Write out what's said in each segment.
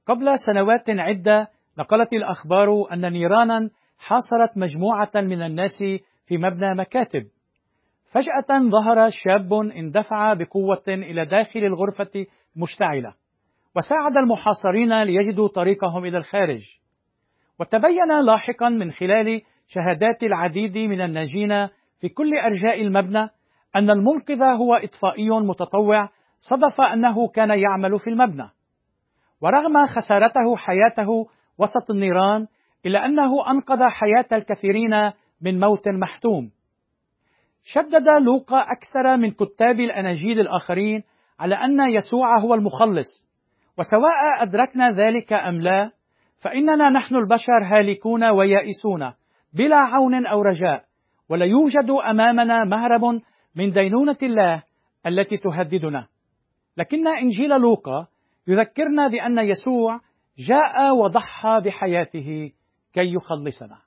قبل سنوات عدة نقلت الأخبار أن نيرانا حاصرت مجموعة من الناس في مبنى مكاتب. فجأة ظهر شاب اندفع بقوة إلى داخل الغرفة المشتعلة، وساعد المحاصرين ليجدوا طريقهم إلى الخارج. وتبين لاحقا من خلال شهادات العديد من الناجين في كل أرجاء المبنى أن المنقذ هو إطفائي متطوع صدف أنه كان يعمل في المبنى. ورغم خسارته حياته وسط النيران، إلا أنه أنقذ حياة الكثيرين من موت محتوم. شدد لوقا أكثر من كتاب الأناجيل الآخرين على أن يسوع هو المخلص، وسواء أدركنا ذلك أم لا، فإننا نحن البشر هالكون ويائسون بلا عون أو رجاء، ولا يوجد أمامنا مهرب من دينونة الله التي تهددنا. لكن إنجيل لوقا يذكرنا بأن يسوع جاء وضحى بحياته كي يخلصنا.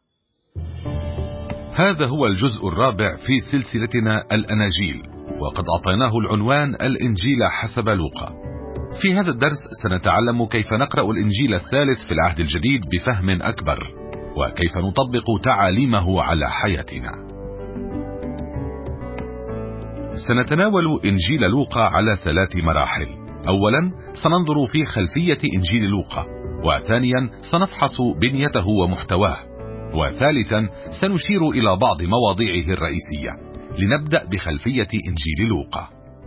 هذا هو الجزء الرابع في سلسلتنا الأناجيل، وقد أعطيناه العنوان الإنجيل حسب لوقا. في هذا الدرس سنتعلم كيف نقرأ الإنجيل الثالث في العهد الجديد بفهم أكبر، وكيف نطبق تعاليمه على حياتنا. سنتناول إنجيل لوقا على 3 مراحل. أولا سننظر في خلفية إنجيل لوقا، وثانيا سنفحص بنيته ومحتواه، وثالثا سنشير إلى بعض مواضيعه الرئيسية. لنبدأ بخلفية إنجيل لوقا.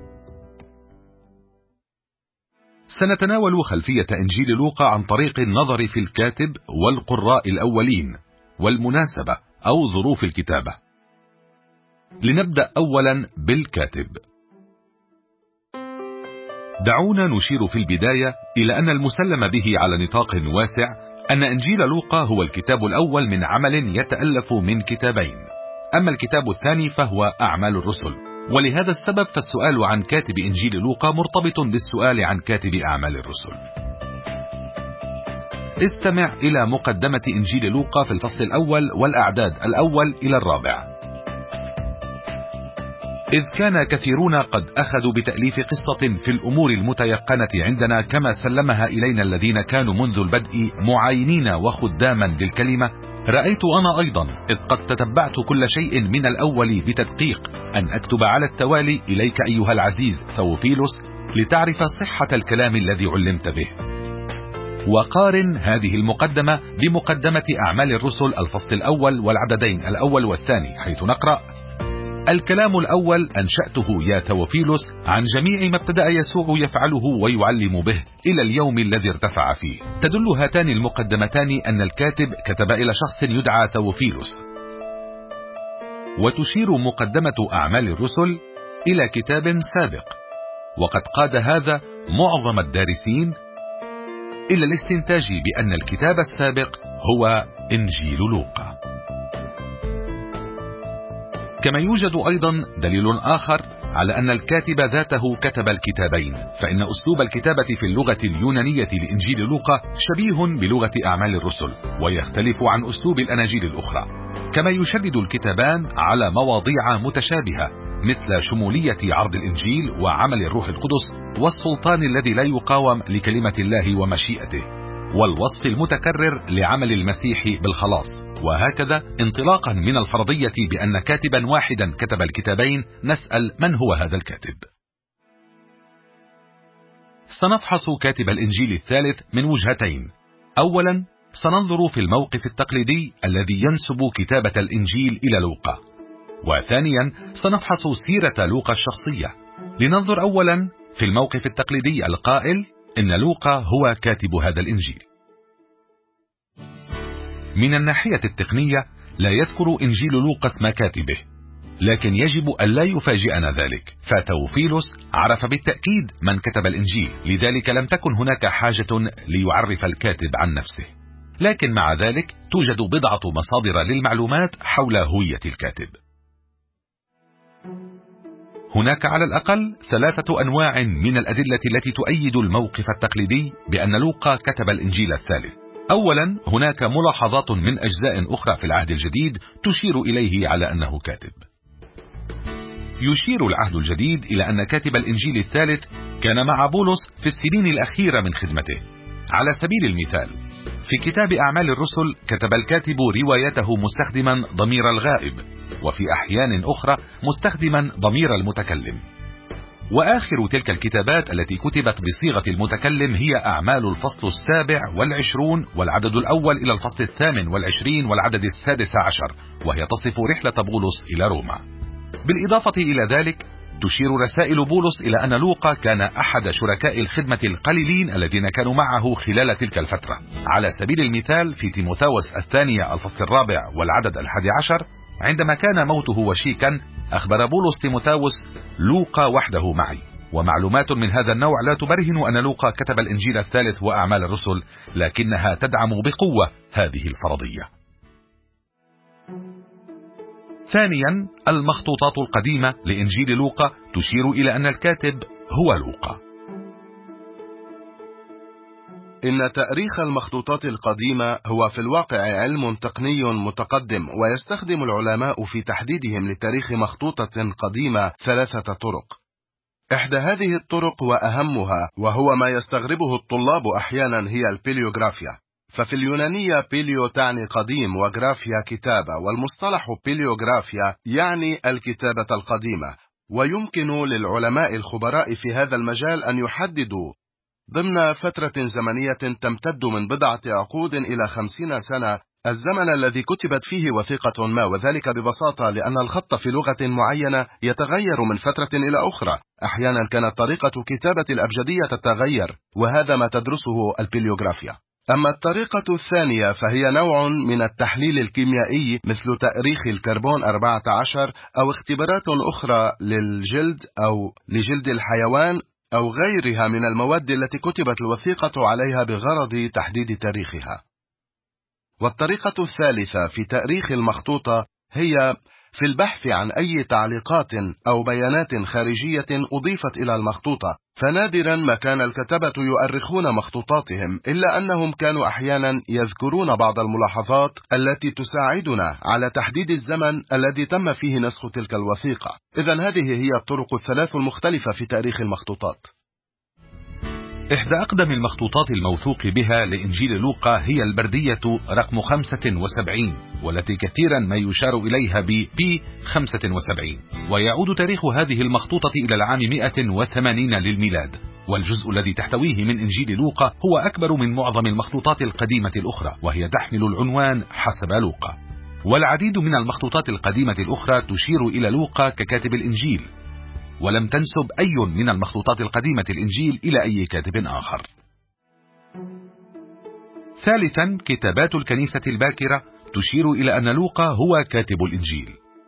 سنتناول خلفية إنجيل لوقا عن طريق النظر في الكاتب والقراء الأولين والمناسبة أو ظروف الكتابة. لنبدأ أولا بالكاتب. دعونا نشير في البداية إلى أن المسلم به على نطاق واسع أن إنجيل لوقا هو الكتاب الأول من عمل يتألف من كتابين، أما الكتاب الثاني فهو أعمال الرسل. ولهذا السبب فالسؤال عن كاتب إنجيل لوقا مرتبط بالسؤال عن كاتب أعمال الرسل. استمع إلى مقدمة إنجيل لوقا في الفصل الأول والأعداد الأول إلى 4. إذ كان كثيرون قد أخذوا بتأليف قصة في الأمور المتيقنة عندنا كما سلمها إلينا الذين كانوا منذ البدء معاينين وخداما للكلمة، رأيت أنا أيضا إذ قد تتبعت كل شيء من الأول بتدقيق أن أكتب على التوالي إليك أيها العزيز ثوفيلوس لتعرف صحة الكلام الذي علمت به. وقارن هذه المقدمة بمقدمة أعمال الرسل الفصل الأول والعددين الأول والثاني، حيث نقرأ: الكلام الأول أنشأته يا ثوفيلوس عن جميع ما ابتدأ يسوع يفعله ويعلم به إلى اليوم الذي ارتفع فيه. تدل هاتان المقدمتان أن الكاتب كتب إلى شخص يدعى ثوفيلوس. وتشير مقدمة أعمال الرسل إلى كتاب سابق، وقد قاد هذا معظم الدارسين إلى الاستنتاج بأن الكتاب السابق هو إنجيل لوقا. كما يوجد أيضا دليل آخر على أن الكاتب ذاته كتب الكتابين، فإن أسلوب الكتابة في اللغة اليونانية لإنجيل لوقا شبيه بلغة أعمال الرسل، ويختلف عن أسلوب الأناجيل الأخرى. كما يشدد الكتابان على مواضيع متشابهة مثل شمولية عرض الإنجيل وعمل الروح القدس والسلطان الذي لا يقاوم لكلمة الله ومشيئته، والوصف المتكرر لعمل المسيح بالخلاص. وهكذا انطلاقا من الفرضية بأن كاتبا واحدا كتب الكتابين، نسأل من هو هذا الكاتب؟ سنفحص كاتب الإنجيل الثالث من وجهتين. أولا سننظر في الموقف التقليدي الذي ينسب كتابة الإنجيل إلى لوقا، وثانيا سنفحص سيرة لوقا الشخصية. لننظر أولا في الموقف التقليدي القائل إن لوقا هو كاتب هذا الإنجيل. من الناحية التقنية لا يذكر إنجيل لوقا اسم كاتبه، لكن يجب أن لا يفاجئنا ذلك، فثوفيلوس عرف بالتأكيد من كتب الإنجيل، لذلك لم تكن هناك حاجة ليعرف الكاتب عن نفسه. لكن مع ذلك توجد بضعة مصادر للمعلومات حول هوية الكاتب. هناك على الأقل 3 أنواع من الأدلة التي تؤيد الموقف التقليدي بأن لوقا كتب الإنجيل الثالث. أولا هناك ملاحظات من أجزاء أخرى في العهد الجديد تشير إليه على أنه كاتب. يشير العهد الجديد إلى أن كاتب الإنجيل الثالث كان مع بولس في السنين الأخيرة من خدمته، على سبيل المثال، في كتاب أعمال الرسل كتب الكاتب روايته مستخدما ضمير الغائب، وفي أحيان أخرى مستخدما ضمير المتكلم. وآخر تلك الكتابات التي كتبت بصيغة المتكلم هي أعمال الفصل 27 والعدد الأول إلى الفصل 28 والعدد 16، وهي تصف رحلة بولس إلى روما. بالإضافة إلى ذلك تشير رسائل بولس إلى أن لوقا كان أحد شركاء الخدمة القليلين الذين كانوا معه خلال تلك الفترة. على سبيل المثال في تيموثاوس الثانية الفصل 4 والعدد 11، عندما كان موته وشيكا أخبر بولس تيموثاوس: لوقا وحده معي. ومعلومات من هذا النوع لا تبرهن أن لوقا كتب الإنجيل الثالث وأعمال الرسل، لكنها تدعم بقوة هذه الفرضية. ثانيا، المخطوطات القديمة لإنجيل لوقا تشير إلى أن الكاتب هو لوقا. إن تاريخ المخطوطات القديمة هو في الواقع علم تقني متقدم، ويستخدم العلماء في تحديدهم لتاريخ مخطوطة قديمة 3 طرق. إحدى هذه الطرق وأهمها وهو ما يستغربه الطلاب أحيانا هي البيليوغرافيا. ففي اليونانية بيليو تعني قديم وغرافيا كتابة، والمصطلح بيليوغرافيا يعني الكتابة القديمة. ويمكن للعلماء الخبراء في هذا المجال أن يحددوا ضمن فترة زمنية تمتد من بضعة عقود إلى 50 سنة الزمن الذي كتبت فيه وثيقة ما، وذلك ببساطة لأن الخط في لغة معينة يتغير من فترة إلى أخرى. أحيانا كانت طريقة كتابة الأبجدية تتغير، وهذا ما تدرسه البيليوغرافيا. أما الطريقة الثانية فهي نوع من التحليل الكيميائي، مثل تأريخ الكربون 14 أو اختبارات أخرى للجلد أو لجلد الحيوان أو غيرها من المواد التي كتبت الوثيقة عليها بغرض تحديد تاريخها. والطريقة الثالثة في تاريخ المخطوطة هي في البحث عن أي تعليقات أو بيانات خارجية أضيفت إلى المخطوطة. فنادرا ما كان الكتبة يؤرخون مخطوطاتهم، إلا أنهم كانوا أحيانا يذكرون بعض الملاحظات التي تساعدنا على تحديد الزمن الذي تم فيه نسخ تلك الوثيقة. إذن هذه هي الطرق الثلاث المختلفة في تاريخ المخطوطات. إحدى أقدم المخطوطات الموثوق بها لإنجيل لوقا هي البردية رقم 75، والتي كثيرا ما يشار إليها ب 75، ويعود تاريخ هذه المخطوطة إلى العام 180 للميلاد. والجزء الذي تحتويه من إنجيل لوقا هو أكبر من معظم المخطوطات القديمة الأخرى، وهي تحمل العنوان حسب لوقا. والعديد من المخطوطات القديمة الأخرى تشير إلى لوقا ككاتب الإنجيل، ولم تنسب أي من المخطوطات القديمة الإنجيل إلى أي كاتب آخر. ثالثا، كتابات الكنيسة الباكرة تشير إلى أن لوقا هو كاتب الإنجيل.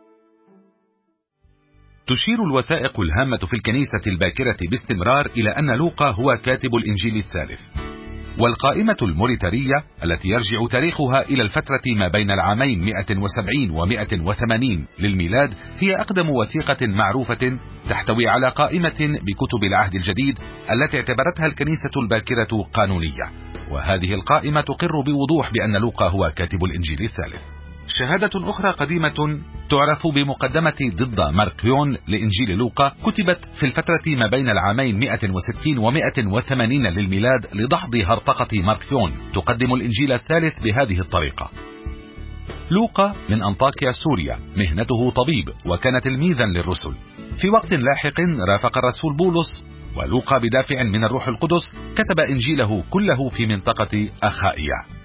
تشير الوثائق الهامة في الكنيسة الباكرة باستمرار إلى أن لوقا هو كاتب الإنجيل الثالث. والقائمة الموريتارية التي يرجع تاريخها إلى الفترة ما بين العامين 170 و 180 للميلاد هي أقدم وثيقة معروفة تحتوي على قائمة بكتب العهد الجديد التي اعتبرتها الكنيسة الباكرة قانونية. وهذه القائمة تقر بوضوح بأن لوقا هو كاتب الإنجيل الثالث. شهادة أخرى قديمة تعرف بمقدمة ضد ماركيون لإنجيل لوقا كتبت في الفترة ما بين العامين 160 و 180 للميلاد لدحض هرطقة ماركيون، تقدم الإنجيل الثالث بهذه الطريقة: لوقا من أنطاكيا سوريا، مهنته طبيب وكان تلميذا للرسل. في وقت لاحق رافق الرسول بولس، ولوقا بدافع من الروح القدس كتب إنجيله كله في منطقة أخائيا.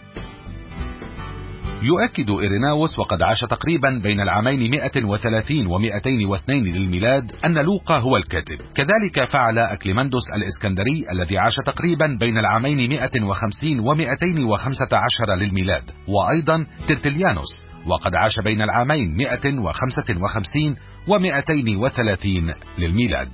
يؤكد إيريناوس، وقد عاش تقريبا بين العامين 130 و 202 للميلاد، أن لوقا هو الكاتب. كذلك فعل أكليمندس الإسكندري الذي عاش تقريبا بين العامين 150 و 215 للميلاد، وأيضا ترتليانوس، وقد عاش بين العامين 155 و 230 للميلاد.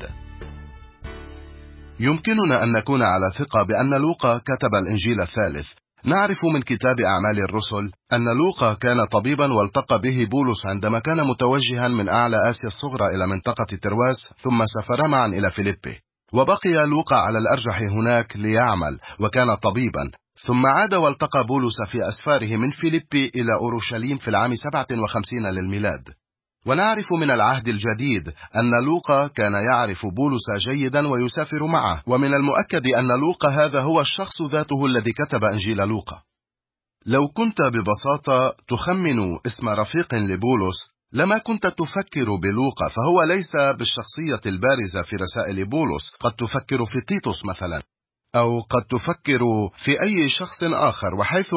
يمكننا أن نكون على ثقة بأن لوقا كتب الإنجيل الثالث. نعرف من كتاب أعمال الرسل أن لوقا كان طبيبا والتقى به بولس عندما كان متوجها من أعلى آسيا الصغرى إلى منطقة ترواس، ثم سافر معا إلى فيليبي، وبقي لوقا على الأرجح هناك ليعمل وكان طبيبا، ثم عاد والتقى بولس في أسفاره من فيليبي إلى أورشليم في العام 57 للميلاد. ونعرف من العهد الجديد أن لوقا كان يعرف بولس جيدا ويسافر معه، ومن المؤكد أن لوقا هذا هو الشخص ذاته الذي كتب إنجيل لوقا. لو كنت ببساطة تخمن اسم رفيق لبولس لما كنت تفكر بلوقا، فهو ليس بالشخصية البارزة في رسائل بولس. قد تفكر في تيتوس مثلا، أو قد تفكر في أي شخص آخر،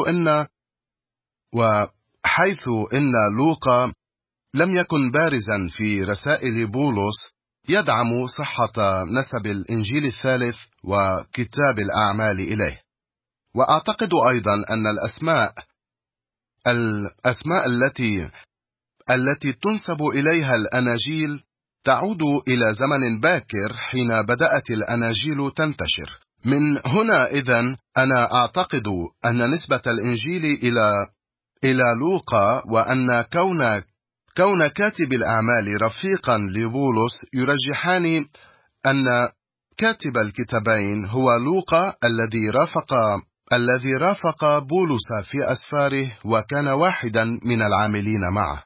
وحيث إن لوقا لم يكن بارزا في رسائل بولس يدعم صحة نسب الإنجيل الثالث وكتاب الأعمال إليه. وأعتقد أيضا أن الأسماء التي تنسب إليها الأناجيل تعود إلى زمن باكر حين بدأت الأناجيل تنتشر. من هنا إذن أنا أعتقد أن نسبة الإنجيل إلى لوقا، وأن كون كاتب الأعمال رفيقا لبولس يرجحان أن كاتب الكتابين هو لوقا الذي رافق بولس في أسفاره وكان واحدا من العاملين معه.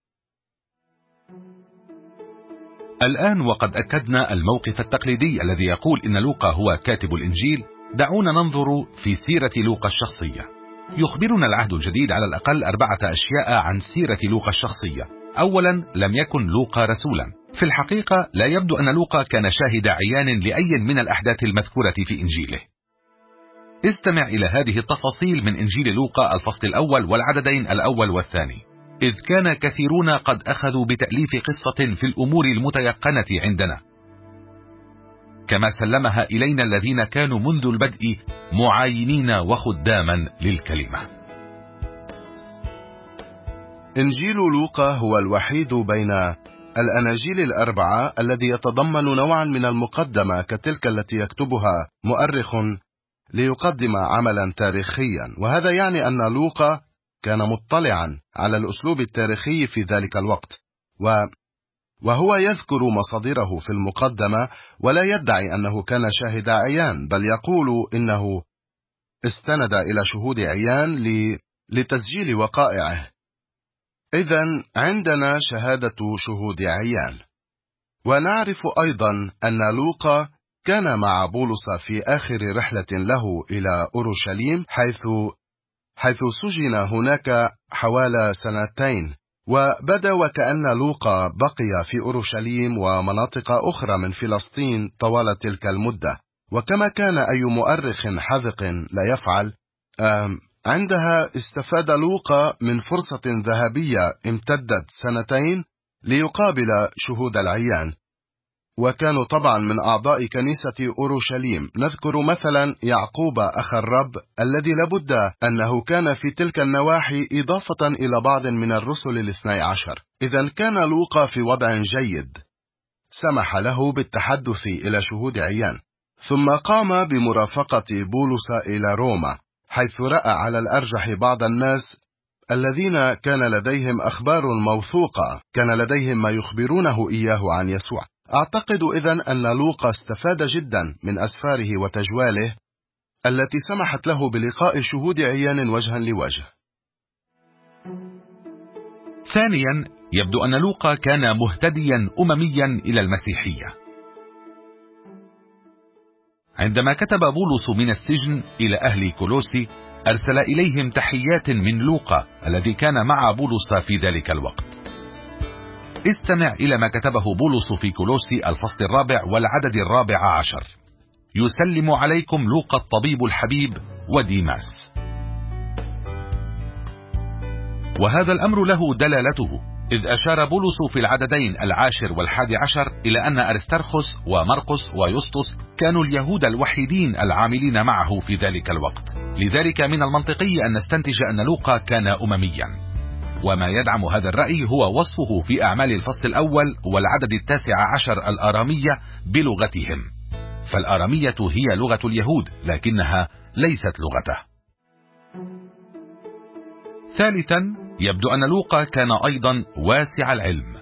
الآن وقد أكدنا الموقف التقليدي الذي يقول إن لوقا هو كاتب الإنجيل، دعونا ننظر في سيرة لوقا الشخصية. يخبرنا العهد الجديد على الأقل 4 أشياء عن سيرة لوقا الشخصية. أولا، لم يكن لوقا رسولا. في الحقيقة لا يبدو أن لوقا كان شاهد عيان لأي من الأحداث المذكورة في إنجيله. استمع إلى هذه التفاصيل من إنجيل لوقا الفصل الأول والعددين الأول والثاني. إذ كان كثيرون قد أخذوا بتأليف قصة في الأمور المتيقنة عندنا، كما سلمها إلينا الذين كانوا منذ البدء معاينين وخداما للكلمة. إنجيل لوقا هو الوحيد بين الأناجيل ال4 الذي يتضمن نوعا من المقدمة كتلك التي يكتبها مؤرخ ليقدم عملا تاريخيا، وهذا يعني أن لوقا كان مطلعا على الأسلوب التاريخي في ذلك الوقت، وهو يذكر مصادره في المقدمة ولا يدعي أنه كان شاهد عيان، بل يقول إنه استند إلى شهود عيان لتسجيل وقائعه. إذن عندنا شهادة شهود عيان. ونعرف أيضا أن لوقا كان مع بولس في آخر رحلة له إلى أورشليم، حيث سجن هناك حوالي 2 سنين، وبدا وكأن لوقا بقي في أورشليم ومناطق أخرى من فلسطين طوال تلك المدة، وكما كان أي مؤرخ حذق لا يفعل. عندها استفاد لوقا من فرصة ذهبية امتدت 2 سنين ليقابل شهود العيان، وكانوا طبعا من أعضاء كنيسة أورشليم. نذكر مثلا يعقوب أخ الرب الذي لابد أنه كان في تلك النواحي، إضافة إلى بعض من الرسل 12. إذن كان لوقا في وضع جيد سمح له بالتحدث إلى شهود عيان، ثم قام بمرافقة بولس إلى روما، حيث رأى على الأرجح بعض الناس الذين كان لديهم أخبار موثوقة، كان لديهم ما يخبرونه إياه عن يسوع. أعتقد إذن أن لوقا استفاد جدا من أسفاره وتجواله التي سمحت له بلقاء شهود عيان وجها لوجه. ثانيا، يبدو أن لوقا كان مهتديا أمميا إلى المسيحية. عندما كتب بولس من السجن إلى أهل كولوسي، أرسل إليهم تحيات من لوقا الذي كان مع بولس في ذلك الوقت. استمع إلى ما كتبه بولس في كولوسي الفصل 4 والعدد 14: يسلم عليكم لوقا الطبيب الحبيب وديماس. وهذا الأمر له دلالته، إذ أشار بولس في العددين 10 و11 إلى أن أرسترخس ومرقس ويسطس كانوا اليهود الوحيدين العاملين معه في ذلك الوقت. لذلك من المنطقي أن نستنتج أن لوقا كان أمميا، وما يدعم هذا الرأي هو وصفه في أعمال الفصل الأول والعدد 19 الآرامية بلغتهم، فالآرامية هي لغة اليهود لكنها ليست لغته. ثالثا، يبدو أن لوقا كان أيضا واسع العلم.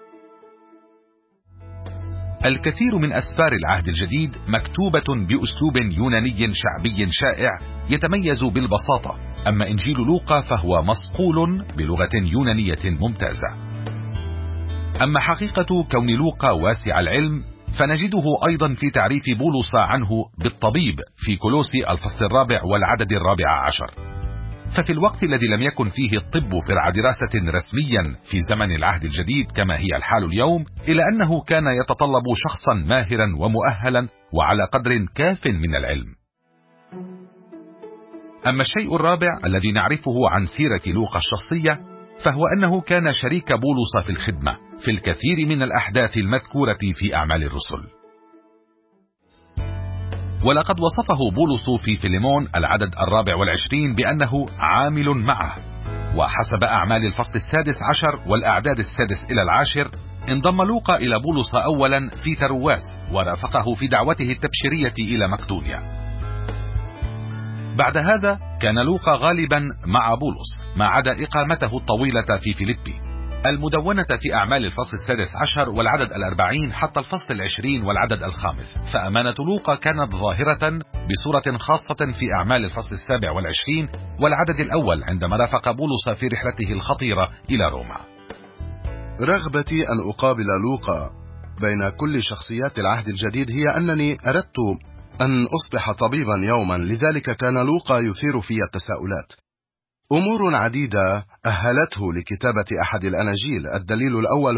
الكثير من أسفار العهد الجديد مكتوبة بأسلوب يوناني شعبي شائع يتميز بالبساطة، أما إنجيل لوقا فهو مصقول بلغة يونانية ممتازة. أما حقيقة كون لوقا واسع العلم فنجده أيضا في تعريف بولس عنه بالطبيب في كولوسي الفصل 4 والعدد 14. ففي الوقت الذي لم يكن فيه الطب فرع دراسة رسميا في زمن العهد الجديد كما هي الحال اليوم، إلا أنه كان يتطلب شخصا ماهرا ومؤهلا وعلى قدر كاف من العلم. أما الشيء الرابع الذي نعرفه عن سيرة لوقا الشخصية فهو أنه كان شريك بولس في الخدمة في الكثير من الأحداث المذكورة في أعمال الرسل. ولقد وصفه بولس في فيليمون العدد 24 بأنه عامل معه. وحسب أعمال الفصل 16 والأعداد 6 إلى 10 انضم لوقا إلى بولس أولا في ترواس ورافقه في دعوته التبشيرية إلى مقدونيا. بعد هذا كان لوقا غالبا مع بولس ما عدا إقامته الطويلة في فيليبي المدونة في أعمال الفصل 16 والعدد 40 حتى الفصل 20 والعدد 5. فأمانة لوقا كانت ظاهرة بصورة خاصة في أعمال الفصل 27 والعدد 1 عندما رافق بولس في رحلته الخطيرة إلى روما. رغبتي أن أقابل لوقا بين كل شخصيات العهد الجديد هي أنني أردت أن أصبح طبيبا يوما، لذلك كان لوقا يثير في التساؤلات. أمور عديدة أهلته لكتابة أحد الأناجيل. الدليل الأول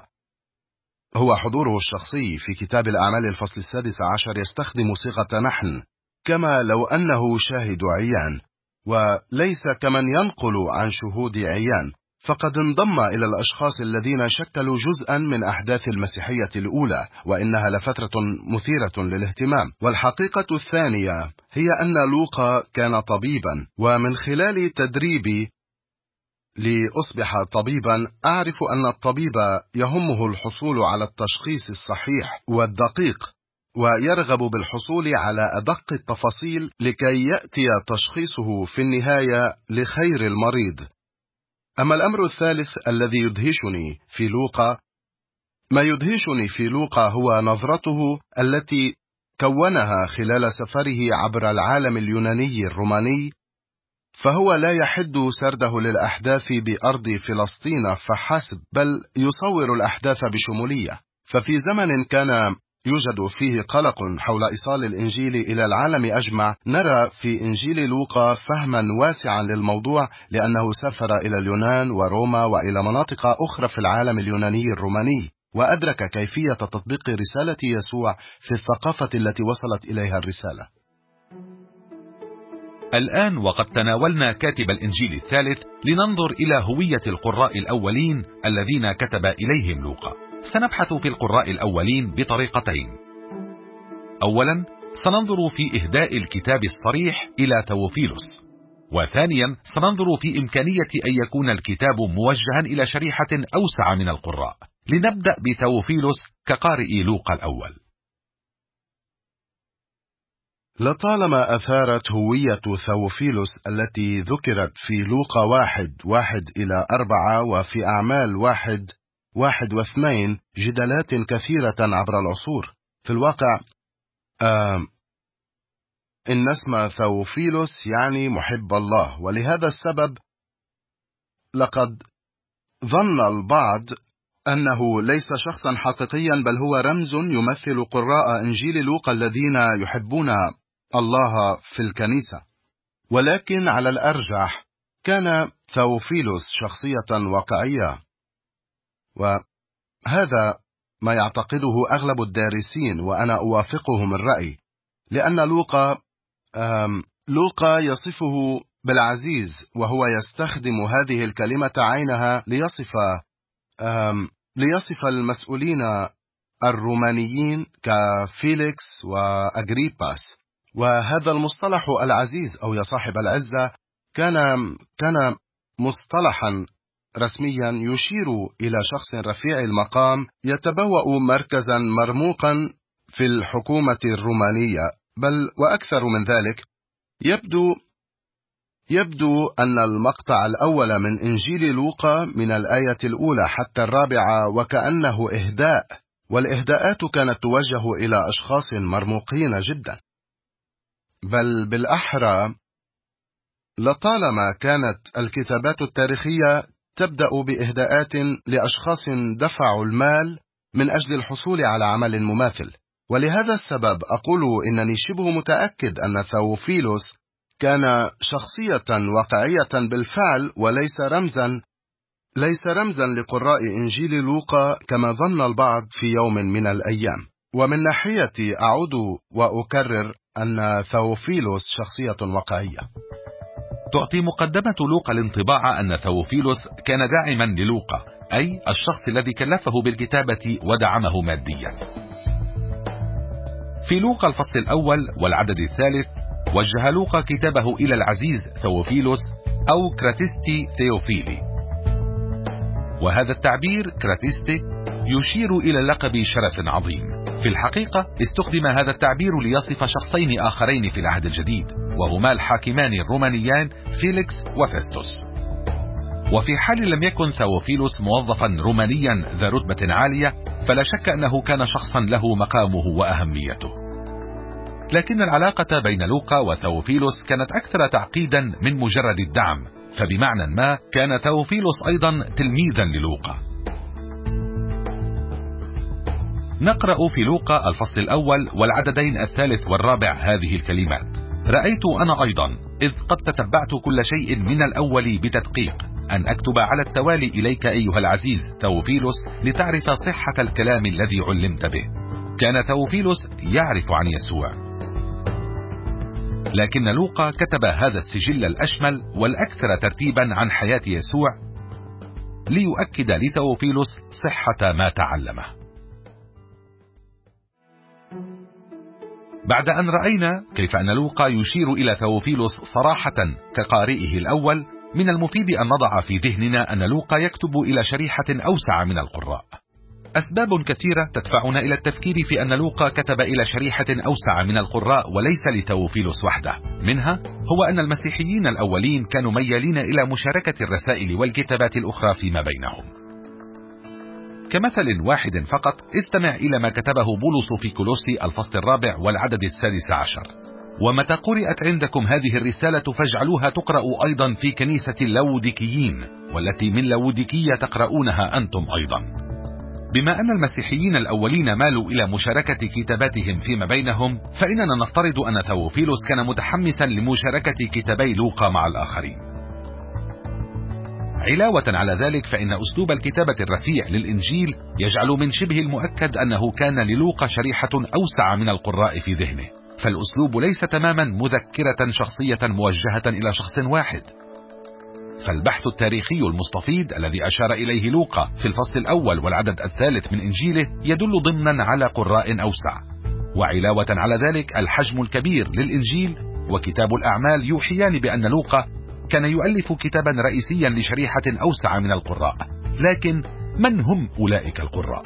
هو حضوره الشخصي في كتاب الأعمال الفصل 16 يستخدم صيغة نحن كما لو أنه شاهد عيان، وليس كمن ينقل عن شهود عيان، فقد انضم إلى الأشخاص الذين شكلوا جزءا من أحداث المسيحية الأولى، وإنها لفترة مثيرة للاهتمام. والحقيقة الثانية هي أن لوقا كان طبيبا، ومن خلال تدريبي لأصبح طبيبا أعرف أن الطبيب يهمه الحصول على التشخيص الصحيح والدقيق، ويرغب بالحصول على أدق التفاصيل لكي يأتي تشخيصه في النهاية لخير المريض. أما الأمر الثالث الذي يدهشني في لوقا، ما يدهشني في لوقا هو نظرته التي كونها خلال سفره عبر العالم اليوناني الروماني، فهو لا يحد سرده للأحداث بأرض فلسطين فحسب، بل يصور الأحداث بشمولية. ففي زمن كان يوجد فيه قلق حول إيصال الإنجيل إلى العالم أجمع، نرى في إنجيل لوقا فهما واسعا للموضوع، لأنه سافر إلى اليونان وروما وإلى مناطق أخرى في العالم اليوناني الروماني، وأدرك كيفية تطبيق رسالة يسوع في الثقافة التي وصلت إليها الرسالة. الآن وقد تناولنا كاتب الإنجيل الثالث، لننظر إلى هوية القراء الأولين الذين كتب إليهم لوقا. سنبحث في القراء الأولين بطريقتين. أولا سننظر في إهداء الكتاب الصريح إلى توفيلوس، وثانيا سننظر في إمكانية أن يكون الكتاب موجها إلى شريحة أوسع من القراء. لنبدأ بتوفيلوس كقارئ لوقا الأول. لطالما أثارت هوية ثوفيلوس التي ذكرت في لوقا 1:1-4 وفي أعمال 1:1-2 جدالات كثيرة عبر العصور. في الواقع إن اسم ثوفيلوس يعني محب الله، ولهذا السبب لقد ظن البعض أنه ليس شخصا حقيقيا، بل هو رمز يمثل قراء إنجيل لوقا الذين يحبون الله في الكنيسة. ولكن على الأرجح كان ثوفيلوس شخصية واقعية، وهذا ما يعتقده أغلب الدارسين، وأنا أوافقهم الرأي، لأن لوقا يصفه بالعزيز، وهو يستخدم هذه الكلمة عينها ليصف المسؤولين الرومانيين كفيليكس وأغريباس. وهذا المصطلح العزيز أو يا صاحب العزة كان مصطلحا رسميا يشير إلى شخص رفيع المقام يتبوأ مركزا مرموقا في الحكومة الرومانية، بل وأكثر من ذلك. يبدو أن المقطع الأول من إنجيل لوقا من الآية الأولى حتى 4 وكأنه إهداء، والإهداءات كانت توجه إلى أشخاص مرموقين جدا، بل بالأحرى لطالما كانت الكتابات التاريخية تبدأ بإهداءات لأشخاص دفعوا المال من أجل الحصول على عمل مماثل. ولهذا السبب أقول إنني شبه متأكد أن ثوفيلوس كان شخصية واقعية بالفعل، ليس رمزا لقراء إنجيل لوقا كما ظن البعض في يوم من الأيام. ومن ناحيتي أعود وأكرر أن ثوفيلوس شخصية واقعية. تعطي مقدمة لوقا الانطباع أن ثوفيلوس كان داعما للوقا، أي الشخص الذي كلفه بالكتابة ودعمه ماديا. في لوقا الفصل الأول والعدد الثالث وجه لوقا كتابه إلى العزيز ثوفيلوس أو كراتيستي ثيوفيلي، وهذا التعبير كراتيستي يشير إلى لقب شرف عظيم. في الحقيقة استخدم هذا التعبير ليصف شخصين آخرين في العهد الجديد، وهما الحاكمان الرومانيان فيليكس وفستوس. وفي حال لم يكن ثوفيلوس موظفا رومانيا ذا رتبة عالية، فلا شك أنه كان شخصا له مقامه وأهميته. لكن العلاقة بين لوقا وثوفيلوس كانت أكثر تعقيدا من مجرد الدعم، فبمعنى ما كان ثوفيلوس أيضا تلميذا للوقا. نقرأ في لوقا الفصل الأول والعددين الثالث والرابع هذه الكلمات: رأيت أنا أيضا إذ قد تتبعت كل شيء من الأول بتدقيق أن أكتب على التوالي إليك أيها العزيز ثوفيلوس لتعرف صحة الكلام الذي علمت به. كان ثوفيلوس يعرف عن يسوع، لكن لوقا كتب هذا السجل الأشمل والأكثر ترتيبا عن حياة يسوع ليؤكد لثوفيلوس صحة ما تعلمه. بعد أن رأينا كيف أن لوقا يشير إلى ثوفيلوس صراحة كقارئه الأول، من المفيد أن نضع في ذهننا أن لوقا يكتب إلى شريحة أوسع من القراء. أسباب كثيرة تدفعنا إلى التفكير في أن لوقا كتب إلى شريحة أوسع من القراء وليس لثوفيلوس وحده. منها هو أن المسيحيين الأولين كانوا ميالين إلى مشاركة الرسائل والكتابات الأخرى فيما بينهم. كمثل واحد فقط استمع إلى ما كتبه بولس في كولوسي الفصل الرابع والعدد 16: ومتى قرأت عندكم هذه الرسالة فاجعلوها تقرأ أيضا في كنيسة اللوديكيين، والتي من لوديكية تقرؤونها أنتم أيضا. بما أن المسيحيين الأولين مالوا إلى مشاركة كتاباتهم فيما بينهم، فإننا نفترض أن ثوفيلوس كان متحمسا لمشاركة كتابي لوقا مع الآخرين. علاوة على ذلك، فإن أسلوب الكتابة الرفيع للإنجيل يجعل من شبه المؤكد أنه كان للوقا شريحة أوسع من القراء في ذهنه، فالأسلوب ليس تماما مذكرة شخصية موجهة إلى شخص واحد. فالبحث التاريخي المستفيض الذي أشار إليه لوقا في الفصل الأول والعدد الثالث من إنجيله يدل ضمنا على قراء أوسع. وعلاوة على ذلك، الحجم الكبير للإنجيل وكتاب الأعمال يوحيان بأن لوقا كان يؤلف كتابا رئيسيا لشريحة أوسع من القراء. لكن من هم أولئك القراء؟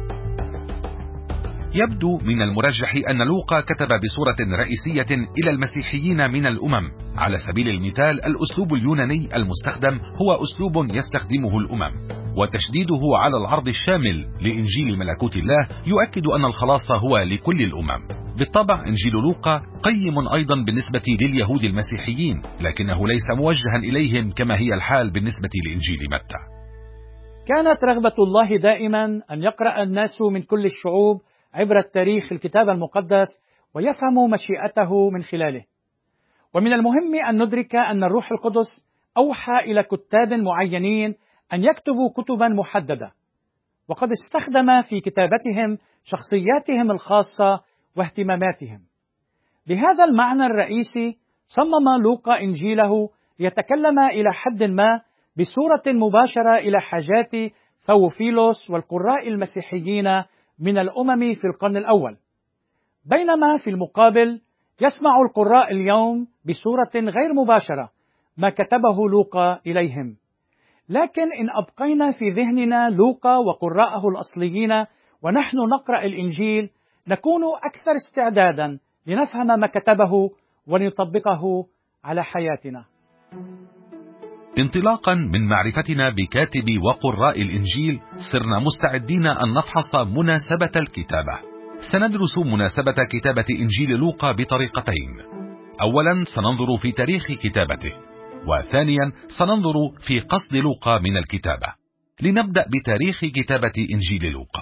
يبدو من المرجح أن لوقا كتب بصورة رئيسية إلى المسيحيين من الأمم. على سبيل المثال، الأسلوب اليوناني المستخدم هو أسلوب يستخدمه الأمم، وتشديده على العرض الشامل لإنجيل ملكوت الله يؤكد أن الخلاص هو لكل الأمم. بالطبع إنجيل لوقا قيم أيضا بالنسبة لليهود المسيحيين، لكنه ليس موجها إليهم كما هي الحال بالنسبة لإنجيل متى. كانت رغبة الله دائما أن يقرأ الناس من كل الشعوب عبر التاريخ الكتاب المقدس ويفهموا مشيئته من خلاله. ومن المهم أن ندرك أن الروح القدس أوحى إلى كتاب معينين أن يكتبوا كتبا محددة، وقد استخدم في كتابتهم شخصياتهم الخاصة واهتماماتهم. بهذا المعنى الرئيسي صمم لوقا إنجيله ليتكلم إلى حد ما بصورة مباشرة إلى حاجات ثوفيلوس والقراء المسيحيين من الأمم في القرن الأول، بينما في المقابل يسمع القراء اليوم بصورة غير مباشرة ما كتبه لوقا إليهم. لكن إن أبقينا في ذهننا لوقا وقراءه الأصليين ونحن نقرأ الإنجيل، نكون أكثر استعدادا لنفهم ما كتبه ونطبقه على حياتنا. انطلاقا من معرفتنا بكاتب وقراء الإنجيل، صرنا مستعدين أن نفحص مناسبة الكتابة. سندرس مناسبة كتابة إنجيل لوقا بطريقتين. أولا، سننظر في تاريخ كتابته. وثانيا سننظر في قصد لوقا من الكتابة. لنبدأ بتاريخ كتابة إنجيل لوقا.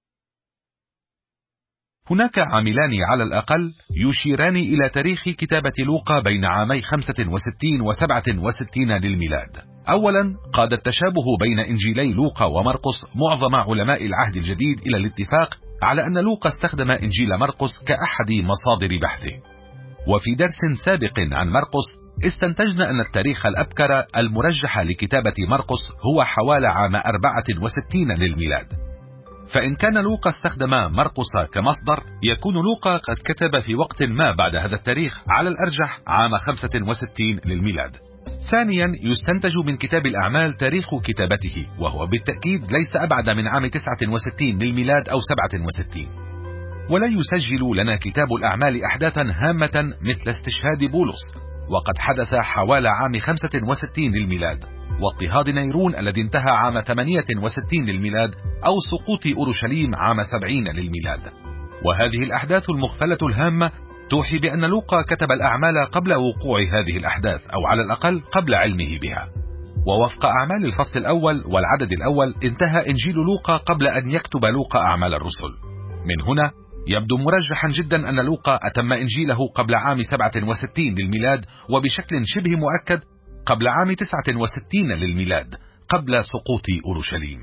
هناك عاملان على الأقل يشيران إلى تاريخ كتابة لوقا بين عامي 65 و 67 للميلاد. أولا، قاد التشابه بين إنجيلي لوقا ومرقس معظم علماء العهد الجديد إلى الاتفاق على أن لوقا استخدم إنجيل مرقس كأحد مصادر بحثه. وفي درس سابق عن مرقس استنتجنا أن التاريخ الأبكر المرجح لكتابة مرقس هو حوالي عام 64 للميلاد. فإن كان لوقا استخدم مرقس كمصدر، يكون لوقا قد كتب في وقت ما بعد هذا التاريخ، على الأرجح عام 65 للميلاد. ثانيا، يستنتج من كتاب الأعمال تاريخ كتابته، وهو بالتأكيد ليس أبعد من عام 69 للميلاد أو 67. ولا يسجل لنا كتاب الأعمال أحداثا هامة مثل استشهاد بولس، وقد حدث حوالي عام 65 للميلاد، واضطهاد نيرون الذي انتهى عام 68 للميلاد، أو سقوط أورشليم عام 70 للميلاد. وهذه الأحداث المغفلة الهامة توحي بأن لوقا كتب الأعمال قبل وقوع هذه الأحداث، أو على الأقل قبل علمه بها. ووفق أعمال الفصل الأول والعدد الأول، انتهى إنجيل لوقا قبل أن يكتب لوقا أعمال الرسل. من هنا يبدو مرجحا جدا أن لوقا أتم إنجيله قبل عام 67 للميلاد، وبشكل شبه مؤكد قبل عام 69 للميلاد، قبل سقوط أورشليم.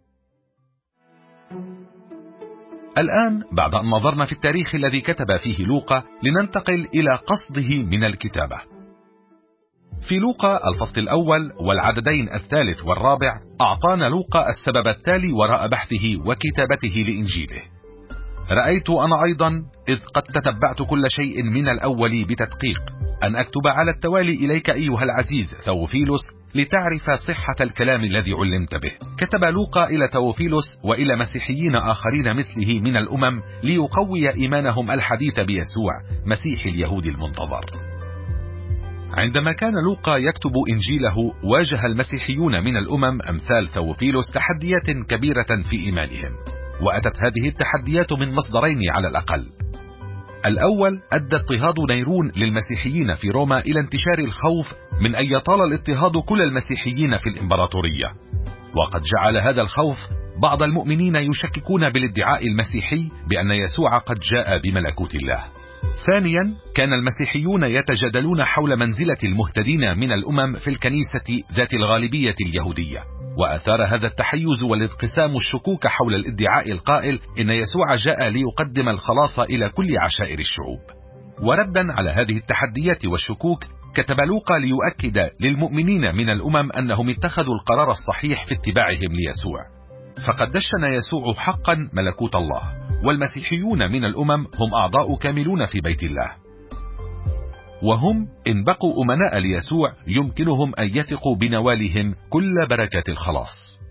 الآن بعد أن نظرنا في التاريخ الذي كتب فيه لوقا، لننتقل إلى قصده من الكتابة. في لوقا الفصل الأول والعددين الثالث والرابع، أعطانا لوقا السبب التالي وراء بحثه وكتابته لإنجيله. رأيت أنا أيضا إذ قد تتبعت كل شيء من الأول بتدقيق أن أكتب على التوالي إليك أيها العزيز ثوفيلوس، لتعرف صحة الكلام الذي علمت به. كتب لوقا إلى ثوفيلوس وإلى مسيحيين آخرين مثله من الأمم، ليقوي إيمانهم الحديث بيسوع مسيح اليهود المنتظر. عندما كان لوقا يكتب إنجيله، واجه المسيحيون من الأمم أمثال ثوفيلوس تحديات كبيرة في إيمانهم، وأتت هذه التحديات من مصدرين على الأقل. الأول، أدى اضطهاد نيرون للمسيحيين في روما إلى انتشار الخوف من أن يطال الاضطهاد كل المسيحيين في الإمبراطورية، وقد جعل هذا الخوف بعض المؤمنين يشككون بالادعاء المسيحي بأن يسوع قد جاء بملكوت الله. ثانيا، كان المسيحيون يتجادلون حول منزلة المهتدين من الأمم في الكنيسة ذات الغالبية اليهودية، وأثار هذا التحيز والانقسام الشكوك حول الادعاء القائل إن يسوع جاء ليقدم الخلاص إلى كل عشائر الشعوب. وردا على هذه التحديات والشكوك، كتب لوقا ليؤكد للمؤمنين من الأمم أنهم اتخذوا القرار الصحيح في اتباعهم ليسوع، فقد دشن يسوع حقا ملكوت الله، والمسيحيون من الأمم هم أعضاء كاملون في بيت الله، وهم إن بقوا أمناء ليسوع يمكنهم أن يثقوا بنوالهم كل بركات الخلاص.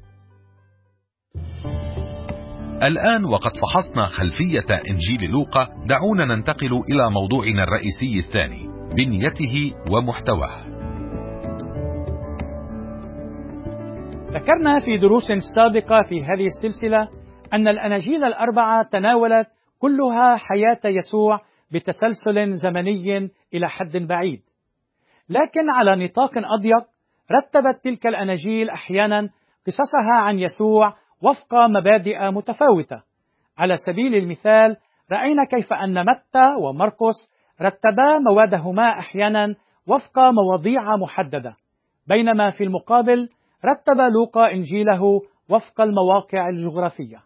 الآن وقد فحصنا خلفية إنجيل لوقا، دعونا ننتقل إلى موضوعنا الرئيسي الثاني، بنيته ومحتواه. ذكرنا في دروس سابقة في هذه السلسلة أن الأناجيل الأربعة تناولت كلها حياة يسوع بتسلسل زمني إلى حد بعيد، لكن على نطاق أضيق رتبت تلك الأناجيل أحيانا قصصها عن يسوع وفق مبادئ متفاوتة. على سبيل المثال، رأينا كيف أن متى ومرقس رتبا موادهما أحيانا وفق مواضيع محددة، بينما في المقابل رتب لوقا إنجيله وفق المواقع الجغرافية.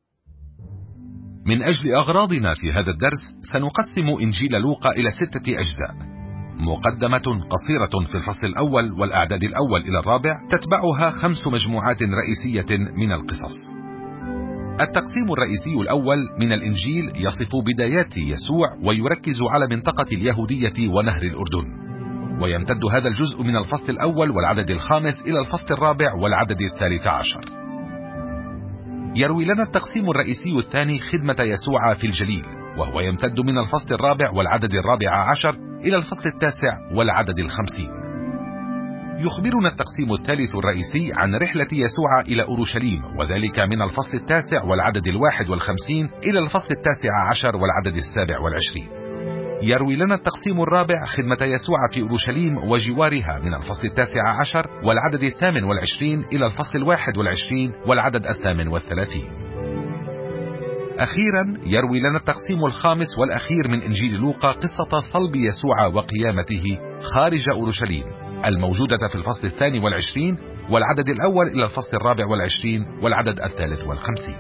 من أجل أغراضنا في هذا الدرس سنقسم إنجيل لوقا إلى 6 أجزاء: مقدمة قصيرة في الفصل الأول والأعداد الأول إلى الرابع، تتبعها 5 مجموعات رئيسية من القصص. التقسيم الرئيسي الأول من الإنجيل يصف بدايات يسوع ويركز على منطقة اليهودية ونهر الأردن، ويمتد هذا الجزء من الفصل الأول والعدد الخامس إلى الفصل الرابع والعدد 13. يروي لنا التقسيم الرئيسي الثاني خدمة يسوع في الجليل، وهو يمتد من الفصل الرابع والعدد 14 إلى الفصل 9 والعدد 50. يخبرنا التقسيم الثالث الرئيسي عن رحلة يسوع إلى أورشليم، وذلك من الفصل 9 والعدد 51 إلى الفصل 19 والعدد 27. يروي لنا التقسيم الرابع خدمة يسوع في أورشليم وجوارها من الفصل 19 والعدد 28 إلى الفصل 21 والعدد 38. أخيرا يروي لنا التقسيم الخامس والأخير من إنجيل لوقا قصة صلب يسوع وقيامته خارج أورشليم الموجودة في الفصل 22 والعدد الأول إلى الفصل 24 والعدد 53.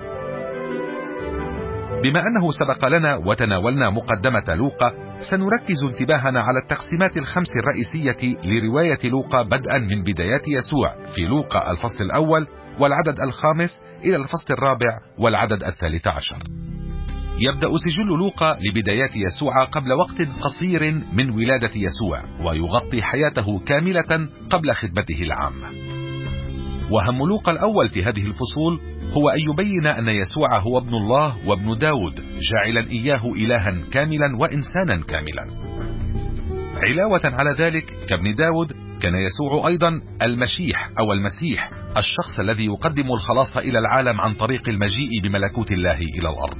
بما أنه سبق لنا وتناولنا مقدمة لوقا، سنركز انتباهنا على التقسيمات الخمس الرئيسية لرواية لوقا بدءا من بدايات يسوع في لوقا الفصل الأول والعدد الخامس إلى الفصل الرابع والعدد 13. يبدأ سجل لوقا لبدايات يسوع قبل وقت قصير من ولادة يسوع، ويغطي حياته كاملة قبل خدمته العامة. وهم لوقا الأول في هذه الفصول هو أن يبين أن يسوع هو ابن الله وابن داود، جاعلا إياه إلها كاملا وإنسانا كاملا. علاوة على ذلك كابن داود كان يسوع أيضا المشيح أو المسيح، الشخص الذي يقدم الخلاص إلى العالم عن طريق المجيء بملكوت الله إلى الأرض.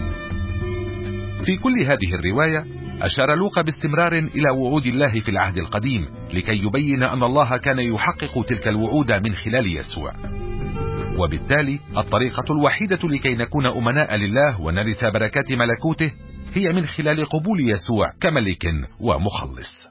في كل هذه الرواية أشار لوقا باستمرار إلى وعود الله في العهد القديم لكي يبين أن الله كان يحقق تلك الوعود من خلال يسوع، وبالتالي الطريقة الوحيدة لكي نكون أمناء لله ونرث بركات ملكوته هي من خلال قبول يسوع كملك ومخلص.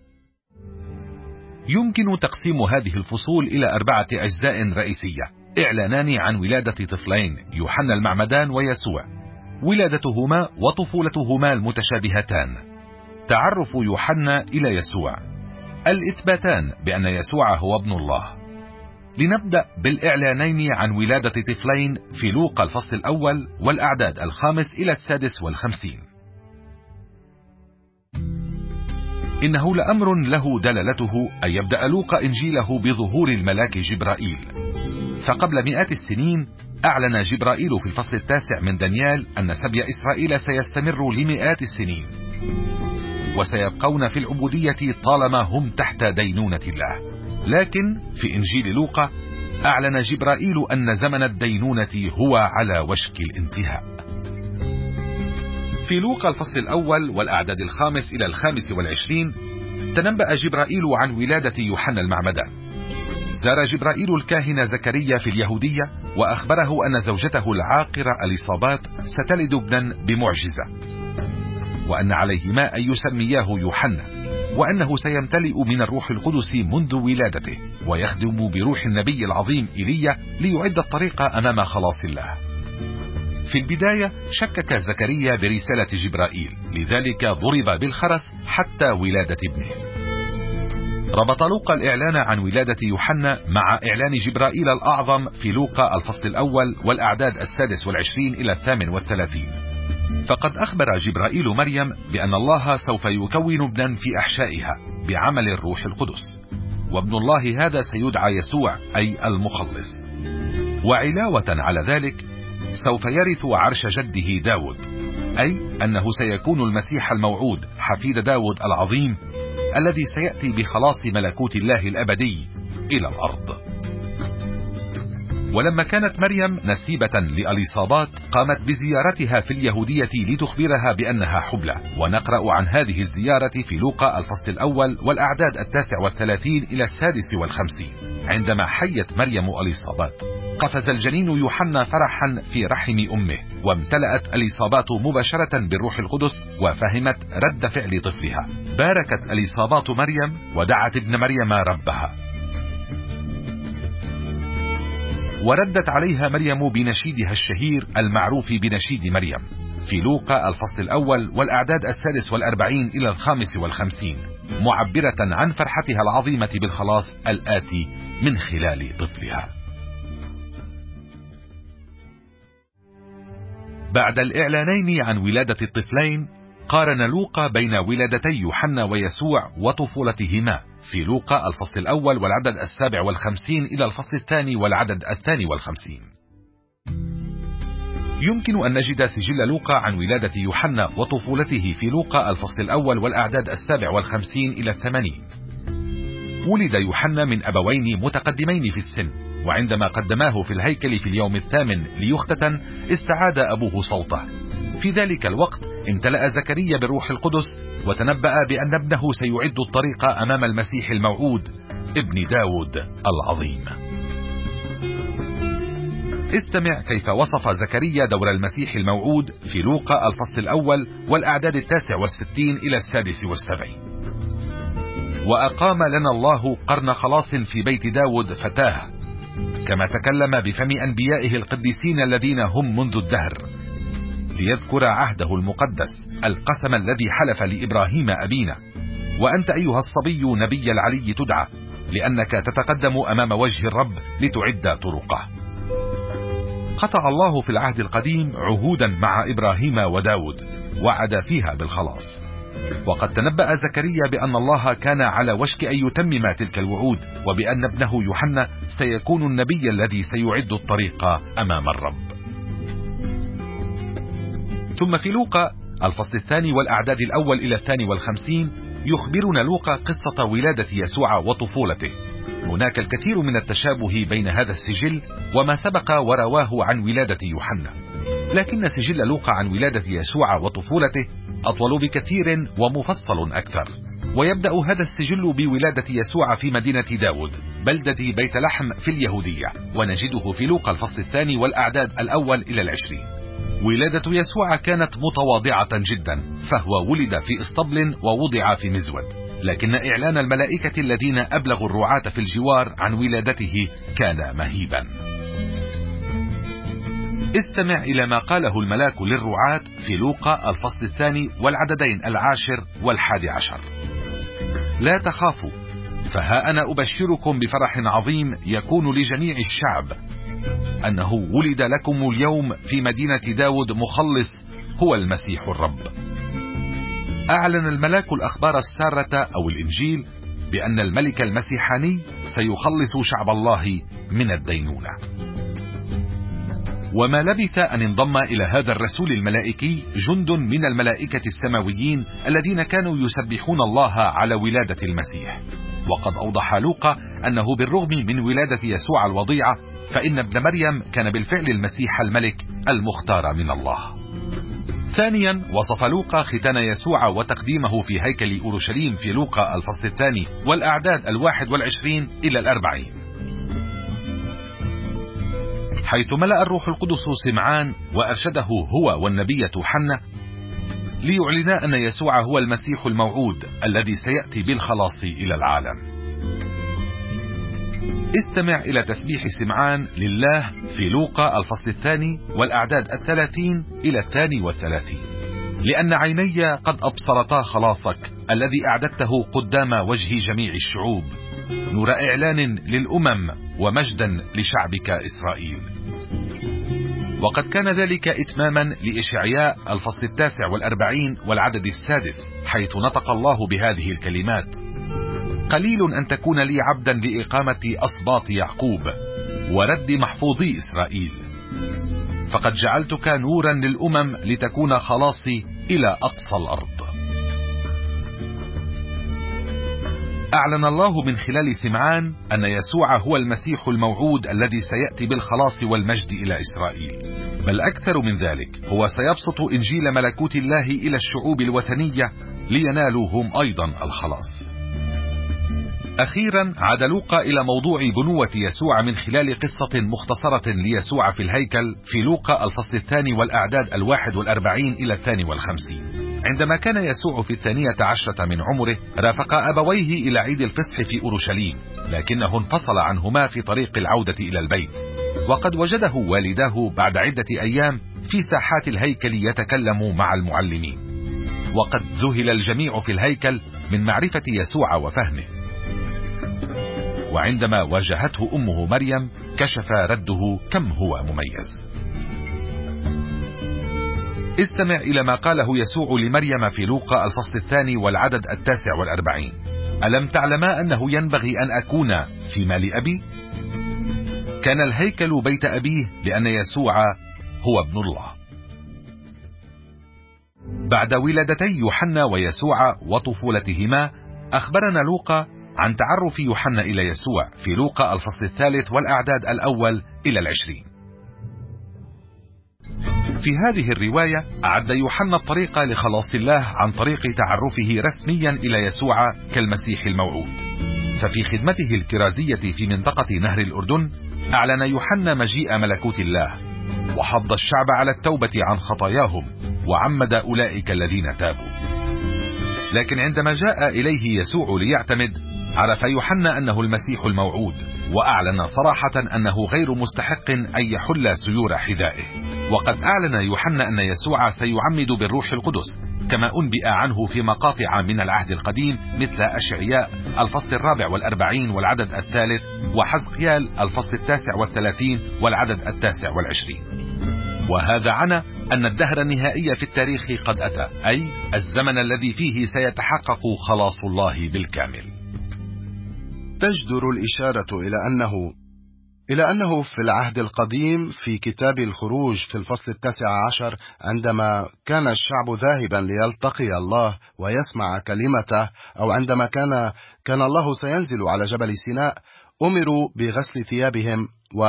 يمكن تقسيم هذه الفصول إلى 4 أجزاء رئيسية: إعلانان عن ولادة طفلين يوحنا المعمدان ويسوع، ولادتهما وطفولتهما المتشابهتان، تعرف يوحنا إلى يسوع، الإثباتان بأن يسوع هو ابن الله. لنبدأ بالإعلانين عن ولادة طفلين في لوقا الفصل الأول والأعداد 5 إلى 56. إنه لأمر له دلالته أن يبدأ لوقا إنجيله بظهور الملاك جبرائيل، فقبل مئات السنين أعلن جبرائيل في الفصل 9 من دانيال أن سبي إسرائيل سيستمر لمئات السنين وسيبقون في العبودية طالما هم تحت دينونة الله. لكن في إنجيل لوقا أعلن جبرائيل أن زمن الدينونة هو على وشك الانتهاء. في لوقا الفصل الأول والأعداد 5 إلى 25 تنبأ جبرائيل عن ولادة يوحنا المعمدان. زار جبرائيل الكاهن زكريا في اليهودية وأخبره أن زوجته العاقرة أليصابات ستلد ابنا بمعجزة، وأن عليهما أن يسمياه يوحنا، وأنه سيمتلئ من الروح القدس منذ ولادته ويخدم بروح النبي العظيم إيليا ليعد الطريق أمام خلاص الله. في البداية شكك زكريا برسالة جبرائيل، لذلك ضرب بالخرس حتى ولادة ابنه. ربط لوقا الإعلان عن ولادة يوحنا مع إعلان جبرائيل الأعظم في لوقا الفصل الأول والأعداد 26 إلى 38. فقد أخبر جبرائيل مريم بأن الله سوف يكون ابنا في أحشائها بعمل الروح القدس، وابن الله هذا سيدعى يسوع أي المخلص. وعلاوة على ذلك سوف يرث عرش جده داود، أي أنه سيكون المسيح الموعود حفيد داود العظيم الذي سيأتي بخلاص ملكوت الله الأبدي إلى الأرض. ولما كانت مريم نسيبة لأليصابات قامت بزيارتها في اليهودية لتخبرها بأنها حبلى، ونقرأ عن هذه الزيارة في لوقا الفصل الأول والأعداد 39 إلى 56. عندما حيت مريم أليصابات قفز الجنين يوحنا فرحا في رحم أمه، وامتلأت أليصابات مباشرة بالروح القدس وفهمت رد فعل طفلها. باركت أليصابات مريم ودعت ابن مريم ربها، وردت عليها مريم بنشيدها الشهير المعروف بنشيد مريم في لوقا الفصل الأول والأعداد 46 إلى 55، معبرة عن فرحتها العظيمة بالخلاص الآتي من خلال طفلها. بعد الإعلانين عن ولادة الطفلين قارن لوقا بين ولادتي يوحنا ويسوع وطفولتهما في لوقا الفصل الأول والعدد 57 إلى الفصل الثاني والعدد 52. يمكن أن نجد سجل لوقا عن ولادة يوحنا وطفولته في لوقا الفصل الأول والأعداد 57 إلى 80. ولد يوحنا من أبوين متقدمين في السن، وعندما قدماه في الهيكل في اليوم 8 ليختتن استعاد أبوه صوته. في ذلك الوقت امتلأ زكريا بالروح القدس وتنبأ بأن ابنه سيعد الطريق أمام المسيح الموعود ابن داود العظيم. استمع كيف وصف زكريا دور المسيح الموعود في لوقا الفصل الأول والأعداد 69 إلى 76. وأقام لنا الله قرن خلاص في بيت داود فتاه، كما تكلم بفم أنبيائه القديسين الذين هم منذ الدهر، ليذكر عهده المقدس القسم الذي حلف لإبراهيم أبينا. وأنت أيها الصبي نبي العلي تدعى، لأنك تتقدم أمام وجه الرب لتعد طرقه. قطع الله في العهد القديم عهودا مع إبراهيم وداود وعد فيها بالخلاص، وقد تنبأ زكريا بأن الله كان على وشك أن يتمم تلك الوعود، وبأن ابنه يوحنا سيكون النبي الذي سيعد الطريق أمام الرب. ثم في لوقا الفصل الثاني والأعداد الأول إلى 52 يخبرنا لوقا قصة ولادة يسوع وطفولته. هناك الكثير من التشابه بين هذا السجل وما سبق ورواه عن ولادة يوحنا، لكن سجل لوقا عن ولادة يسوع وطفولته أطول بكثير ومفصل أكثر. ويبدأ هذا السجل بولادة يسوع في مدينة داود بلدة بيت لحم في اليهودية، ونجده في لوقا الفصل الثاني والأعداد الأول إلى 20. ولادة يسوع كانت متواضعة جدا، فهو ولد في اسطبل ووضع في مزود، لكن إعلان الملائكة الذين أبلغوا الرعاة في الجوار عن ولادته كان مهيبا. استمع إلى ما قاله الملاك للرعاة في لوقا الفصل الثاني والعددين 10 و11. لا تخافوا، فها أنا أبشركم بفرح عظيم يكون لجميع الشعب، أنه ولد لكم اليوم في مدينة داود مخلص هو المسيح الرب. أعلن الملاك الأخبار السارة أو الإنجيل بأن الملك المسيحاني سيخلص شعب الله من الدينونة. وما لبث أن انضم إلى هذا الرسول الملائكي جند من الملائكة السماويين الذين كانوا يسبحون الله على ولادة المسيح. وقد أوضح لوقا أنه بالرغم من ولادة يسوع الوضيعة فإن ابن مريم كان بالفعل المسيح الملك المختار من الله. ثانيا وصف لوقا ختان يسوع وتقديمه في هيكل أورشليم في لوقا الفصل الثاني والأعداد 21 إلى 40، حيث ملأ الروح القدس سمعان وأرشده هو والنبي يوحنا ليعلنا أن يسوع هو المسيح الموعود الذي سيأتي بالخلاص إلى العالم. استمع إلى تسبيح سمعان لله في لوقا الفصل الثاني والأعداد 30 إلى 32. لأن عيني قد أبصرتا خلاصك الذي أعددته قدام وجه جميع الشعوب، نور إعلان للأمم ومجدا لشعبك إسرائيل. وقد كان ذلك إتماما لإشعياء الفصل 49 والعدد 6، حيث نطق الله بهذه الكلمات: قليل أن تكون لي عبدا لإقامة أسباط يعقوب ورد محفوظي إسرائيل، فقد جعلتك نورا للأمم لتكون خلاصي إلى أقصى الأرض. أعلن الله من خلال سمعان أن يسوع هو المسيح الموعود الذي سيأتي بالخلاص والمجد إلى إسرائيل، بل أكثر من ذلك هو سيبسط إنجيل ملكوت الله إلى الشعوب الوثنية لينالوا هم أيضا الخلاص. أخيرا عاد لوقا إلى موضوع بنوة يسوع من خلال قصة مختصرة ليسوع في الهيكل في لوقا الفصل الثاني والأعداد 41 إلى 52. عندما كان يسوع في 12 من عمره رافق أبويه إلى عيد الفصح في أورشليم، لكنه انفصل عنهما في طريق العودة إلى البيت، وقد وجده والداه بعد عدة أيام في ساحات الهيكل يتكلم مع المعلمين. وقد ذهل الجميع في الهيكل من معرفة يسوع وفهمه، وعندما واجهته أمه مريم كشف رده كم هو مميز. استمع إلى ما قاله يسوع لمريم في لوقا الفصل الثاني والعدد 49: ألم تعلما أنه ينبغي أن أكون في مال أبي؟ كان الهيكل بيت أبيه لأن يسوع هو ابن الله. بعد ولادتي يوحنا ويسوع وطفولتهما أخبرنا لوقا عن تعرف يوحنا إلى يسوع في لوقا الفصل الثالث والأعداد 1 إلى 20. في هذه الرواية أعد يوحنا الطريق لخلاص الله عن طريق تعرفه رسميا إلى يسوع كالمسيح الموعود. ففي خدمته الكرازية في منطقة نهر الأردن أعلن يوحنا مجيء ملكوت الله، وحض الشعب على التوبة عن خطاياهم، وعمد أولئك الذين تابوا. لكن عندما جاء إليه يسوع ليعتمد، عرف يوحنا أنه المسيح الموعود، وأعلن صراحة أنه غير مستحق أن يحل سيور حذائه. وقد أعلن يوحنا أن يسوع سيعمد بالروح القدس، كما أنبئ عنه في مقاطع من العهد القديم مثل أشعياء الفصل 44 والعدد 3، وحزقيال الفصل 39 والعدد 29. وهذا عنى أن الدهر النهائي في التاريخ قد أتى، أي الزمن الذي فيه سيتحقق خلاص الله بالكامل. تجدر الإشارة إلى أنه في العهد القديم في كتاب الخروج في الفصل 19 عندما كان الشعب ذاهبا ليلتقي الله ويسمع كلمته، أو عندما كان الله سينزل على جبل سيناء، أمروا بغسل ثيابهم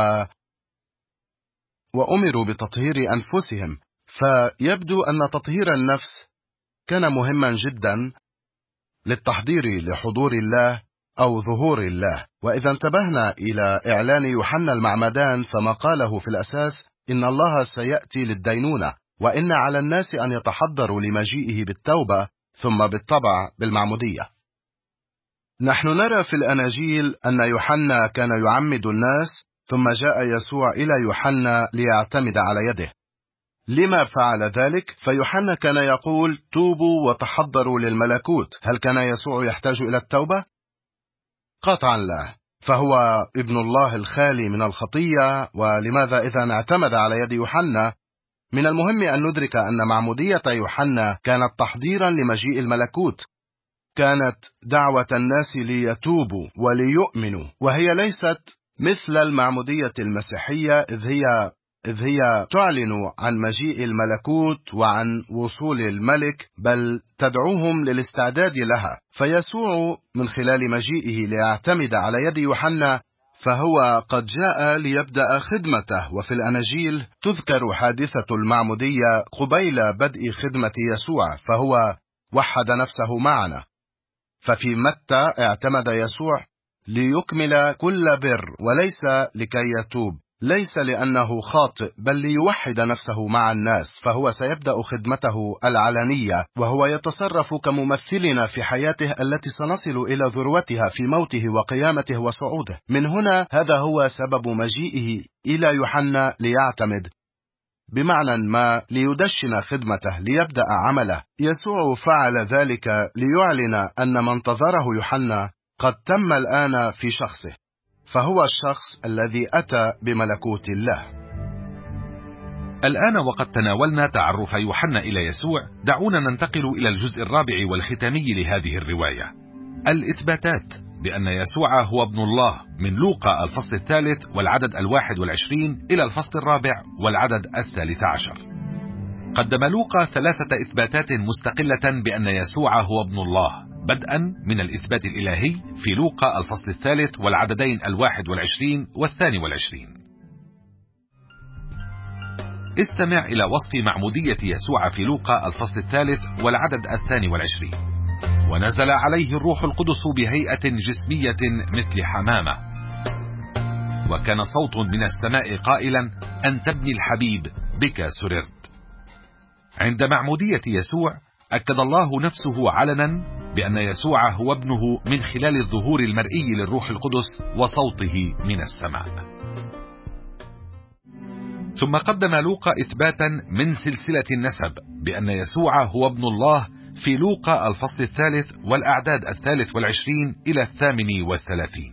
وأمروا بتطهير أنفسهم. فيبدو أن تطهير النفس كان مهما جدا للتحضير لحضور الله أو ظهور الله. وإذا انتبهنا إلى إعلان يوحنا المعمدان، فما قاله في الأساس إن الله سيأتي للدينونة، وإن على الناس أن يتحضروا لمجيئه بالتوبة ثم بالطبع بالمعمودية. نحن نرى في الأناجيل أن يوحنا كان يعمد الناس، ثم جاء يسوع إلى يوحنا ليعتمد على يده. لما فعل ذلك؟ فيوحنا كان يقول: توبوا وتحضروا للملكوت. هل كان يسوع يحتاج إلى التوبة؟ قطعا لا، فهو ابن الله الخالي من الخطية. ولماذا إذا اعتمد على يد يوحنا؟ من المهم أن ندرك أن معمودية يوحنا كانت تحضيرا لمجيء الملكوت، كانت دعوة الناس ليتوبوا وليؤمنوا، وهي ليست مثل المعمودية المسيحية إذ هي تعلن عن مجيء الملكوت وعن وصول الملك، بل تدعوهم للاستعداد لها. فيسوع من خلال مجيئه ليعتمد على يد يوحنا فهو قد جاء ليبدأ خدمته. وفي الأناجيل تذكر حادثة المعمودية قبيل بدء خدمة يسوع، فهو وحد نفسه معنا. ففي متى اعتمد يسوع ليكمل كل بر، وليس لكي يتوب، ليس لأنه خاطئ، بل ليوحد نفسه مع الناس. فهو سيبدأ خدمته العلنية، وهو يتصرف كممثلنا في حياته التي سنصل إلى ذروتها في موته وقيامته وصعوده. من هنا هذا هو سبب مجيئه إلى يوحنا ليعتمد، بمعنى ما ليدشن خدمته، ليبدأ عمله. يسوع فعل ذلك ليعلن أن ما انتظره يوحنا قد تم الآن في شخصه، فهو الشخص الذي أتى بملكوت الله. الآن وقد تناولنا تعرف يوحنا إلى يسوع، دعونا ننتقل إلى الجزء الرابع والختامي لهذه الرواية، الإثباتات بأن يسوع هو ابن الله، من لوقا الفصل 3 والعدد 21 إلى الفصل 4 والعدد 13. قدم لوقا 3 إثباتات مستقلة بأن يسوع هو ابن الله، بدءا من الإثبات الإلهي في لوقا الفصل 3 والعددين 21 و22. استمع إلى وصف معمودية يسوع في لوقا الفصل 3 والعدد 22: ونزل عليه الروح القدس بهيئة جسمية مثل حمامة، وكان صوت من السماء قائلا: أنت ابني الحبيب، بك سررت. عند معمودية يسوع أكد الله نفسه علنا بأن يسوع هو ابنه من خلال الظهور المرئي للروح القدس وصوته من السماء. ثم قدم لوقا إثباتا من سلسلة النسب بأن يسوع هو ابن الله في لوقا الفصل 3 والأعداد 23 إلى 38.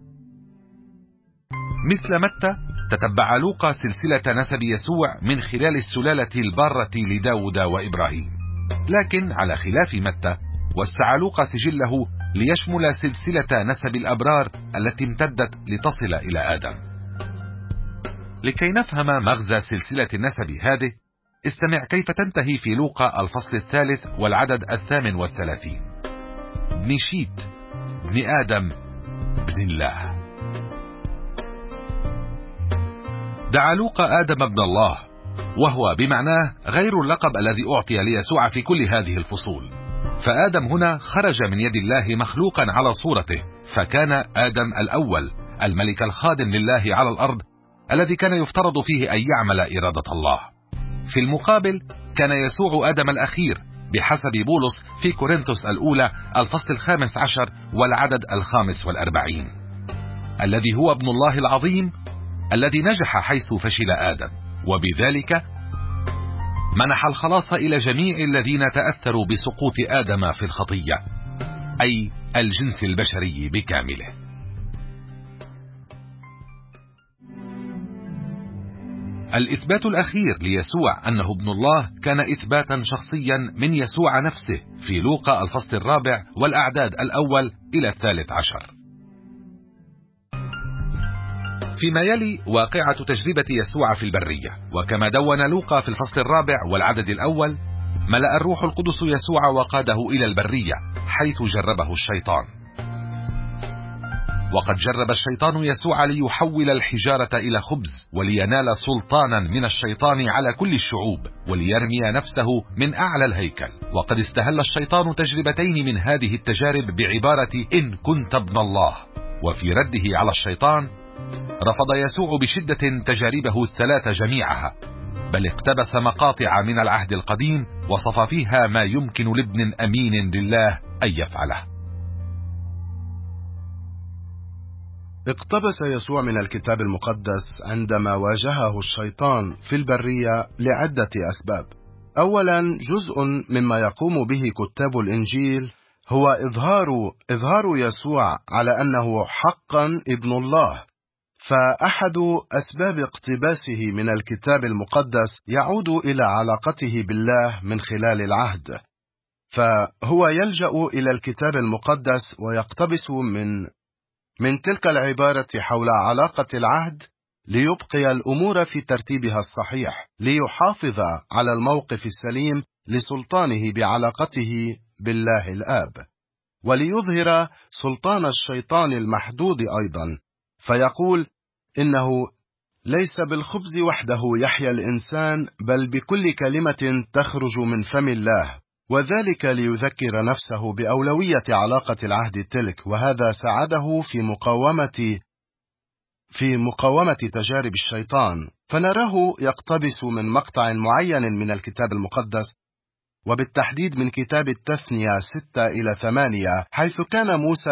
مثل متى تتبع لوقا سلسلة نسب يسوع من خلال السلالة البارة لداود وإبراهيم، لكن على خلاف متى وسع لوقا سجله ليشمل سلسلة نسب الأبرار التي امتدت لتصل إلى آدم. لكي نفهم مغزى سلسلة النسب هذه، استمع كيف تنتهي في لوقا الفصل 3 والعدد 38: ابن شيت، ابن آدم، ابن الله. دعا لوقا آدم ابن الله، وهو بمعناه غير اللقب الذي أعطي ليسوع في كل هذه الفصول. فآدم هنا خرج من يد الله مخلوقا على صورته، فكان آدم الأول الملك الخادم لله على الأرض الذي كان يفترض فيه أن يعمل إرادة الله. في المقابل كان يسوع آدم الأخير بحسب بولس في كورنثوس الأولى الفصل 15 والعدد 45، الذي هو ابن الله العظيم الذي نجح حيث فشل آدم، وبذلك منح الخلاص إلى جميع الذين تأثروا بسقوط آدم في الخطية، أي الجنس البشري بكامله. الإثبات الأخير ليسوع أنه ابن الله كان إثباتا شخصيا من يسوع نفسه في لوقا الفصل 4 والأعداد 1 إلى 13. فيما يلي واقعة تجربة يسوع في البرية، وكما دون لوقا في الفصل 4 والعدد 1، ملأ الروح القدس يسوع وقاده إلى البرية حيث جربه الشيطان. وقد جرب الشيطان يسوع ليحول الحجارة إلى خبز، ولينال سلطانا من الشيطان على كل الشعوب، وليرمي نفسه من أعلى الهيكل. وقد استهل الشيطان تجربتين من هذه التجارب بعبارة إن كنت ابن الله، وفي رده على الشيطان رفض يسوع بشدة تجاربه الثلاث جميعها، بل اقتبس مقاطع من العهد القديم وصف فيها ما يمكن لابن أمين لله أن يفعله. اقتبس يسوع من الكتاب المقدس عندما واجهه الشيطان في البرية لعدة أسباب. أولا، جزء مما يقوم به كتاب الإنجيل هو إظهار يسوع على أنه حقا ابن الله. فأحد أسباب اقتباسه من الكتاب المقدس يعود إلى علاقته بالله من خلال العهد، فهو يلجأ إلى الكتاب المقدس ويقتبس من تلك العبارة حول علاقة العهد ليبقي الأمور في ترتيبها الصحيح، ليحافظ على الموقف السليم لسلطانه بعلاقته بالله الآب، وليظهر سلطان الشيطان المحدود أيضا. فيقول إنه ليس بالخبز وحده يحيا الإنسان، بل بكل كلمة تخرج من فم الله، وذلك ليذكر نفسه بأولوية علاقة العهد تلك، وهذا ساعده في مقاومة تجارب الشيطان. فنراه يقتبس من مقطع معين من الكتاب المقدس، وبالتحديد من كتاب التثنية 6 إلى 8، حيث كان موسى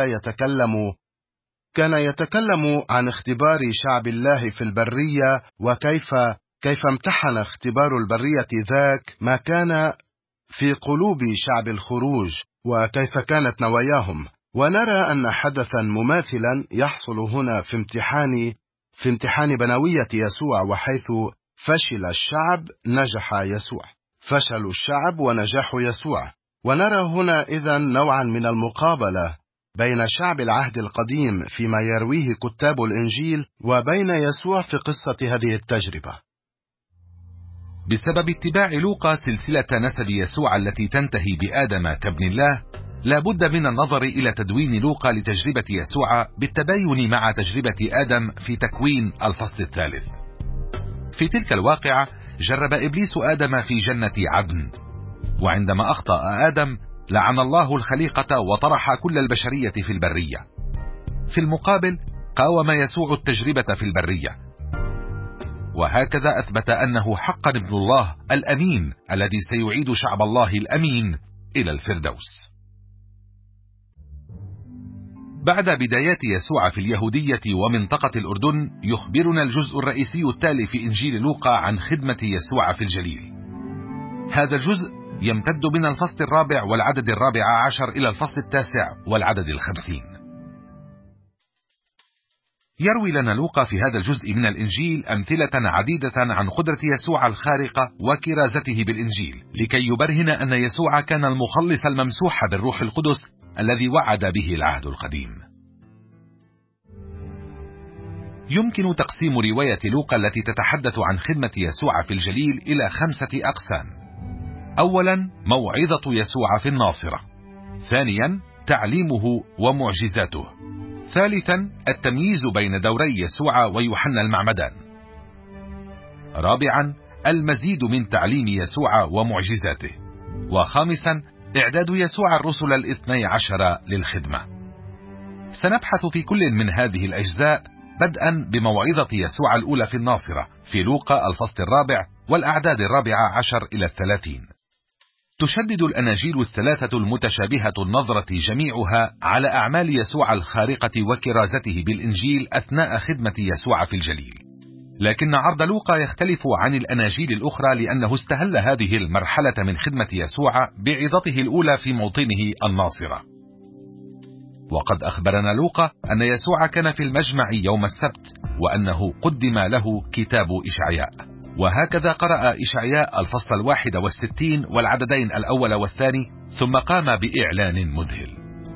يتكلم عن اختبار شعب الله في البرية، وكيف امتحن اختبار البرية ذاك ما كان في قلوب شعب الخروج، وكيف كانت نواياهم. ونرى أن حدثا مماثلا يحصل هنا في امتحان بنوية يسوع، وحيث فشل الشعب نجح يسوع، فشل الشعب ونجاح يسوع. ونرى هنا إذن نوعا من المقابلة بين شعب العهد القديم فيما يرويه كتاب الإنجيل وبين يسوع في قصة هذه التجربة. بسبب اتباع لوقا سلسلة نسب يسوع التي تنتهي بآدم كابن الله، لا بد من النظر إلى تدوين لوقا لتجربة يسوع بالتباين مع تجربة آدم في تكوين الفصل 3. في تلك الواقعة جرب إبليس آدم في جنة عدن، وعندما أخطأ آدم لعن الله الخليقة وطرح كل البشرية في البرية. في المقابل قاوم يسوع التجربة في البرية، وهكذا أثبت أنه حقا ابن الله الأمين الذي سيعيد شعب الله الأمين إلى الفردوس. بعد بدايات يسوع في اليهودية ومنطقة الأردن، يخبرنا الجزء الرئيسي التالي في إنجيل لوقا عن خدمة يسوع في الجليل. هذا الجزء يمتد من الفصل 4 والعدد 14 إلى الفصل 9 والعدد 50. يروي لنا لوقا في هذا الجزء من الإنجيل أمثلة عديدة عن قدرة يسوع الخارقة وكرازته بالإنجيل، لكي يبرهن أن يسوع كان المخلص الممسوح بالروح القدس الذي وعد به العهد القديم. يمكن تقسيم رواية لوقا التي تتحدث عن خدمة يسوع في الجليل إلى 5 أقسام. أولا، موعظة يسوع في الناصرة. ثانيا، تعليمه ومعجزاته. ثالثا، التمييز بين دوري يسوع ويوحنا المعمدان. رابعا، المزيد من تعليم يسوع ومعجزاته. وخامسا، إعداد يسوع الرسل 12 للخدمة. سنبحث في كل من هذه الأجزاء بدءا بموعظة يسوع الأولى في الناصرة في لوقا الفصل 4 والأعداد 14 إلى 30. تشدد الأناجيل 3 المتشابهة النظرة جميعها على أعمال يسوع الخارقة وكرازته بالإنجيل أثناء خدمة يسوع في الجليل، لكن عرض لوقا يختلف عن الأناجيل الأخرى لأنه استهل هذه المرحلة من خدمة يسوع بعظته الأولى في موطنه الناصرة. وقد أخبرنا لوقا أن يسوع كان في المجمع يوم السبت، وأنه قدم له كتاب إشعياء، وهكذا قرأ إشعياء الفصل 61 والعددين الأول والثاني، ثم قام بإعلان مذهل.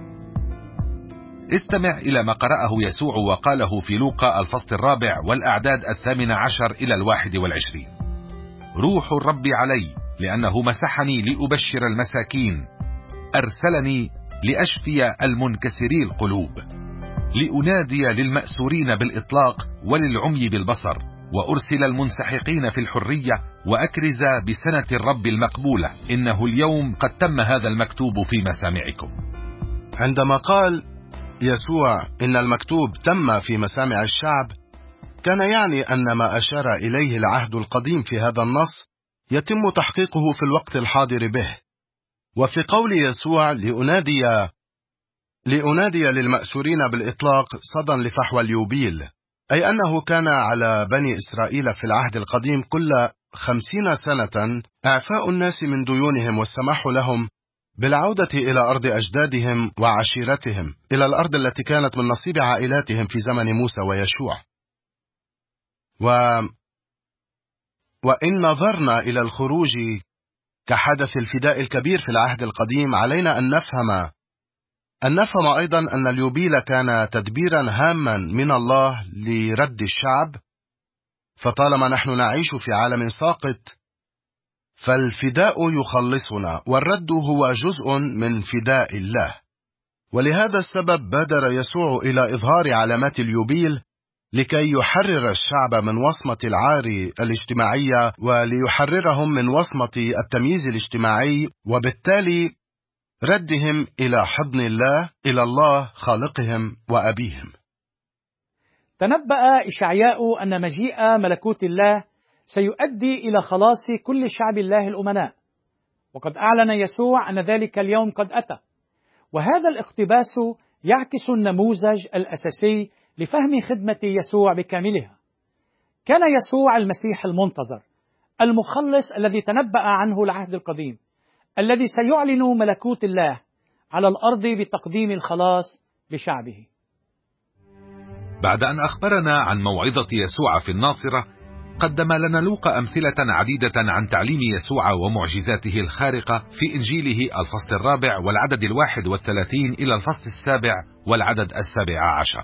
استمع إلى ما قرأه يسوع وقاله في لوقا الفصل 4 والأعداد 18 إلى 21. روح الرب علي، لأنه مسحني لأبشر المساكين، أرسلني لأشفي المنكسري القلوب، لأنادي للمأسورين بالإطلاق وللعمي بالبصر، وأرسل المنسحقين في الحرية، وأكرز بسنة الرب المقبولة، إنه اليوم قد تم هذا المكتوب في مسامعكم. عندما قال يسوع إن المكتوب تم في مسامع الشعب، كان يعني أن ما أشار إليه العهد القديم في هذا النص يتم تحقيقه في الوقت الحاضر به. وفي قول يسوع لأنادي للمأسورين بالإطلاق صدى لفحوى اليوبيل، أي أنه كان على بني إسرائيل في العهد القديم كل 50 سنة إعفاء الناس من ديونهم والسماح لهم بالعودة إلى أرض أجدادهم وعشيرتهم، إلى الأرض التي كانت من نصيب عائلاتهم في زمن موسى ويشوع. وإن نظرنا إلى الخروج كحدث الفداء الكبير في العهد القديم، علينا أن نفهم أيضا أن اليوبيل كان تدبيرا هاما من الله لرد الشعب. فطالما نحن نعيش في عالم ساقط، فالفداء يخلصنا، والرد هو جزء من فداء الله. ولهذا السبب بادر يسوع إلى إظهار علامات اليوبيل لكي يحرر الشعب من وصمة العار الاجتماعية، وليحررهم من وصمة التمييز الاجتماعي، وبالتالي ردهم إلى حضن الله، إلى الله خالقهم وأبيهم. تنبأ إشعياء أن مجيء ملكوت الله سيؤدي إلى خلاص كل شعب الله الأمناء، وقد أعلن يسوع أن ذلك اليوم قد أتى. وهذا الاقتباس يعكس النموذج الأساسي لفهم خدمة يسوع بكاملها. كان يسوع المسيح المنتظر، المخلص الذي تنبأ عنه العهد القديم، الذي سيعلن ملكوت الله على الأرض بتقديم الخلاص لشعبه. بعد أن أخبرنا عن موعظة يسوع في الناصرة، قدم لنا لوقا أمثلة عديدة عن تعليم يسوع ومعجزاته الخارقة في إنجيله الفصل 4 والعدد 31 إلى الفصل 7 والعدد 17.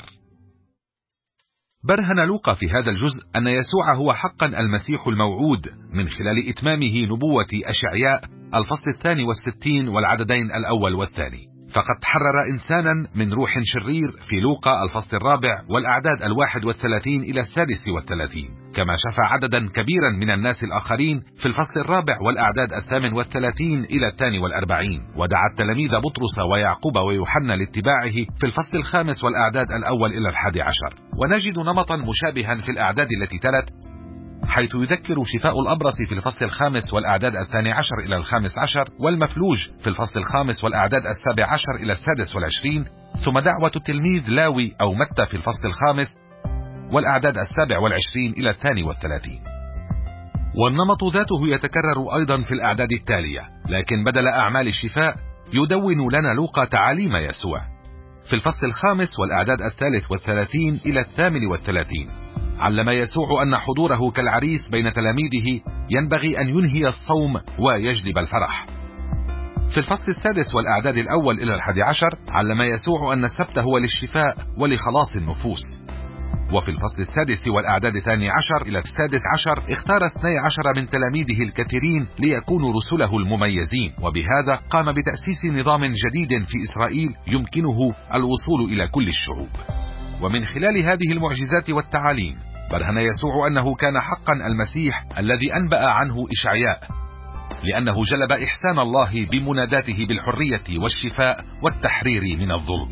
برهن لوقا في هذا الجزء أن يسوع هو حقا المسيح الموعود من خلال إتمامه نبوة أشعياء الفصل 62 والعددين الأول والثاني. فقد حرر إنسانا من روح شرير في لوقا الفصل 4 والأعداد 31 إلى 36، كما شفى عددا كبيرا من الناس الآخرين في الفصل 4 والأعداد 38 إلى 42، ودعا التلاميذ بطرس ويعقوب ويوحنا لاتباعه في الفصل 5 والأعداد الأول إلى 11. ونجد نمطا مشابها في الأعداد التي تلت، حيث يذكر شفاء الأبرص في الفصل 5 والأعداد 12 إلى 15، والمفلوج في الفصل 5 والأعداد 17 إلى 26، ثم دعوة التلميذ لاوي أو متى في الفصل 5 والأعداد 27 إلى 32. والنمط ذاته يتكرر أيضا في الأعداد التالية، لكن بدل أعمال الشفاء يدون لنا لوقا تعاليم يسوع. في الفصل 5 والأعداد 33 إلى 38 علم يسوع أن حضوره كالعريس بين تلاميذه ينبغي أن ينهي الصوم ويجلب الفرح. في الفصل 6 والأعداد الأول إلى 11 علم يسوع أن السبت هو للشفاء ولخلاص النفوس. وفي الفصل 6 والأعداد 12 إلى 16 اختار 12 من تلاميذه الكثيرين ليكونوا رسله المميزين، وبهذا قام بتأسيس نظام جديد في إسرائيل يمكنه الوصول إلى كل الشعوب. ومن خلال هذه المعجزات والتعاليم برهن يسوع أنه كان حقا المسيح الذي أنبأ عنه إشعياء، لأنه جلب إحسان الله بمناداته بالحرية والشفاء والتحرير من الظلم.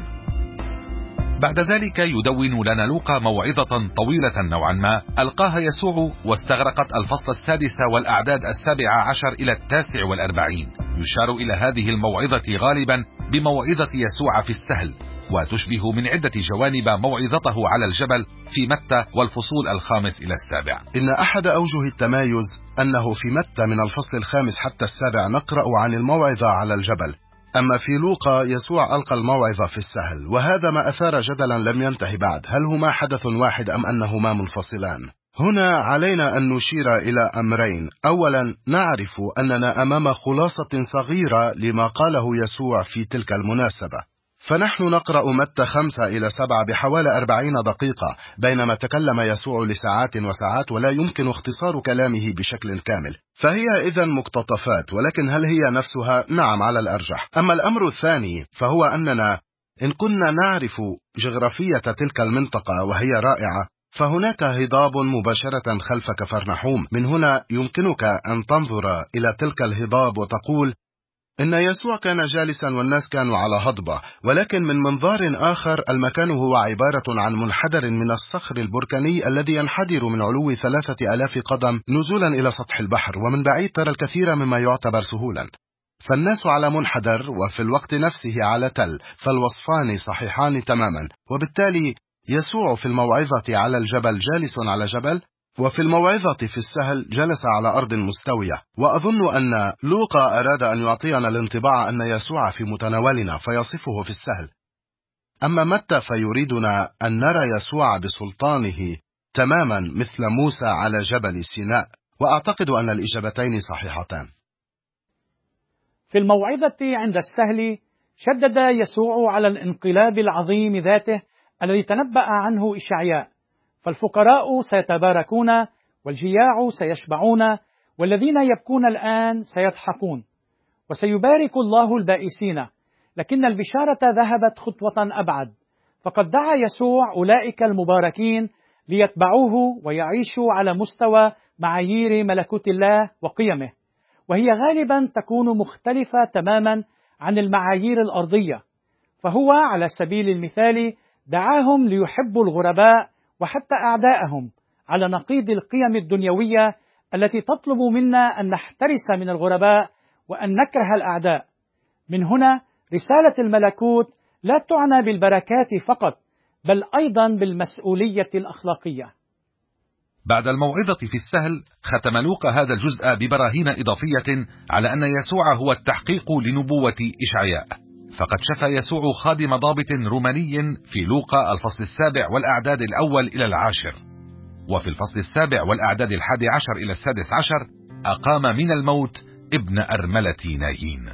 بعد ذلك يدون لنا لوقا موعظة طويلة نوعا ما ألقاها يسوع، واستغرقت الفصل 6 والأعداد 17 إلى 49. يشار إلى هذه الموعظة غالبا بموعظة يسوع في السهل، وتشبه من عدة جوانب موعظته على الجبل في متى والفصول 5 إلى 7. إن أحد أوجه التمايز أنه في متى من الفصل 5 حتى 7 نقرأ عن الموعظة على الجبل، أما في لوقا يسوع ألقى الموعظة في السهل، وهذا ما أثار جدلا لم ينتهي بعد، هل هما حدث واحد أم أنهما منفصلان؟ هنا علينا أن نشير إلى أمرين. أولا، نعرف أننا أمام خلاصة صغيرة لما قاله يسوع في تلك المناسبة، فنحن نقرأ متى 5 إلى 7 بحوالي 40 دقيقة، بينما تكلم يسوع لساعات وساعات ولا يمكن اختصار كلامه بشكل كامل، فهي إذن مقتطفات، ولكن هل هي نفسها؟ نعم على الأرجح. أما الأمر الثاني فهو أننا إن كنا نعرف جغرافية تلك المنطقة وهي رائعة، فهناك هضاب مباشرة خلف كفرنحوم. من هنا يمكنك أن تنظر إلى تلك الهضاب وتقول إن يسوع كان جالسا والناس كانوا على هضبة، ولكن من منظار آخر المكان هو عبارة عن منحدر من الصخر البركاني الذي ينحدر من علو 3000 قدم نزولا إلى سطح البحر، ومن بعيد ترى الكثير مما يعتبر سهولا. فالناس على منحدر وفي الوقت نفسه على تل، فالوصفان صحيحان تماما، وبالتالي يسوع في الموعظة على الجبل جالس على جبل، وفي الموعظة في السهل جلس على أرض مستوية. وأظن أن لوقا أراد أن يعطينا الانطباع أن يسوع في متناولنا فيصفه في السهل، أما متى فيريدنا أن نرى يسوع بسلطانه تماما مثل موسى على جبل سيناء، وأعتقد أن الإجابتين صحيحتان. في الموعظة عند السهل شدد يسوع على الانقلاب العظيم ذاته الذي تنبأ عنه إشعياء، فالفقراء سيتباركون والجياع سيشبعون والذين يبكون الآن سيضحكون، وسيبارك الله البائسين. لكن البشارة ذهبت خطوة أبعد، فقد دعا يسوع أولئك المباركين ليتبعوه ويعيشوا على مستوى معايير ملكوت الله وقيمه، وهي غالبا تكون مختلفة تماما عن المعايير الأرضية. فهو على سبيل المثال دعاهم ليحبوا الغرباء وحتى أعداءهم، على نقيض القيم الدنيوية التي تطلب منا أن نحترس من الغرباء وأن نكره الأعداء. من هنا رسالة الملكوت لا تعنى بالبركات فقط، بل أيضا بالمسؤولية الأخلاقية. بعد الموعظة في السهل ختم لوقا هذا الجزء ببراهين إضافية على أن يسوع هو التحقيق لنبوة إشعياء. فقد شفى يسوع خادم ضابط روماني في لوقا الفصل 7 والأعداد 1 إلى 10، وفي الفصل 7 والأعداد 11 إلى 16 أقام من الموت ابن أرملة نايين.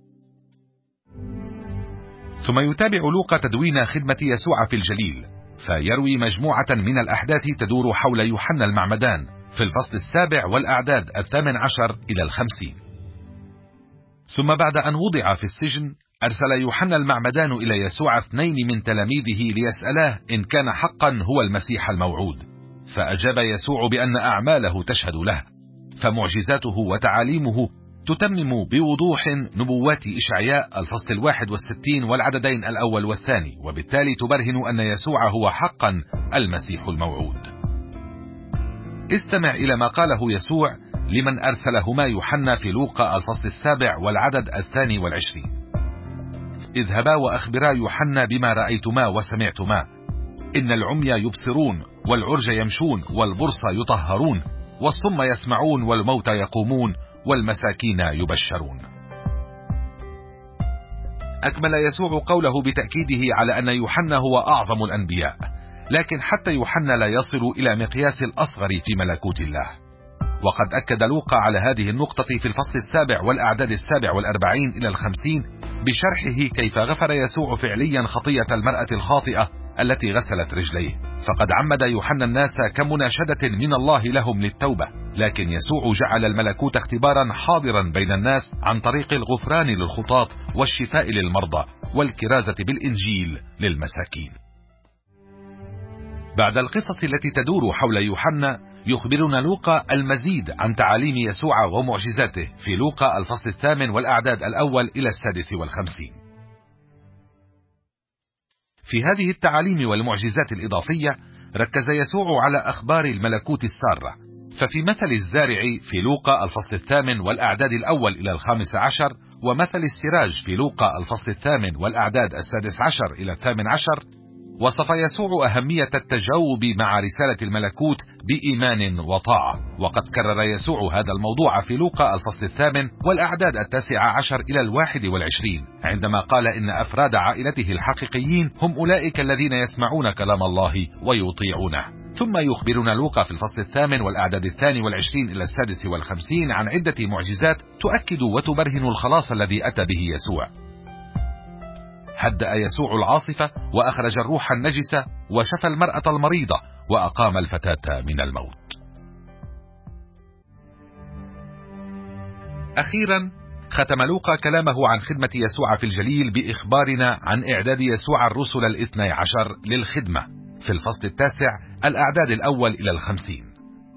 ثم يتابع لوقا تدوين خدمة يسوع في الجليل، فيروي مجموعة من الأحداث تدور حول يوحنا المعمدان في الفصل 7 والأعداد 18 إلى 50. ثم بعد أن وضع في السجن أرسل يوحنا المعمدان إلى يسوع 2 من تلاميذه ليسألاه إن كان حقا هو المسيح الموعود، فأجاب يسوع بأن أعماله تشهد له، فمعجزاته وتعاليمه تتمم بوضوح نبوات إشعياء الفصل 61 والعددين 1 و2، وبالتالي تبرهن أن يسوع هو حقا المسيح الموعود. استمع إلى ما قاله يسوع لمن أرسلهما يوحنا في لوقا الفصل 7 والعدد 22: اذهبا وأخبرا يوحنا بما رأيتما وسمعتما، إن العمي يبصرون والعرج يمشون والبرص يطهرون والصم يسمعون والموتى يقومون والمساكين يبشرون. أكمل يسوع قوله بتأكيده على أن يوحنا هو أعظم الأنبياء، لكن حتى يوحنا لا يصل إلى مقياس الأصغر في ملكوت الله. وقد أكد لوقا على هذه النقطة في الفصل 7 والأعداد 47 إلى 50 بشرحه كيف غفر يسوع فعليا خطية المرأة الخاطئة التي غسلت رجليه. فقد عمد يوحنا الناس كمناشدة من الله لهم للتوبة، لكن يسوع جعل الملكوت اختبارا حاضرا بين الناس عن طريق الغفران للخطاة والشفاء للمرضى والكرازة بالإنجيل للمساكين. بعد القصص التي تدور حول يوحنا، يخبرنا لوقا المزيد عن تعاليم يسوع ومعجزاته في لوقا الفصل 8 والأعداد 1 إلى 56. في هذه التعاليم والمعجزات الإضافية ركز يسوع على أخبار الملكوت السارة، ففي مثل الزارع في لوقا الفصل 8 والأعداد 1 إلى 15، ومثل السراج في لوقا الفصل 8 والأعداد 16 إلى 18، وصف يسوع أهمية التجاوب مع رسالة الملكوت بإيمان وطاعة. وقد كرر يسوع هذا الموضوع في لوقا الفصل 8 والأعداد 19 إلى 21، عندما قال إن أفراد عائلته الحقيقيين هم أولئك الذين يسمعون كلام الله ويطيعونه. ثم يخبرنا لوقا في الفصل 8 والأعداد 22 إلى 56 عن عدة معجزات تؤكد وتبرهن الخلاص الذي أتى به يسوع. هدأ يسوع العاصفة، وأخرج الروح النجسة، وشفى المرأة المريضة، وأقام الفتاة من الموت. أخيرا ختم لوقا كلامه عن خدمة يسوع في الجليل بإخبارنا عن إعداد يسوع الرسل 12 للخدمة في الفصل 9 الأعداد 1 إلى 50.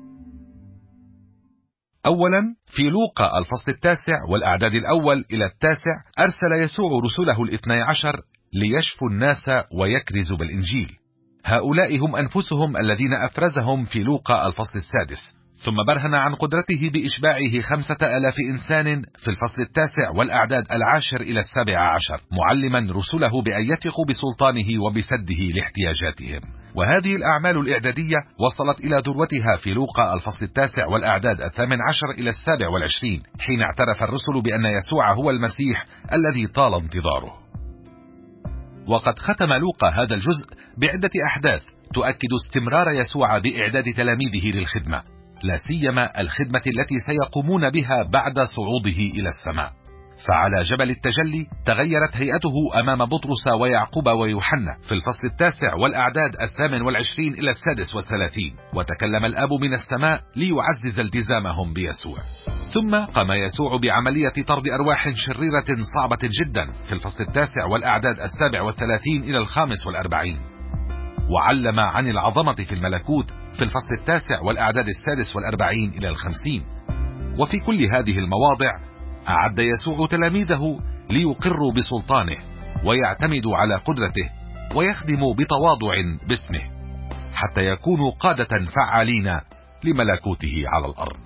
أولا في لوقا الفصل 9 والأعداد 1 إلى 9 أرسل يسوع رسله 12 ليشفوا الناس ويكرزوا بالإنجيل. هؤلاء هم أنفسهم الذين أفرزهم في لوقا الفصل 6، ثم برهن عن قدرته بإشباعه 5000 إنسان في الفصل 9 والأعداد 10 إلى 17، معلما رسله بأن يثقوا بسلطانه وبسده لاحتياجاتهم. وهذه الأعمال الإعدادية وصلت إلى ذروتها في لوقا الفصل 9 والأعداد 18 إلى 27، حين اعترف الرسل بأن يسوع هو المسيح الذي طال انتظاره. وقد ختم لوقا هذا الجزء بعدة أحداث تؤكد استمرار يسوع بإعداد تلاميذه للخدمة، لا سيما الخدمة التي سيقومون بها بعد صعوده إلى السماء. فعلى جبل التجلي تغيرت هيئته أمام بطرس ويعقوب ويوحنا في الفصل 9 والأعداد 28 إلى 36، وتكلم الآب من السماء ليعزز التزامهم بيسوع. ثم قام يسوع بعملية طرد أرواح شريرة صعبة جدا في الفصل 9 والأعداد 37 إلى 45، وعلم عن العظمة في الملكوت في الفصل 9 والأعداد 46 إلى 50. وفي كل هذه المواضع أعد يسوع تلاميذه ليقروا بسلطانه ويعتمدوا على قدرته ويخدموا بتواضع باسمه، حتى يكونوا قادة فعالين لملكوته على الأرض.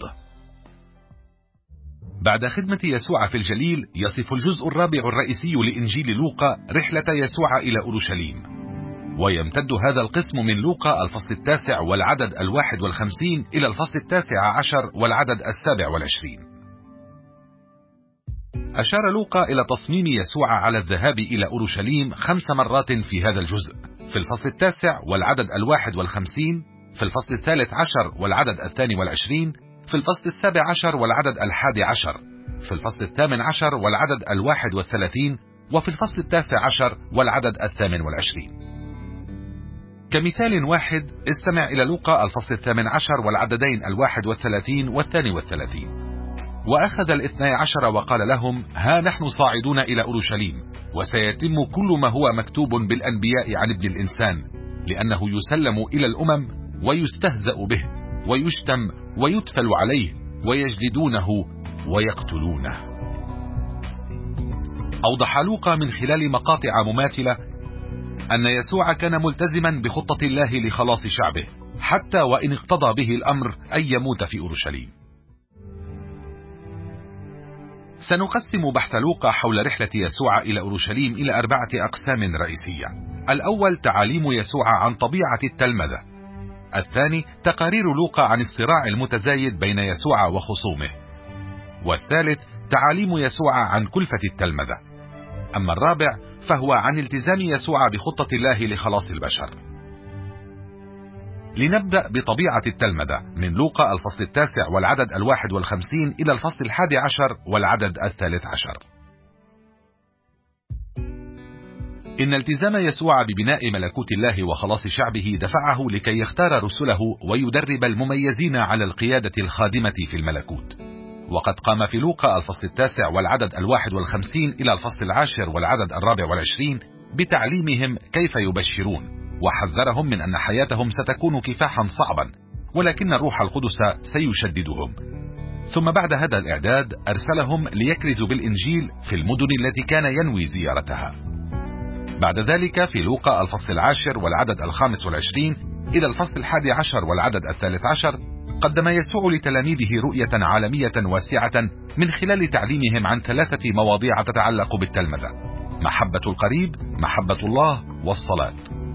بعد خدمة يسوع في الجليل يصف الجزء الرابع الرئيسي لإنجيل لوقا رحلة يسوع إلى أورشليم، ويمتد هذا القسم من لوقا الفصل 9 والعدد 51 إلى الفصل 19 والعدد 27. أشار لوقا إلى تصميم يسوع على الذهاب إلى أورشليم 5 مرات في هذا الجزء، في الفصل 9 والعدد 51، في الفصل 13 والعدد 22، في الفصل 17 والعدد 11، في الفصل 18 والعدد 31، وفي الفصل 19 والعدد 28. كمثال واحد استمع إلى لوقا الفصل 18 والعددين 31 و32. وأخذ 12 وقال لهم: ها نحن صاعدون إلى أورشليم، وسيتم كل ما هو مكتوب بالأنبياء عن ابن الإنسان، لأنه يسلم إلى الأمم ويستهزأ به ويشتم ويتفل عليه ويجلدونه ويقتلونه. أوضح لوقا من خلال مقاطع مماثلة أن يسوع كان ملتزما بخطة الله لخلاص شعبه، حتى وإن اقتضى به الأمر أن يموت في أورشليم. سنقسم بحث لوقا حول رحلة يسوع إلى أورشليم إلى 4 أقسام رئيسية. الأول تعاليم يسوع عن طبيعة التلمذة. الثاني تقارير لوقا عن الصراع المتزايد بين يسوع وخصومه. والثالث تعاليم يسوع عن كلفة التلمذة. أما الرابع فهو عن التزام يسوع بخطة الله لخلاص البشر. لنبدأ بطبيعة التلمذة من لوقا الفصل 9 والعدد 51 إلى الفصل 11 والعدد 13. إن التزام يسوع ببناء ملكوت الله وخلاص شعبه دفعه لكي يختار رسله ويدرب المميزين على القيادة الخادمة في الملكوت. وقد قام في لوقا الفصل 9 والعدد 51 إلى الفصل 10 والعدد 24 بتعليمهم كيف يبشرون، وحذرهم من أن حياتهم ستكون كفاحا صعبا، ولكن الروح القدس سيشددهم. ثم بعد هذا الإعداد أرسلهم ليكرزوا بالإنجيل في المدن التي كان ينوي زيارتها. بعد ذلك في لوقا الفصل 10 والعدد 25 إلى الفصل 11 والعدد 13 قدم يسوع لتلاميذه رؤية عالمية واسعة من خلال تعليمهم عن 3 مواضيع تتعلق بالتلمذة: محبة القريب، محبة الله، والصلاة.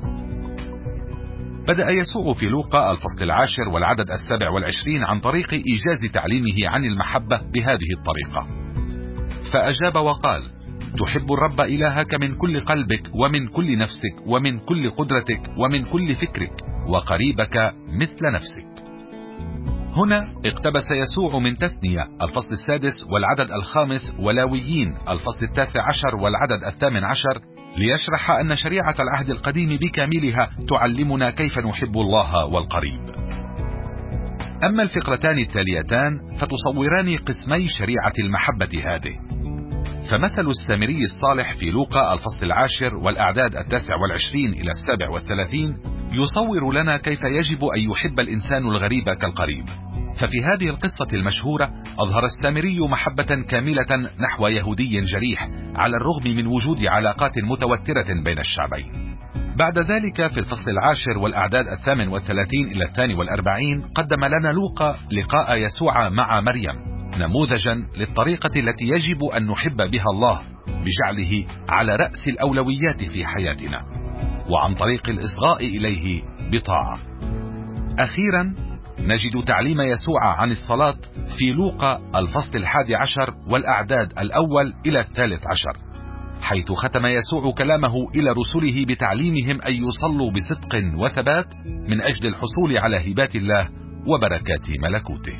بدأ يسوع في لوقا الفصل 10 والعدد 27 عن طريق إيجاز تعليمه عن المحبة بهذه الطريقة: فأجاب وقال: تحب الرب إلهك من كل قلبك ومن كل نفسك ومن كل قدرتك ومن كل فكرك، وقريبك مثل نفسك. هنا اقتبس يسوع من تثنية الفصل 6 والعدد 5 ولاويين الفصل 19 والعدد 18 ليشرح أن شريعة العهد القديم بكاملها تعلمنا كيف نحب الله والقريب. أما الفقرتان التاليتان فتصوران قسمي شريعة المحبة هذه. فمثل السامري الصالح في لوقا الفصل 10 والأعداد 29 إلى 37 يصور لنا كيف يجب أن يحب الإنسان الغريب كالقريب. ففي هذه القصة المشهورة أظهر السامري محبة كاملة نحو يهودي جريح على الرغم من وجود علاقات متوترة بين الشعبين. بعد ذلك في الفصل 10 والأعداد 38 إلى 42 قدم لنا لوقا لقاء يسوع مع مريم، نموذجا للطريقة التي يجب أن نحب بها الله بجعله على رأس الأولويات في حياتنا، وعن طريق الإصغاء إليه بطاعة. أخيرا نجد تعليم يسوع عن الصلاة في لوقا الفصل 11 والأعداد 1 إلى 13، حيث ختم يسوع كلامه إلى رسله بتعليمهم أن يصلوا بصدق وثبات من أجل الحصول على هبات الله وبركات ملكوته.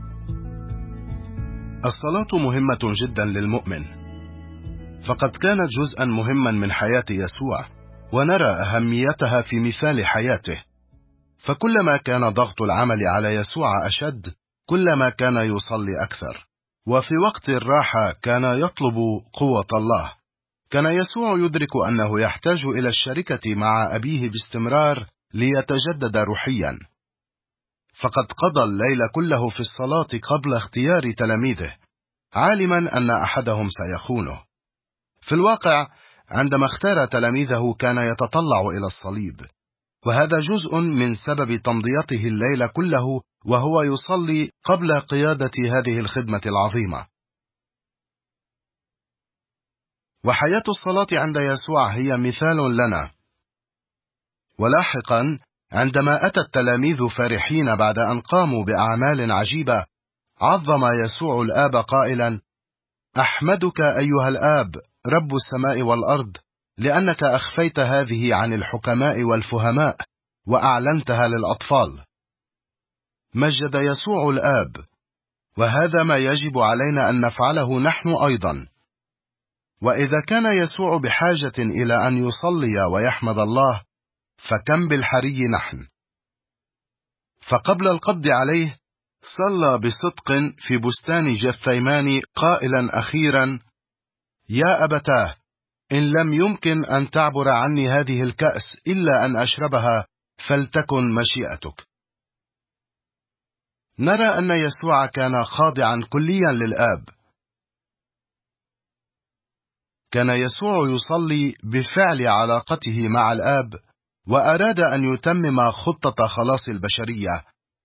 الصلاة مهمة جدا للمؤمن، فقد كانت جزءا مهما من حياة يسوع، ونرى أهميتها في مثال حياته. فكلما كان ضغط العمل على يسوع أشد، كلما كان يصلي أكثر، وفي وقت الراحة كان يطلب قوة الله. كان يسوع يدرك أنه يحتاج إلى الشركة مع أبيه باستمرار ليتجدد روحيا، فقد قضى الليل كله في الصلاة قبل اختيار تلاميذه، عالما أن أحدهم سيخونه. في الواقع عندما اختار تلاميذه كان يتطلع إلى الصليب، وهذا جزء من سبب تمضيته الليل كله وهو يصلي قبل قيادة هذه الخدمة العظيمة. وحياة الصلاة عند يسوع هي مثال لنا. ولاحقا عندما أتى التلاميذ فرحين بعد أن قاموا بأعمال عجيبة، عظم يسوع الآب قائلا: أحمدك أيها الآب رب السماء والأرض، لأنك أخفيت هذه عن الحكماء والفهماء وأعلنتها للأطفال. مجد يسوع الآب، وهذا ما يجب علينا أن نفعله نحن أيضا. وإذا كان يسوع بحاجة إلى أن يصلي ويحمد الله، فكم بالحري نحن. فقبل القبض عليه صلى بصدق في بستان جثيماني قائلا أخيرا: يا أبتاه، إن لم يمكن أن تعبر عني هذه الكأس إلا أن أشربها، فلتكن مشيئتك. نرى أن يسوع كان خاضعا كليا للآب. كان يسوع يصلي بفعل علاقته مع الآب، وأراد أن يتمم خطة خلاص البشرية.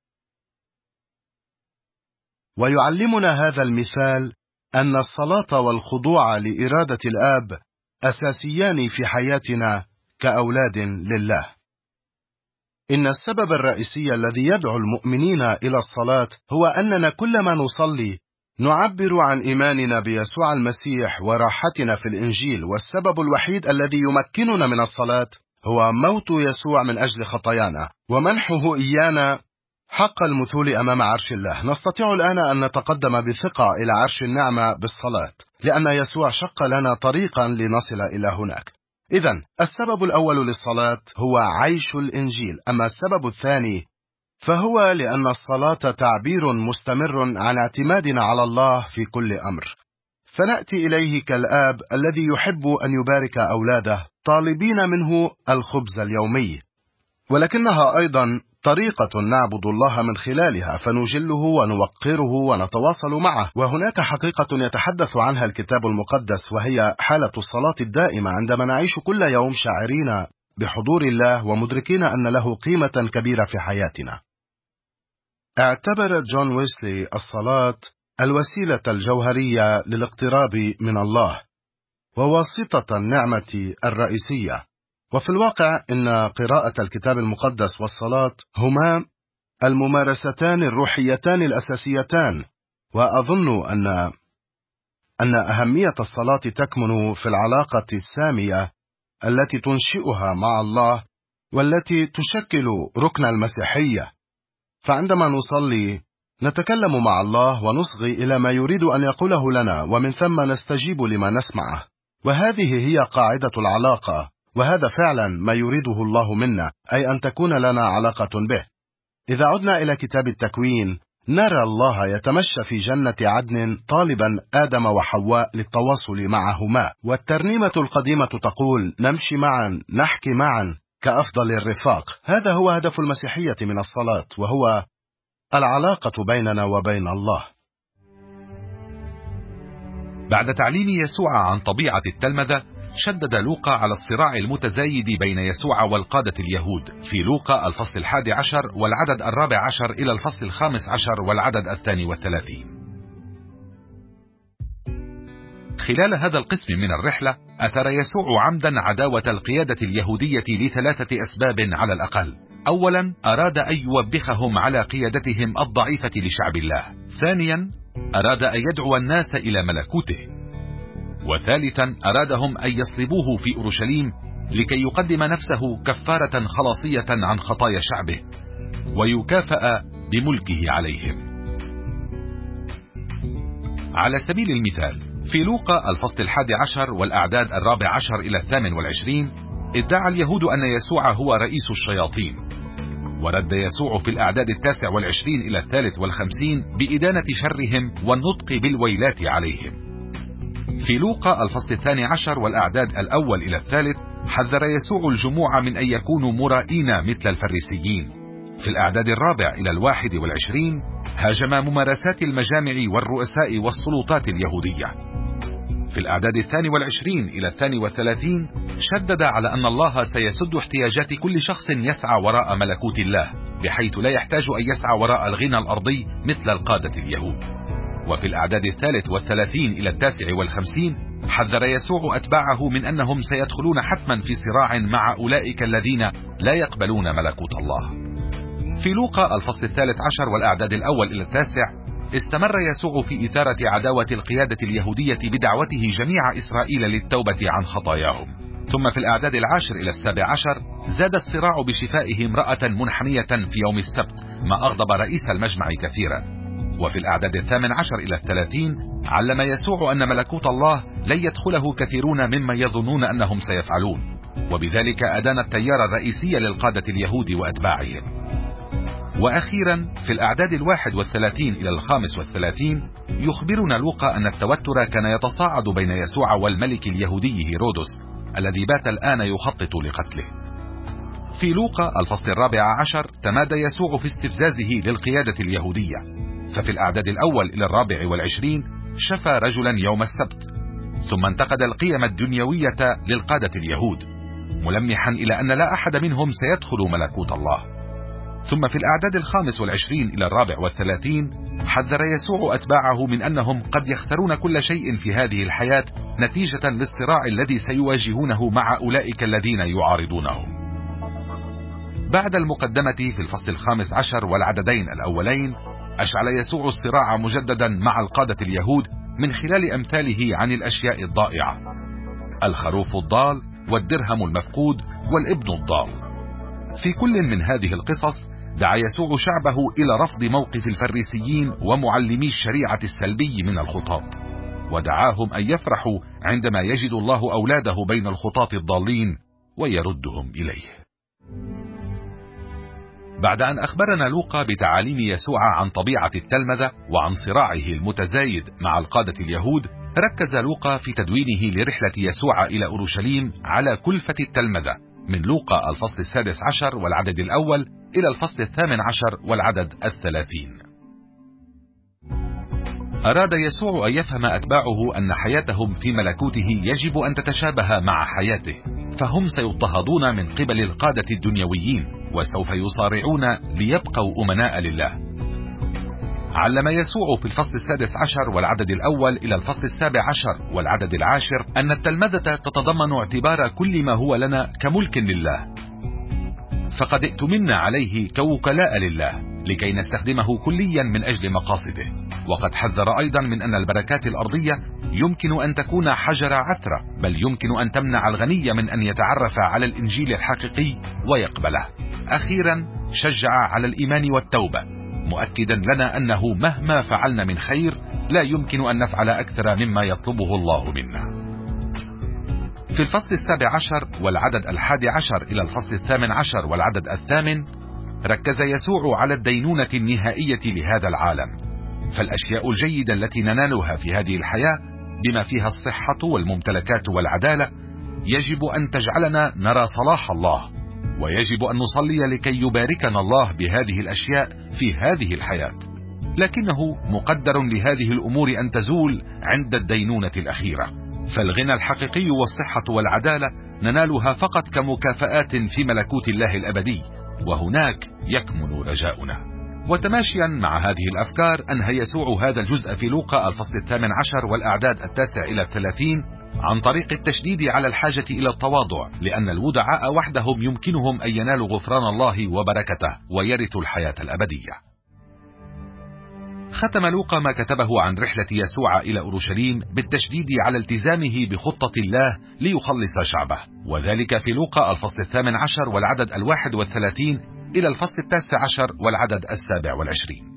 ويعلمنا هذا المثال أن الصلاة والخضوع لإرادة الآب أساسيان في حياتنا كأولاد لله. إن السبب الرئيسي الذي يدعو المؤمنين إلى الصلاة هو أننا كلما نصلي نعبر عن إيماننا بيسوع المسيح وراحتنا في الإنجيل، والسبب الوحيد الذي يمكننا من الصلاة هو موت يسوع من أجل خطايانا ومنحه إيانا حق المثول أمام عرش الله. نستطيع الآن أن نتقدم بثقة إلى عرش النعمة بالصلاة، لأن يسوع شق لنا طريقا لنصل إلى هناك. إذن السبب الأول للصلاة هو عيش الإنجيل. أما السبب الثاني فهو لأن الصلاة تعبير مستمر عن اعتمادنا على الله في كل أمر. فنأتي إليه كالآب الذي يحب أن يبارك أولاده، طالبين منه الخبز اليومي، ولكنها أيضا طريقة نعبد الله من خلالها، فنجله ونوقره ونتواصل معه. وهناك حقيقة يتحدث عنها الكتاب المقدس، وهي حالة الصلاة الدائمة، عندما نعيش كل يوم شاعرين بحضور الله ومدركين أن له قيمة كبيرة في حياتنا. اعتبر جون ويسلي الصلاة الوسيلة الجوهرية للاقتراب من الله وواسطة النعمة الرئيسية. وفي الواقع إن قراءة الكتاب المقدس والصلاة هما الممارستان الروحيتان الأساسيتان. وأظن أن أهمية الصلاة تكمن في العلاقة السامية التي تنشئها مع الله والتي تشكل ركن المسيحية. فعندما نصلي نتكلم مع الله ونصغي إلى ما يريد أن يقوله لنا، ومن ثم نستجيب لما نسمعه. وهذه هي قاعدة العلاقة، وهذا فعلا ما يريده الله منا، أي أن تكون لنا علاقة به. إذا عدنا إلى كتاب التكوين نرى الله يتمشى في جنة عدن طالبا آدم وحواء للتواصل معهما. والترنيمة القديمة تقول: نمشي معا، نحكي معا كأفضل الرفاق. هذا هو هدف المسيحية من الصلاة، وهو العلاقة بيننا وبين الله. بعد تعليم يسوع عن طبيعة التلمذة، شدد لوقا على الصراع المتزايد بين يسوع والقادة اليهود في لوقا الفصل 11 والعدد 14 إلى الفصل 15 والعدد 32. خلال هذا القسم من الرحلة أثار يسوع عمدا عداوة القيادة اليهودية لثلاثة أسباب على الأقل. أولا، أراد أن يوبخهم على قيادتهم الضعيفة لشعب الله. ثانيا، أراد أن يدعو الناس إلى ملكوته. وثالثا، أرادهم أن يصلبوه في أورشليم لكي يقدم نفسه كفارة خلاصية عن خطايا شعبه ويكافأ بملكه عليهم. على سبيل المثال، في لوقا الفصل 11 والأعداد 14 إلى 28 ادعى اليهود أن يسوع هو رئيس الشياطين، ورد يسوع في الأعداد 29 إلى 53 بإدانة شرهم والنطق بالويلات عليهم. في لوقا الفصل 12 والأعداد 1 إلى 3 حذر يسوع الجموع من أن يكونوا مرائين مثل الفريسيين. في الأعداد 4 إلى 21 هاجم ممارسات المجامع والرؤساء والسلطات اليهودية. في الأعداد 22 إلى 32 شدد على أن الله سيسد احتياجات كل شخص يسعى وراء ملكوت الله، بحيث لا يحتاج أن يسعى وراء الغنى الأرضي مثل القادة اليهود. وفي الأعداد 33 إلى 59 حذر يسوع أتباعه من أنهم سيدخلون حتما في صراع مع أولئك الذين لا يقبلون ملكوت الله. في لوقا الفصل 13 والأعداد 1 إلى 9 استمر يسوع في إثارة عداوة القيادة اليهودية بدعوته جميع إسرائيل للتوبة عن خطاياهم. ثم في الأعداد 10 إلى 17 زاد الصراع بشفائه امرأة منحنية في يوم السبت، ما أغضب رئيس المجمع كثيرا. وفي الأعداد 18 إلى 30 علم يسوع أن ملكوت الله لن يدخله كثيرون مما يظنون أنهم سيفعلون، وبذلك أدان التيار الرئيسي للقادة اليهود وأتباعهم. وأخيرا في الأعداد 31 إلى 35 يخبرنا لوقا أن التوتر كان يتصاعد بين يسوع والملك اليهودي هيرودس الذي بات الآن يخطط لقتله. في لوقا الفصل 14 تمادى يسوع في استفزازه للقيادة اليهودية، ففي الأعداد 1 إلى 24 شفى رجلا يوم السبت، ثم انتقد القيم الدنيوية للقادة اليهود ملمحا إلى أن لا أحد منهم سيدخل ملكوت الله. ثم في الأعداد 25 إلى 34 حذر يسوع أتباعه من أنهم قد يخسرون كل شيء في هذه الحياة نتيجة للصراع الذي سيواجهونه مع أولئك الذين يعارضونه. بعد المقدمة في الفصل 15 والعددين الأولين أشعل يسوع الصراع مجددا مع القادة اليهود من خلال أمثاله عن الأشياء الضائعة: الخروف الضال والدرهم المفقود والابن الضال. في كل من هذه القصص دعا يسوع شعبه إلى رفض موقف الفريسيين ومعلمي الشريعة السلبي من الخطاة، ودعاهم أن يفرحوا عندما يجد الله أولاده بين الخطاة الضالين ويردهم إليه. بعد أن أخبرنا لوقا بتعاليم يسوع عن طبيعة التلمذة وعن صراعه المتزايد مع القادة اليهود، ركز لوقا في تدوينه لرحلة يسوع إلى أورشليم على كلفة التلمذة من لوقا الفصل 16 والعدد الأول إلى الفصل 18 والعدد 30. أراد يسوع أن يفهم أتباعه أن حياتهم في ملكوته يجب أن تتشابه مع حياته، فهم سيضطهدون من قبل القادة الدنيويين وسوف يصارعون ليبقوا أمناء لله. علم يسوع في الفصل 16 والعدد الأول إلى الفصل 17 والعدد 10 أن التلمذة تتضمن اعتبار كل ما هو لنا كملك لله، فقد ائتمنا عليه كوكلاء لله لكي نستخدمه كليا من أجل مقاصده. وقد حذر أيضا من أن البركات الأرضية يمكن أن تكون حجر عثرة، بل يمكن أن تمنع الغني من أن يتعرف على الإنجيل الحقيقي ويقبله. أخيرا شجع على الإيمان والتوبة، مؤكدا لنا أنه مهما فعلنا من خير لا يمكن أن نفعل أكثر مما يطلبه الله منا. في الفصل 17 والعدد 11 إلى الفصل 18 والعدد 8 ركز يسوع على الدينونة النهائية لهذا العالم، فالأشياء الجيدة التي ننالها في هذه الحياة بما فيها الصحة والممتلكات والعدالة يجب أن تجعلنا نرى صلاح الله، ويجب أن نصلي لكي يباركنا الله بهذه الأشياء في هذه الحياة، لكنه مقدر لهذه الأمور أن تزول عند الدينونة الأخيرة. فالغنى الحقيقي والصحة والعدالة ننالها فقط كمكافآت في ملكوت الله الأبدي، وهناك يكمن رجاؤنا. وتماشيا مع هذه الأفكار أنهى يسوع هذا الجزء في لوقا الفصل 18 والأعداد 9 إلى 30 عن طريق التشديد على الحاجة إلى التواضع، لأن الودعاء وحدهم يمكنهم أن ينالوا غفران الله وبركته ويرثوا الحياة الأبدية. ختم لوقا ما كتبه عن رحلة يسوع إلى أورشليم بالتشديد على التزامه بخطة الله ليخلص شعبه، وذلك في لوقا الفصل 18 والعدد 31 إلى الفصل 19 والعدد 27.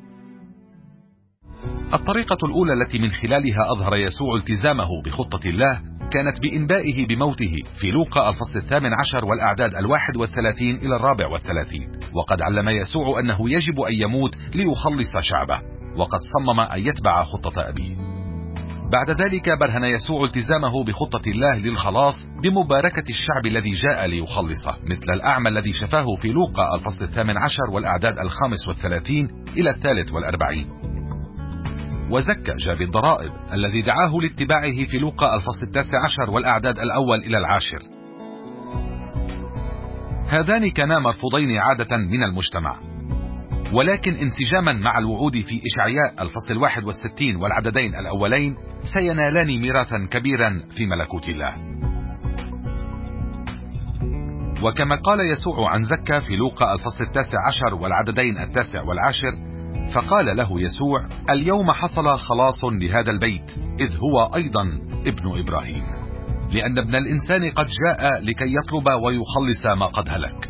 الطريقة الأولى التي من خلالها أظهر يسوع التزامه بخطة الله كانت بإنبائه بموته في لوقا الفصل 18 والأعداد 31 إلى 34. وقد علم يسوع أنه يجب أن يموت ليخلص شعبه، وقد صمم أن يتبع خطة أبيه. بعد ذلك برهن يسوع التزامه بخطة الله للخلاص بمباركة الشعب الذي جاء ليخلصه، مثل الأعمى الذي شفاه في لوقا الفصل 18 والأعداد 35 إلى 43، وزكى جاب الضرائب الذي دعاه لاتباعه في لوقا الفصل 19 والأعداد 1 إلى 10. هذان كانا مرفوضين عادة من المجتمع، ولكن انسجاما مع الوعود في إشعياء الفصل 61 والعددين الأولين سينالان ميراثا كبيرا في ملكوت الله. وكما قال يسوع عن زكى في لوقا الفصل 19 والعددين 9 و10، فقال له يسوع: اليوم حصل خلاص لهذا البيت إذ هو أيضا ابن إبراهيم، لأن ابن الإنسان قد جاء لكي يطلب ويخلص ما قد هلك.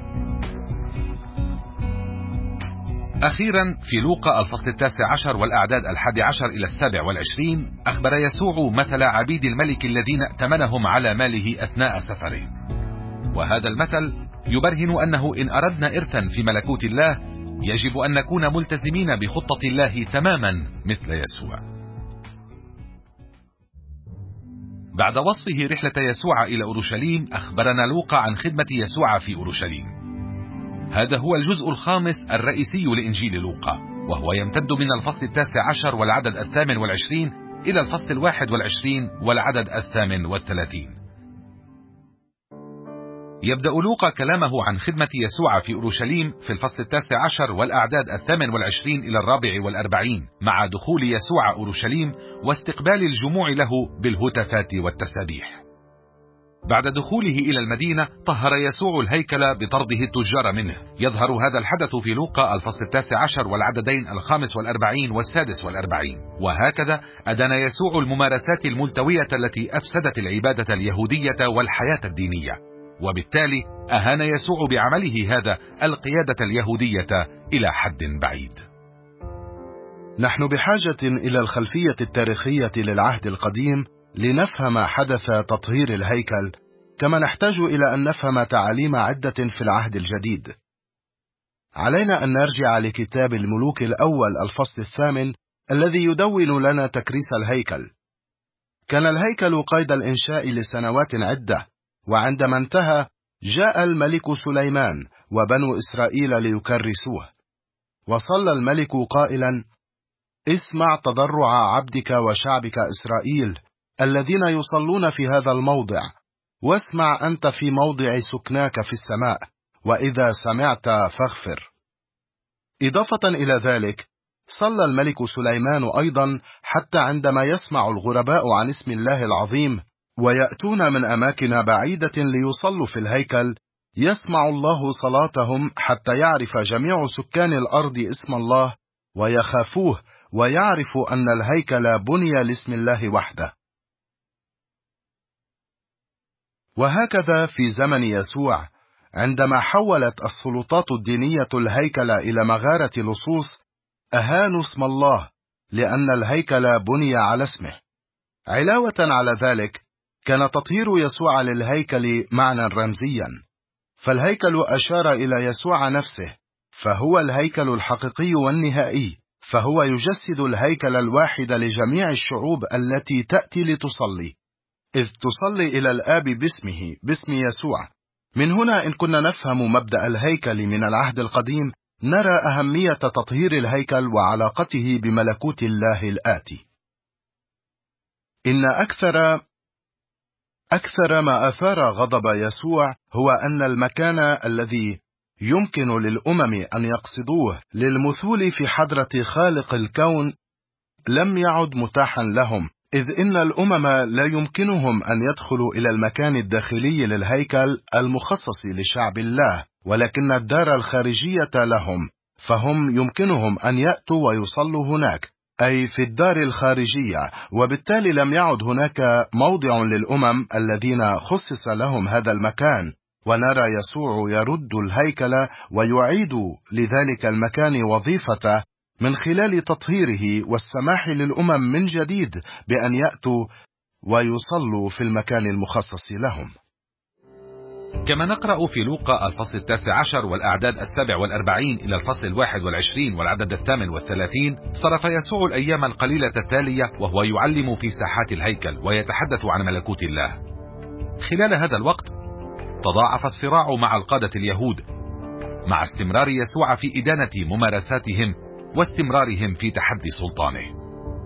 أخيرا في لوقا الفصل 19 والأعداد 11 إلى 27 أخبر يسوع مثل عبيد الملك الذين ائتمنهم على ماله أثناء سفره، وهذا المثل يبرهن أنه إن أردنا إرثا في ملكوت الله يجب أن نكون ملتزمين بخطة الله تماما مثل يسوع. بعد وصفه رحلة يسوع إلى أورشليم أخبرنا لوقا عن خدمة يسوع في أورشليم. هذا هو الجزء الخامس الرئيسي لإنجيل لوقا، وهو يمتد من الفصل 19 والعدد 28 إلى الفصل 21 والعدد 38. يبدأ لوقا كلامه عن خدمة يسوع في أورشليم في الفصل 19 والأعداد 28 إلى 44 مع دخول يسوع أورشليم واستقبال الجموع له بالهتافات والتسابيح. بعد دخوله إلى المدينة طهر يسوع الهيكل بطرده التجار منه. يظهر هذا الحدث في لوقا الفصل 19 والعددين 45 و46. وهكذا أدان يسوع الممارسات الملتوية التي أفسدت العبادة اليهودية والحياة الدينية، وبالتالي أهان يسوع بعمله هذا القيادة اليهودية إلى حد بعيد. نحن بحاجة إلى الخلفية التاريخية للعهد القديم لنفهم حدث تطهير الهيكل، كما نحتاج إلى أن نفهم تعاليم عدة في العهد الجديد. علينا أن نرجع لكتاب الملوك الأول الفصل 8 الذي يدون لنا تكريس الهيكل. كان الهيكل قيد الإنشاء لسنوات عدة، وعندما انتهى جاء الملك سليمان وبنو إسرائيل ليكرسوه، وصلى الملك قائلا: اسمع تضرع عبدك وشعبك إسرائيل الذين يصلون في هذا الموضع، واسمع أنت في موضع سكناك في السماء، وإذا سمعت فاغفر. إضافة إلى ذلك، صلى الملك سليمان أيضا حتى عندما يسمع الغرباء عن اسم الله العظيم ويأتون من أماكن بعيدة ليصلوا في الهيكل، يسمع الله صلاتهم حتى يعرف جميع سكان الأرض اسم الله ويخافوه، ويعرفوا أن الهيكل بني لاسم الله وحده. وهكذا في زمن يسوع، عندما حولت السلطات الدينية الهيكل إلى مغارة لصوص، أهانوا اسم الله لأن الهيكل بني على اسمه. علاوة على ذلك، كان تطهير يسوع للهيكل معنى رمزيا، فالهيكل أشار إلى يسوع نفسه، فهو الهيكل الحقيقي والنهائي، فهو يجسد الهيكل الواحد لجميع الشعوب التي تأتي لتصلي، إذ تصلي إلى الآب باسم يسوع. من هنا إن كنا نفهم مبدأ الهيكل من العهد القديم، نرى أهمية تطهير الهيكل وعلاقته بملكوت الله الآتي. إن أكثر ما أثار غضب يسوع هو أن المكان الذي يمكن للأمم أن يقصدوه للمثول في حضرة خالق الكون لم يعد متاحا لهم، إذ إن الأمم لا يمكنهم أن يدخلوا إلى المكان الداخلي للهيكل المخصص لشعب الله، ولكن الدار الخارجية لهم، فهم يمكنهم أن يأتوا ويصلوا هناك، أي في الدار الخارجية، وبالتالي لم يعد هناك موضع للأمم الذين خصص لهم هذا المكان. ونرى يسوع يرد الهيكل ويعيد لذلك المكان وظيفته من خلال تطهيره والسماح للأمم من جديد بأن يأتوا ويصلوا في المكان المخصص لهم. كما نقرأ في لوقا الفصل 19 والأعداد 47 إلى الفصل 21 والعدد 38: صرف يسوع الأيام القليلة التالية وهو يعلم في ساحات الهيكل ويتحدث عن ملكوت الله. خلال هذا الوقت تضاعف الصراع مع القادة اليهود، مع استمرار يسوع في إدانة ممارساتهم واستمرارهم في تحدي سلطانه.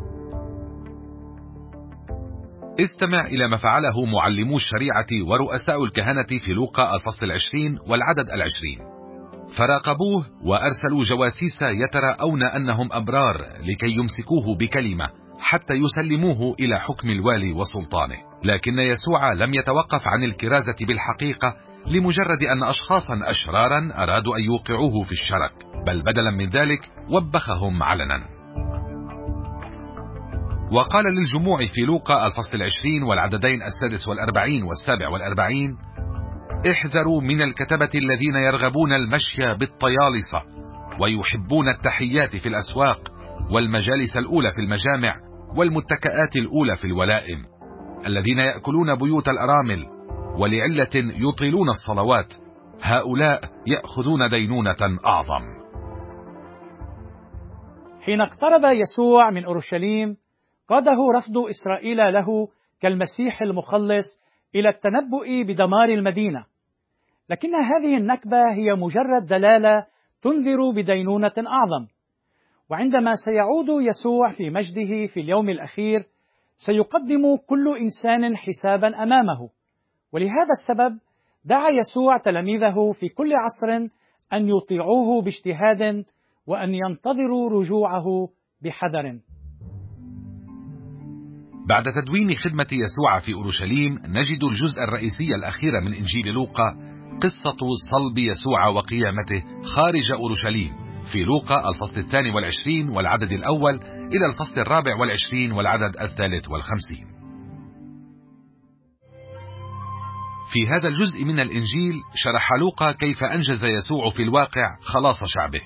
استمع إلى ما فعله معلمو الشريعة ورؤساء الكهنة في لوقا الفصل 20 والعدد 20: فراقبوه وأرسلوا جواسيس يتراءون أنهم أبرار لكي يمسكوه بكلمة حتى يسلموه إلى حكم الوالي وسلطانه. لكن يسوع لم يتوقف عن الكرازة بالحقيقة لمجرد أن أشخاصا أشرارا أرادوا أن يوقعوه في الشرك، بل بدلا من ذلك وبخهم علنا. وقال للجموع في لوقا الفصل 20 والعددين 46 و47: احذروا من الكتبة الذين يرغبون المشي بالطيالصة ويحبون التحيات في الأسواق والمجالس الأولى في المجامع والمتكئات الأولى في الولائم، الذين يأكلون بيوت الأرامل ولعلة يطيلون الصلوات، هؤلاء يأخذون دينونة أعظم. حين اقترب يسوع من أورشليم، قاده رفض إسرائيل له كالمسيح المخلص إلى التنبؤ بدمار المدينة، لكن هذه النكبة هي مجرد دلالة تنذر بدينونة أعظم. وعندما سيعود يسوع في مجده في اليوم الأخير، سيقدم كل إنسان حسابا أمامه. ولهذا السبب دعا يسوع تلاميذه في كل عصر أن يطيعوه باجتهاد وأن ينتظروا رجوعه بحذر. بعد تدوين خدمة يسوع في أورشليم، نجد الجزء الرئيسي الأخير من إنجيل لوقا، قصة صلب يسوع وقيامته خارج أورشليم، في لوقا الفصل 22 والعدد الأول إلى الفصل 24 والعدد 53. في هذا الجزء من الإنجيل شرح لوقا كيف أنجز يسوع في الواقع خلاص شعبه.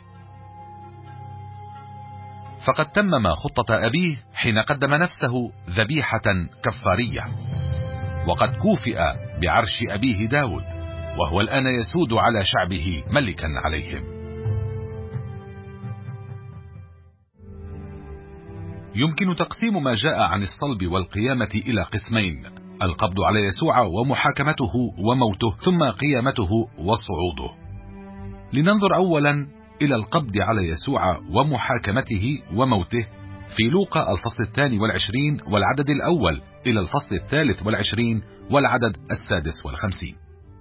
فقد تمم خطة أبيه حين قدم نفسه ذبيحة كفارية، وقد كوفئ بعرش أبيه داود، وهو الآن يسود على شعبه ملكا عليهم. يمكن تقسيم ما جاء عن الصلب والقيامة إلى قسمين: القبض على يسوع ومحاكمته وموته، ثم قيامته وصعوده. لننظر أولا إلى القبض على يسوع ومحاكمته وموته في لوقا الفصل 22 والعدد الأول إلى الفصل 23 والعدد 56.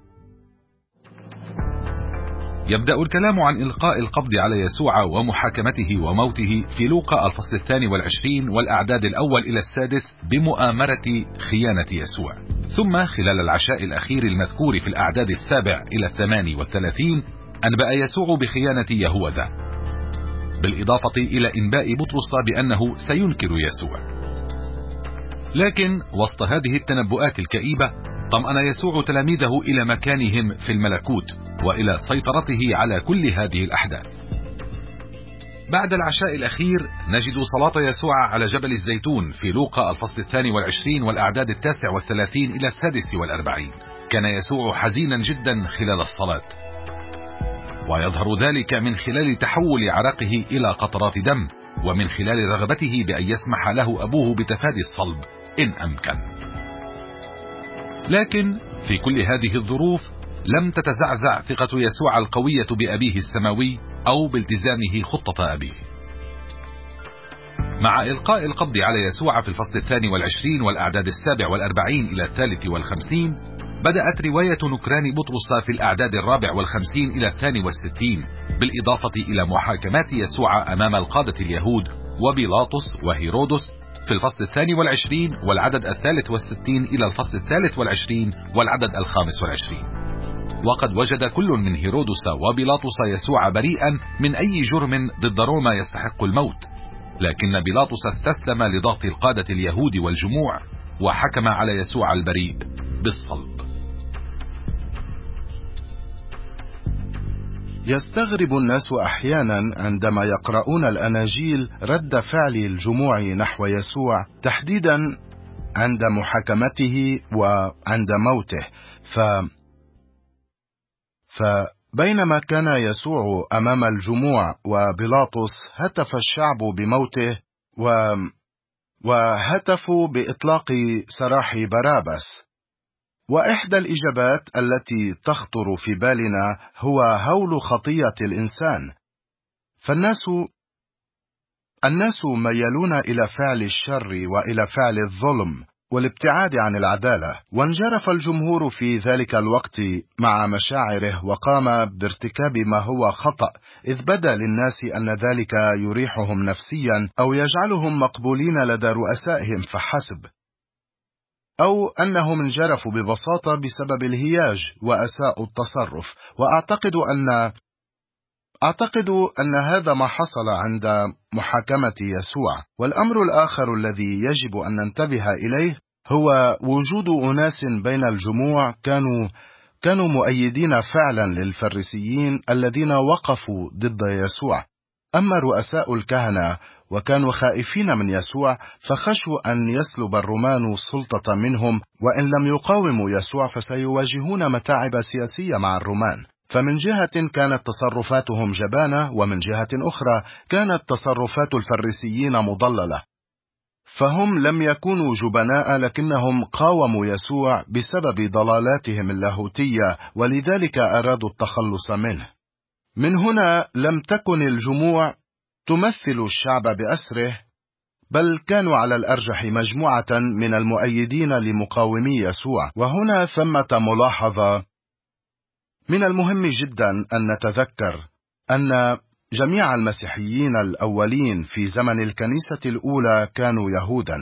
يبدأ الكلام عن إلقاء القبض على يسوع ومحاكمته وموته في لوقا الفصل 22 والأعداد الأول إلى 6 بمؤامرة خيانة يسوع. ثم خلال العشاء الأخير المذكور في الأعداد 7 إلى 38 أنبأ يسوع بخيانة يهوذا، بالإضافة إلى إنباء بطرس بأنه سينكر يسوع. لكن وسط هذه التنبؤات الكئيبة طمأن يسوع تلاميذه إلى مكانهم في الملكوت وإلى سيطرته على كل هذه الأحداث. بعد العشاء الأخير نجد صلاة يسوع على جبل الزيتون في لوقا الفصل 22 والأعداد 39 إلى 46. كان يسوع حزينا جدا خلال الصلاة، ويظهر ذلك من خلال تحول عرقه إلى قطرات دم، ومن خلال رغبته بأن يسمح له أبوه بتفادي الصلب إن أمكن. لكن في كل هذه الظروف لم تتزعزع ثقة يسوع القوية بأبيه السماوي أو بالتزامه خطة أبيه. مع إلقاء القبض على يسوع في الفصل 22 والأعداد 47 إلى 53 بدأت رواية نكران بطرس في الأعداد 54 إلى 62، بالإضافة إلى محاكمات يسوع أمام القادة اليهود وبيلاطس وهيرودس في الفصل 22 والعدد 63 إلى الفصل 23 والعدد 25. وقد وجد كل من هيرودس وبيلاطس يسوع بريئا من أي جرم ضد روما يستحق الموت، لكن بيلاطس استسلم لضغط القادة اليهود والجموع وحكم على يسوع البريء بالصلب. يستغرب الناس أحيانا عندما يقرؤون الأناجيل رد فعل الجموع نحو يسوع، تحديدا عند محاكمته وعند موته. فبينما كان يسوع أمام الجموع وبيلاطس هتف الشعب بموته وهتفوا بإطلاق سراح باراباس. وإحدى الإجابات التي تخطر في بالنا هو هول خطية الإنسان. فالناس ميلون إلى فعل الشر وإلى فعل الظلم والابتعاد عن العدالة، وانجرف الجمهور في ذلك الوقت مع مشاعره وقام بارتكاب ما هو خطأ، إذ بدا للناس أن ذلك يريحهم نفسيا أو يجعلهم مقبولين لدى رؤسائهم فحسب، أو أنهم انجرفوا ببساطة بسبب الهياج وأساءوا التصرف. وأعتقد أن هذا ما حصل عند محاكمة يسوع. والأمر الآخر الذي يجب أن ننتبه إليه هو وجود أناس بين الجموع كانوا مؤيدين فعلا للفريسيين الذين وقفوا ضد يسوع. أما رؤساء الكهنة وكانوا خائفين من يسوع فخشوا أن يسلب الرومان السلطة منهم، وإن لم يقاوموا يسوع فسيواجهون متاعب سياسية مع الرومان. فمن جهة كانت تصرفاتهم جبانة، ومن جهة أخرى كانت تصرفات الفريسيين مضللة. فهم لم يكونوا جبناء، لكنهم قاوموا يسوع بسبب ضلالاتهم اللاهوتية، ولذلك أرادوا التخلص منه. من هنا لم تكن الجموع تمثل الشعب بأسره، بل كانوا على الأرجح مجموعة من المؤيدين لمقاومي يسوع. وهنا ثمة ملاحظة: من المهم جدا أن نتذكر أن جميع المسيحيين الأولين في زمن الكنيسة الأولى كانوا يهودا،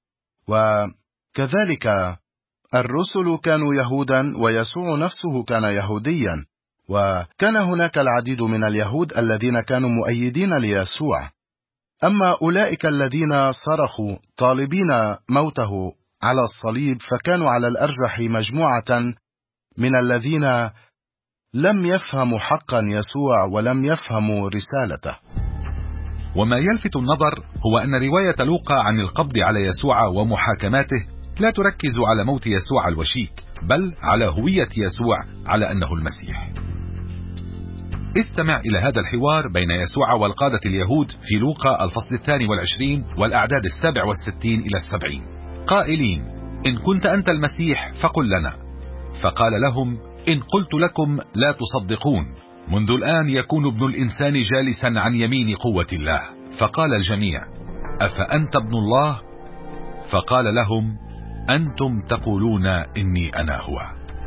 وكذلك الرسل كانوا يهودا، ويسوع نفسه كان يهوديا، وكان هناك العديد من اليهود الذين كانوا مؤيدين ليسوع. أما أولئك الذين صرخوا طالبين موته على الصليب فكانوا على الأرجح مجموعة من الذين لم يفهموا حقا يسوع ولم يفهموا رسالته. وما يلفت النظر هو أن رواية لوقا عن القبض على يسوع ومحاكماته لا تركز على موت يسوع الوشيك، بل على هوية يسوع، على أنه المسيح. استمع إلى هذا الحوار بين يسوع والقادة اليهود في لوقا الفصل 22 والأعداد 67 إلى 70 قائلين: إن كنت أنت المسيح فقل لنا. فقال لهم: إن قلت لكم لا تصدقون، منذ الآن يكون ابن الإنسان جالسا عن يمين قوة الله. فقال الجميع: أفأنت ابن الله؟ فقال لهم: أنتم تقولون إني أنا هو.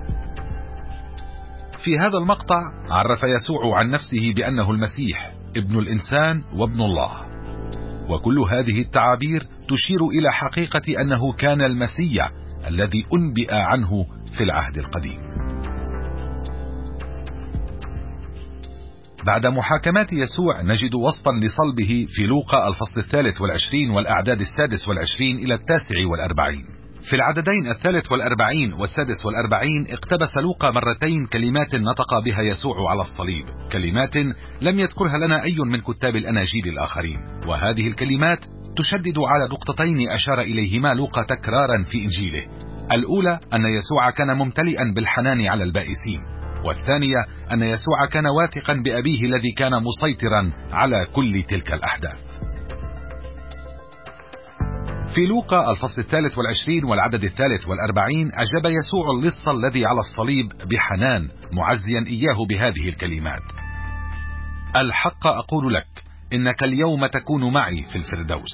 في هذا المقطع عرف يسوع عن نفسه بأنه المسيح ابن الإنسان وابن الله، وكل هذه التعابير تشير إلى حقيقة أنه كان المسيح الذي أنبئ عنه في العهد القديم. بعد محاكمات يسوع نجد وصفا لصلبه في لوقا الفصل 23 والأعداد 26 إلى 49. في العددين 43 و46 اقتبس لوقا مرتين كلمات نطق بها يسوع على الصليب، كلمات لم يذكرها لنا أي من كتاب الأناجيل الآخرين، وهذه الكلمات تشدد على نقطتين أشار إليهما لوقا تكرارا في إنجيله. الأولى أن يسوع كان ممتلئا بالحنان على البائسين، والثانية أن يسوع كان واثقا بأبيه الذي كان مسيطرا على كل تلك الأحداث. في لوقا الفصل 23 والعدد 43 أجاب يسوع اللص الذي على الصليب بحنان، معزيا إياه بهذه الكلمات: الحق أقول لك إنك اليوم تكون معي في الفردوس.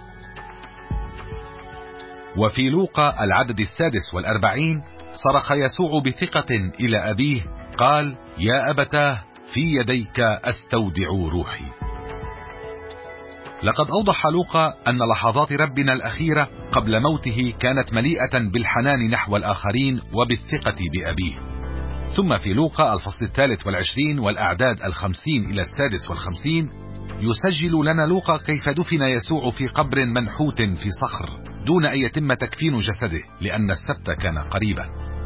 وفي لوقا العدد 46 صرخ يسوع بثقة إلى أبيه، قال: يا أبتاه في يديك أستودع روحي. لقد أوضح لوقا أن لحظات ربنا الأخيرة قبل موته كانت مليئة بالحنان نحو الآخرين وبالثقة بأبيه. ثم في لوقا الفصل 23 والأعداد 50 إلى 56 يسجل لنا لوقا كيف دفن يسوع في قبر منحوت في صخر دون أن يتم تكفين جسده، لأن السبت كان قريبا.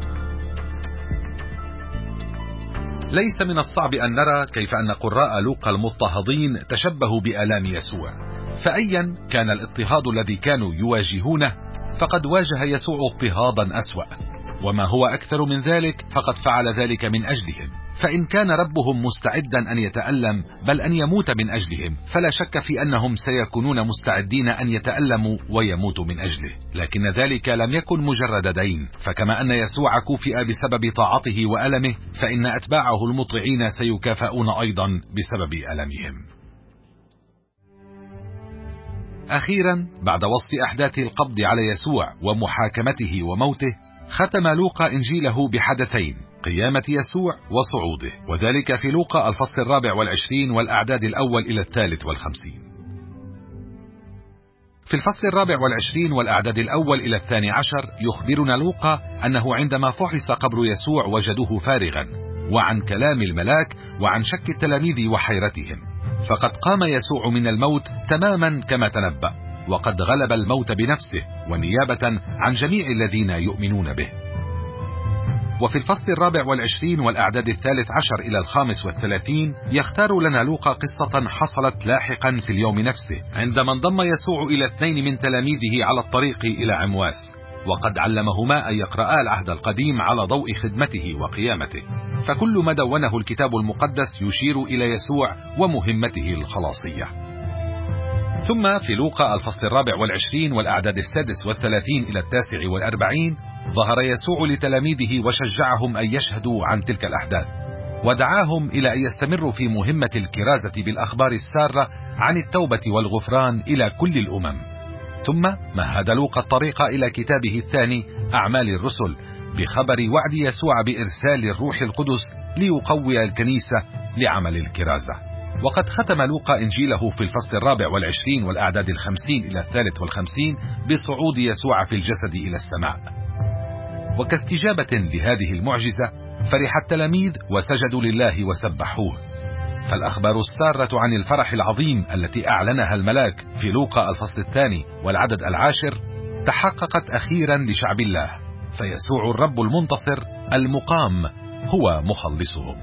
ليس من الصعب أن نرى كيف أن قراء لوقا المضطهدين تشبهوا بآلام يسوع، فأيا كان الاضطهاد الذي كانوا يواجهونه فقد واجه يسوع اضطهادا أسوأ، وما هو أكثر من ذلك فقد فعل ذلك من أجلهم. فإن كان ربهم مستعدا أن يتألم بل أن يموت من أجلهم، فلا شك في أنهم سيكونون مستعدين أن يتألموا ويموتوا من أجله. لكن ذلك لم يكن مجرد دين، فكما أن يسوع كوفئ بسبب طاعته وألمه، فإن أتباعه المطيعين سيكافئون أيضا بسبب ألمهم. أخيرا، بعد وصف أحداث القبض على يسوع ومحاكمته وموته، ختم لوقا إنجيله بحدثين: قيامة يسوع وصعوده، وذلك في لوقا الفصل 24 والأعداد 1 إلى 53. في الفصل 24 والأعداد 1 إلى 12 يخبرنا لوقا أنه عندما فحص قبر يسوع وجدوه فارغا، وعن كلام الملاك، وعن شك التلاميذ وحيرتهم، فقد قام يسوع من الموت تماما كما تنبأ، وقد غلب الموت بنفسه ونيابة عن جميع الذين يؤمنون به. وفي الفصل 24 والأعداد 13 إلى 35 يختار لنا لوقا قصة حصلت لاحقا في اليوم نفسه، عندما انضم يسوع إلى 2 من تلاميذه على الطريق إلى عمواس، وقد علمهما أن يقرأا العهد القديم على ضوء خدمته وقيامته. فكل ما دونه الكتاب المقدس يشير إلى يسوع ومهمته الخلاصية. ثم في لوقا الفصل 24 والأعداد 36 إلى 49 ظهر يسوع لتلاميذه وشجعهم أن يشهدوا عن تلك الأحداث، ودعاهم إلى أن يستمروا في مهمة الكرازة بالأخبار السارة عن التوبة والغفران إلى كل الأمم. ثم مهد لوقا الطريق إلى كتابه الثاني أعمال الرسل بخبر وعد يسوع بإرسال الروح القدس ليقوي الكنيسة لعمل الكرازة. وقد ختم لوقا إنجيله في الفصل 24 والأعداد 50 إلى 53 بصعود يسوع في الجسد إلى السماء. وكاستجابة لهذه المعجزة فرح التلاميذ وسجدوا لله وسبحوه. فالأخبار السارة عن الفرح العظيم التي أعلنها الملاك في لوقا الفصل 2 والعدد 10 تحققت أخيرا لشعب الله، فيسوع الرب المنتصر المقام هو مخلصهم.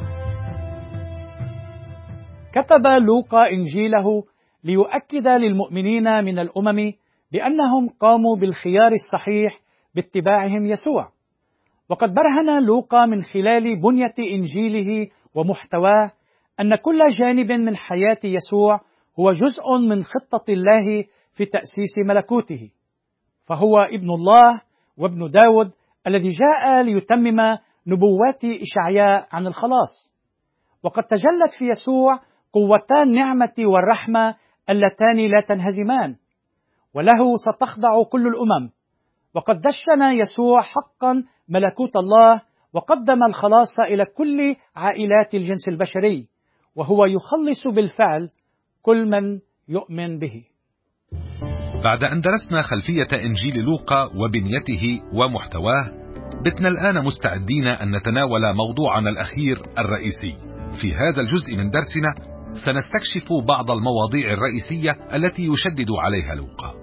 كتب لوقا إنجيله ليؤكد للمؤمنين من الأمم بأنهم قاموا بالخيار الصحيح باتباعهم يسوع. وقد برهن لوقا من خلال بنية إنجيله ومحتواه أن كل جانب من حياة يسوع هو جزء من خطة الله في تأسيس ملكوته، فهو ابن الله وابن داود الذي جاء ليتمم نبوات إشعياء عن الخلاص. وقد تجلت في يسوع قوتا النعمة والرحمة اللتان لا تنهزمان، وله ستخضع كل الأمم. وقد دشن يسوع حقا ملكوت الله، وقدم الخلاص إلى كل عائلات الجنس البشري، وهو يخلص بالفعل كل من يؤمن به. بعد أن درسنا خلفية إنجيل لوقا وبنيته ومحتواه، بتنا الآن مستعدين أن نتناول موضوعنا الأخير الرئيسي. في هذا الجزء من درسنا سنستكشف بعض المواضيع الرئيسية التي يشدد عليها لوقا.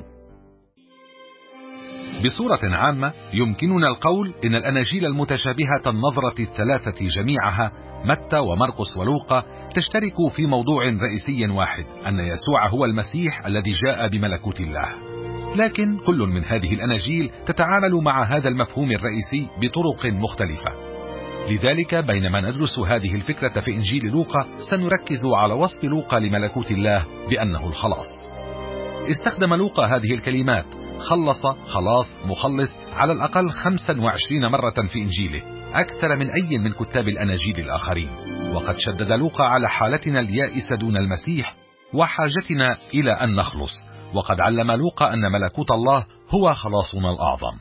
بصورة عامة يمكننا القول إن الأناجيل المتشابهة النظرة الثلاثة جميعها متى ومرقس ولوقا تشترك في موضوع رئيسي واحد، أن يسوع هو المسيح الذي جاء بملكوت الله. لكن كل من هذه الأناجيل تتعامل مع هذا المفهوم الرئيسي بطرق مختلفة. لذلك بينما ندرس هذه الفكرة في إنجيل لوقا سنركز على وصف لوقا لملكوت الله بأنه الخلاص. استخدم لوقا هذه الكلمات خلص، خلاص، مخلص على الأقل 25 مرة في إنجيله، أكثر من أي من كتاب الأناجيل الآخرين. وقد شدد لوقا على حالتنا اليائسة دون المسيح وحاجتنا إلى أن نخلص، وقد علم لوقا أن ملكوت الله هو خلاصنا الأعظم.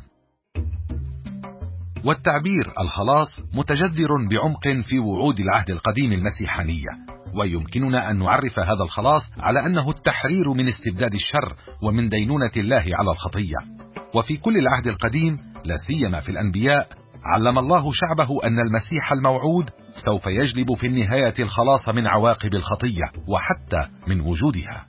والتعبير الخلاص متجذر بعمق في وعود العهد القديم المسيحانية، ويمكننا أن نعرف هذا الخلاص على أنه التحرير من استبداد الشر ومن دينونة الله على الخطية. وفي كل العهد القديم لا سيما في الأنبياء علم الله شعبه أن المسيح الموعود سوف يجلب في النهاية الخلاص من عواقب الخطية وحتى من وجودها.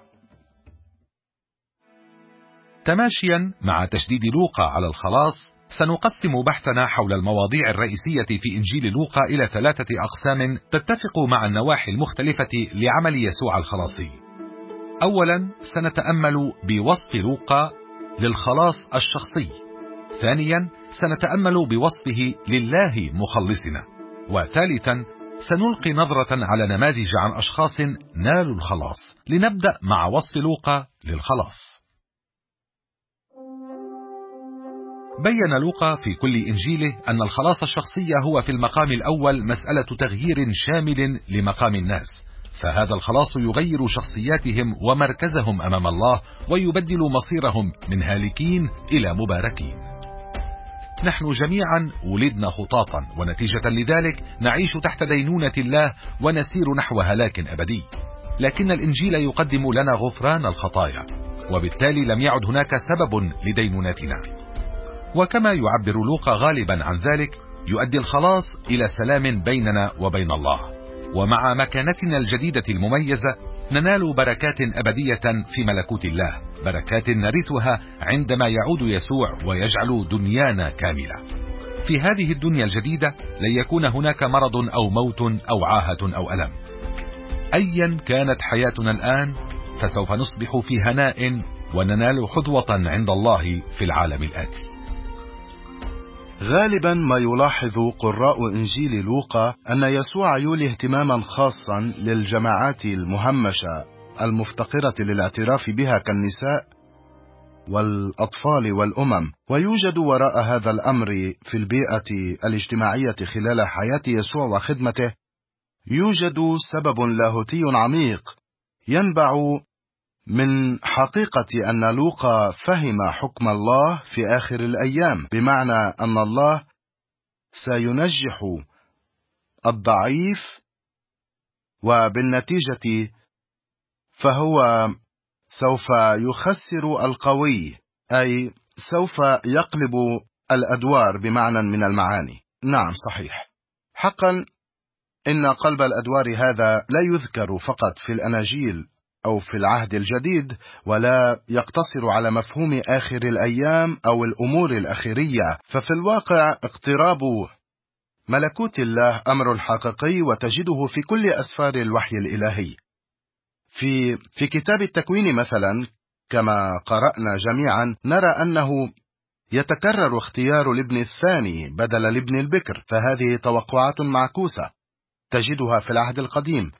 تماشيا مع تشديد لوقا على الخلاص سنقسم بحثنا حول المواضيع الرئيسية في إنجيل لوقا إلى 3 أقسام تتفق مع النواحي المختلفة لعمل يسوع الخلاصي. أولا سنتأمل بوصف لوقا للخلاص الشخصي. ثانيا سنتأمل بوصفه لله مخلصنا. وثالثا سنلقي نظرة على نماذج عن أشخاص نالوا الخلاص. لنبدأ مع وصف لوقا للخلاص. بين لوقا في كل إنجيله أن الخلاص الشخصي هو في المقام الأول مسألة تغيير شامل لمقام الناس، فهذا الخلاص يغير شخصياتهم ومركزهم أمام الله ويبدل مصيرهم من هالكين إلى مباركين. نحن جميعا ولدنا خطاطا، ونتيجة لذلك نعيش تحت دينونة الله ونسير نحو هلاك أبدي، لكن الإنجيل يقدم لنا غفران الخطايا، وبالتالي لم يعد هناك سبب لدينونتنا. وكما يعبر لوقا غالبا عن ذلك، يؤدي الخلاص إلى سلام بيننا وبين الله، ومع مكانتنا الجديدة المميزة ننال بركات أبدية في ملكوت الله، بركات نرثها عندما يعود يسوع ويجعل دنيانا كاملة. في هذه الدنيا الجديدة لن يكون هناك مرض أو موت أو عاهة أو ألم. أيا كانت حياتنا الآن فسوف نصبح في هناء وننال حظوة عند الله في العالم الآتي. غالبا ما يلاحظ قراء إنجيل لوقا أن يسوع يولي اهتماما خاصا للجماعات المهمشة المفتقرة للاعتراف بها كالنساء والأطفال والأمم، ويوجد وراء هذا الأمر في البيئة الاجتماعية خلال حياة يسوع وخدمته يوجد سبب لاهوتي عميق ينبع من حقيقة أن لوقا فهم حكم الله في آخر الأيام، بمعنى أن الله سينجح الضعيف وبالنتيجة فهو سوف يخسر القوي، أي سوف يقلب الأدوار بمعنى من المعاني. نعم صحيح، حقا إن قلب الأدوار هذا لا يذكر فقط في الأناجيل أو في العهد الجديد، ولا يقتصر على مفهوم آخر الأيام أو الأمور الأخيرية، ففي الواقع اقتراب ملكوت الله أمر حقيقي وتجده في كل أسفار الوحي الإلهي. في كتاب التكوين مثلا كما قرأنا جميعا نرى أنه يتكرر اختيار الابن الثاني بدل الابن البكر، فهذه توقعات معكوسة تجدها في العهد القديم،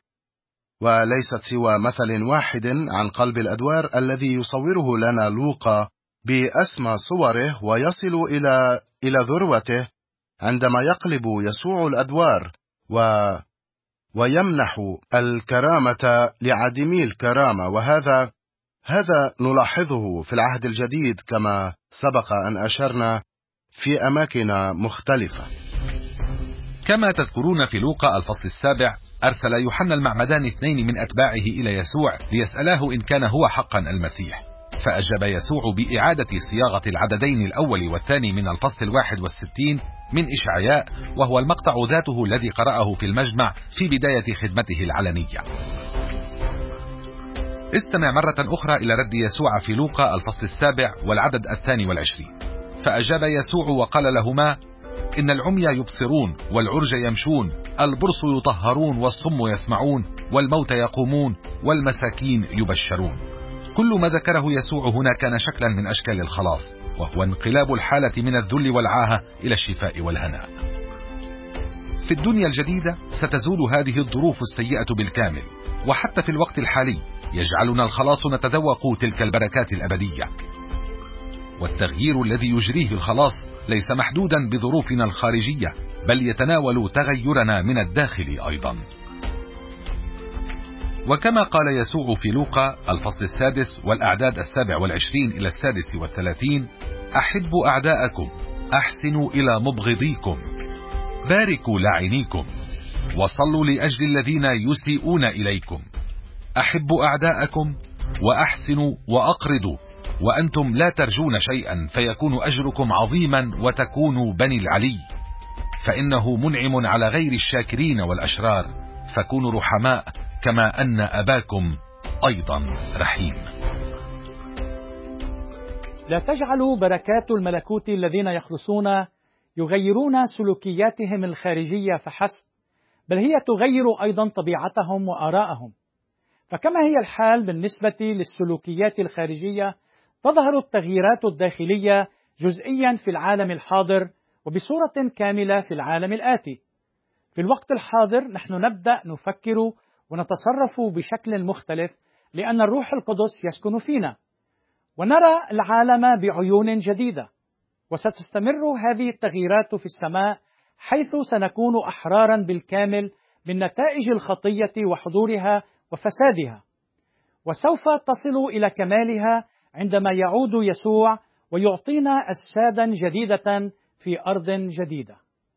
وليست سوى مثل واحد عن قلب الأدوار الذي يصوره لنا لوقا بأسمى صوره ويصل إلى ذروته عندما يقلب يسوع الأدوار ويمنح الكرامة لعديمي الكرامة. وهذا نلاحظه في العهد الجديد كما سبق أن أشرنا في أماكن مختلفة. كما تذكرون في لوقا الفصل 7 أرسل يوحنا المعمدان 2 من أتباعه إلى يسوع ليسألاه إن كان هو حقا المسيح، فأجاب يسوع بإعادة صياغة العددين الأول والثاني من الفصل 61 من إشعياء، وهو المقطع ذاته الذي قرأه في المجمع في بداية خدمته العلنية. استمع مرة أخرى إلى رد يسوع في لوقا الفصل 7 والعدد 22. فأجاب يسوع وقال لهما: إن العمي يبصرون والعرج يمشون، البرص يطهرون والصم يسمعون والموت يقومون والمساكين يبشرون. كل ما ذكره يسوع هنا كان شكلا من أشكال الخلاص، وهو انقلاب الحالة من الذل والعاهة إلى الشفاء والهناء. في الدنيا الجديدة ستزول هذه الظروف السيئة بالكامل، وحتى في الوقت الحالي يجعلنا الخلاص نتذوق تلك البركات الأبدية. والتغيير الذي يجريه الخلاص ليس محدودا بظروفنا الخارجية، بل يتناول تغيرنا من الداخل أيضا. وكما قال يسوع في لوقا الفصل 6 والأعداد 27 إلى 36: أحبوا أعداءكم، أحسنوا إلى مبغضيكم، باركوا لاعنيكم، وصلوا لأجل الذين يسيئون إليكم، أحبوا أعداءكم وأحسنوا وأقرضوا، وأنتم لا ترجون شيئا فيكون أجركم عظيما وتكونوا بني العلي، فإنه منعم على غير الشاكرين والأشرار، فكونوا رحماء كما أن أباكم أيضا رحيم. لا تجعلوا بركات الملكوت الذين يخلصون يغيرون سلوكياتهم الخارجية فحسب، بل هي تغير أيضا طبيعتهم وآراءهم. فكما هي الحال بالنسبة للسلوكيات الخارجية، تظهر التغييرات الداخلية جزئيا في العالم الحاضر وبصورة كاملة في العالم الآتي. في الوقت الحاضر نحن نبدأ نفكر ونتصرف بشكل مختلف لأن الروح القدس يسكن فينا، ونرى العالم بعيون جديدة. وستستمر هذه التغييرات في السماء، حيث سنكون أحرارا بالكامل من نتائج الخطية وحضورها وفسادها، وسوف تصل إلى كمالها عندما يعود يسوع ويعطينا أجسادا جديدة في أرض جديدة.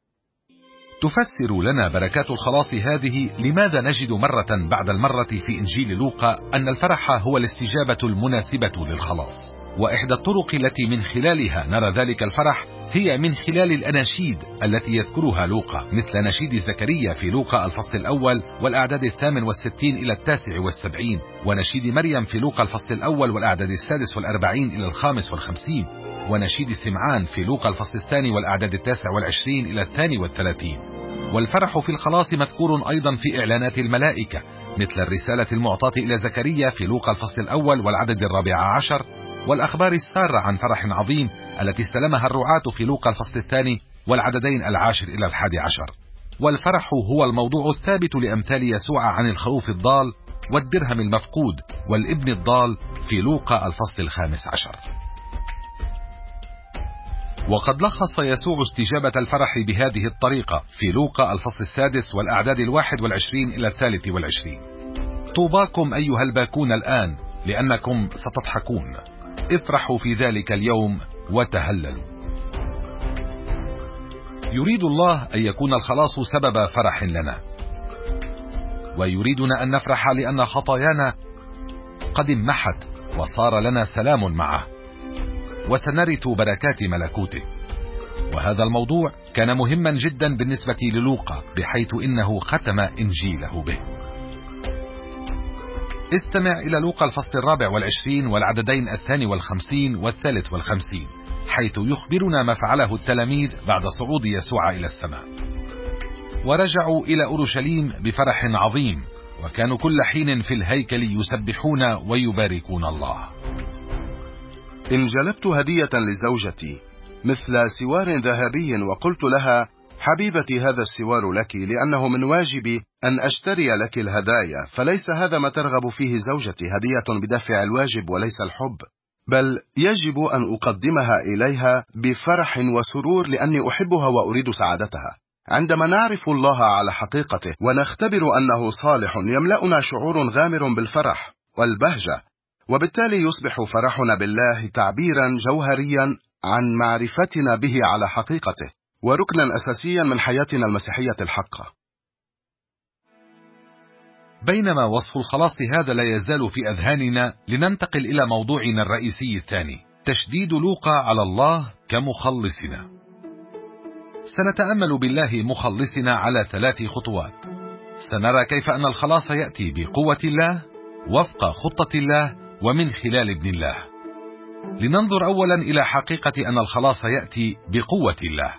تفسر لنا بركات الخلاص هذه لماذا نجد مرة بعد المرة في إنجيل لوقا أن الفرح هو الاستجابة المناسبة للخلاص. وإحدى الطرق التي من خلالها نرى ذلك الفرح هي من خلال الأناشيد التي يذكرها لوقا، مثل نشيد زكريا في لوقا الفصل 1 والأعداد 68 إلى 79، ونشيد مريم في لوقا الفصل 1 والأعداد 46 إلى 55، ونشيد سمعان في لوقا الفصل 2 والأعداد 29 إلى 32. والفرح في الخلاص مذكور أيضا في إعلانات الملائكة، مثل الرسالة المعطاة إلى زكريا في لوقا الفصل 1 والعدد 14، والأخبار السارة عن فرح عظيم التي استلمها الرعاة في لوقا الفصل 2 والعددين 10 إلى 11. والفرح هو الموضوع الثابت لأمثال يسوع عن الخروف الضال والدرهم المفقود والابن الضال في لوقا الفصل 15. وقد لخص يسوع استجابة الفرح بهذه الطريقة في لوقا الفصل 6 والأعداد 21 إلى 23: طوباكم أيها الباكون الآن لأنكم ستضحكون، افرحوا في ذلك اليوم وتهللوا. يريد الله أن يكون الخلاص سبب فرح لنا، ويريدنا أن نفرح لأن خطايانا قد امحت وصار لنا سلام معه، وسنرث بركات ملكوته. وهذا الموضوع كان مهما جدا بالنسبة للوقا، بحيث إنه ختم إنجيله به. استمع إلى لوقا الفصل 24 والعددين 52 و53، حيث يخبرنا ما فعله التلاميذ بعد صعود يسوع إلى السماء. ورجعوا إلى أورشليم بفرح عظيم، وكانوا كل حين في الهيكل يسبحون ويباركون الله. إن جلبت هدية لزوجتي مثل سوار ذهبي وقلت لها: حبيبتي، هذا السوار لك لأنه من واجبي أن أشتري لك الهدايا، فليس هذا ما ترغب فيه زوجتي، هدية بدافع الواجب وليس الحب. بل يجب أن أقدمها إليها بفرح وسرور لأني أحبها وأريد سعادتها. عندما نعرف الله على حقيقته ونختبر أنه صالح يملأنا شعور غامر بالفرح والبهجة، وبالتالي يصبح فرحنا بالله تعبيرا جوهريا عن معرفتنا به على حقيقته وركنا أساسيا من حياتنا المسيحية الحقة. بينما وصف الخلاص هذا لا يزال في أذهاننا، لننتقل إلى موضوعنا الرئيسي الثاني، تشديد لوقا على الله كمخلصنا. سنتأمل بالله مخلصنا على 3 خطوات. سنرى كيف أن الخلاص يأتي بقوة الله، وفق خطة الله، ومن خلال ابن الله. لننظر أولا إلى حقيقة أن الخلاص يأتي بقوة الله.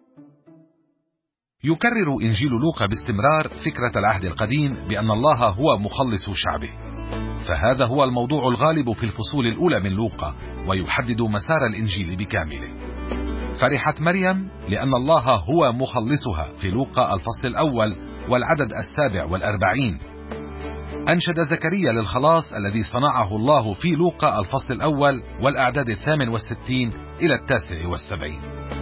يكرر إنجيل لوقا باستمرار فكرة العهد القديم بأن الله هو مخلص شعبه، فهذا هو الموضوع الغالب في الفصول الأولى من لوقا، ويحدد مسار الإنجيل بكامله. فرحت مريم لأن الله هو مخلصها في لوقا الفصل الأول والعدد 47. أنشد زكريا للخلاص الذي صنعه الله في لوقا الفصل الأول والأعداد 68 إلى 79.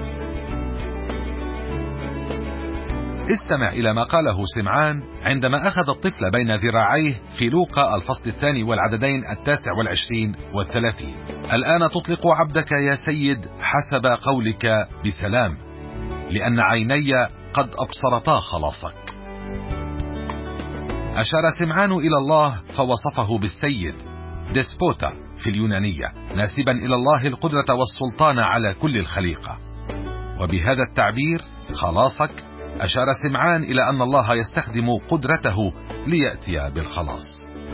استمع إلى ما قاله سمعان عندما أخذ الطفل بين ذراعيه في لوقا الفصل الثاني والعددين 29 و30. الآن تطلق عبدك يا سيد حسب قولك بسلام، لأن عيني قد أبصرتا خلاصك. أشار سمعان إلى الله فوصفه بالسيد ديسبوتا في اليونانية، ناسبا إلى الله القدرة والسلطان على كل الخليقة. وبهذا التعبير خلاصك أشار سمعان إلى أن الله يستخدم قدرته ليأتي بالخلاص.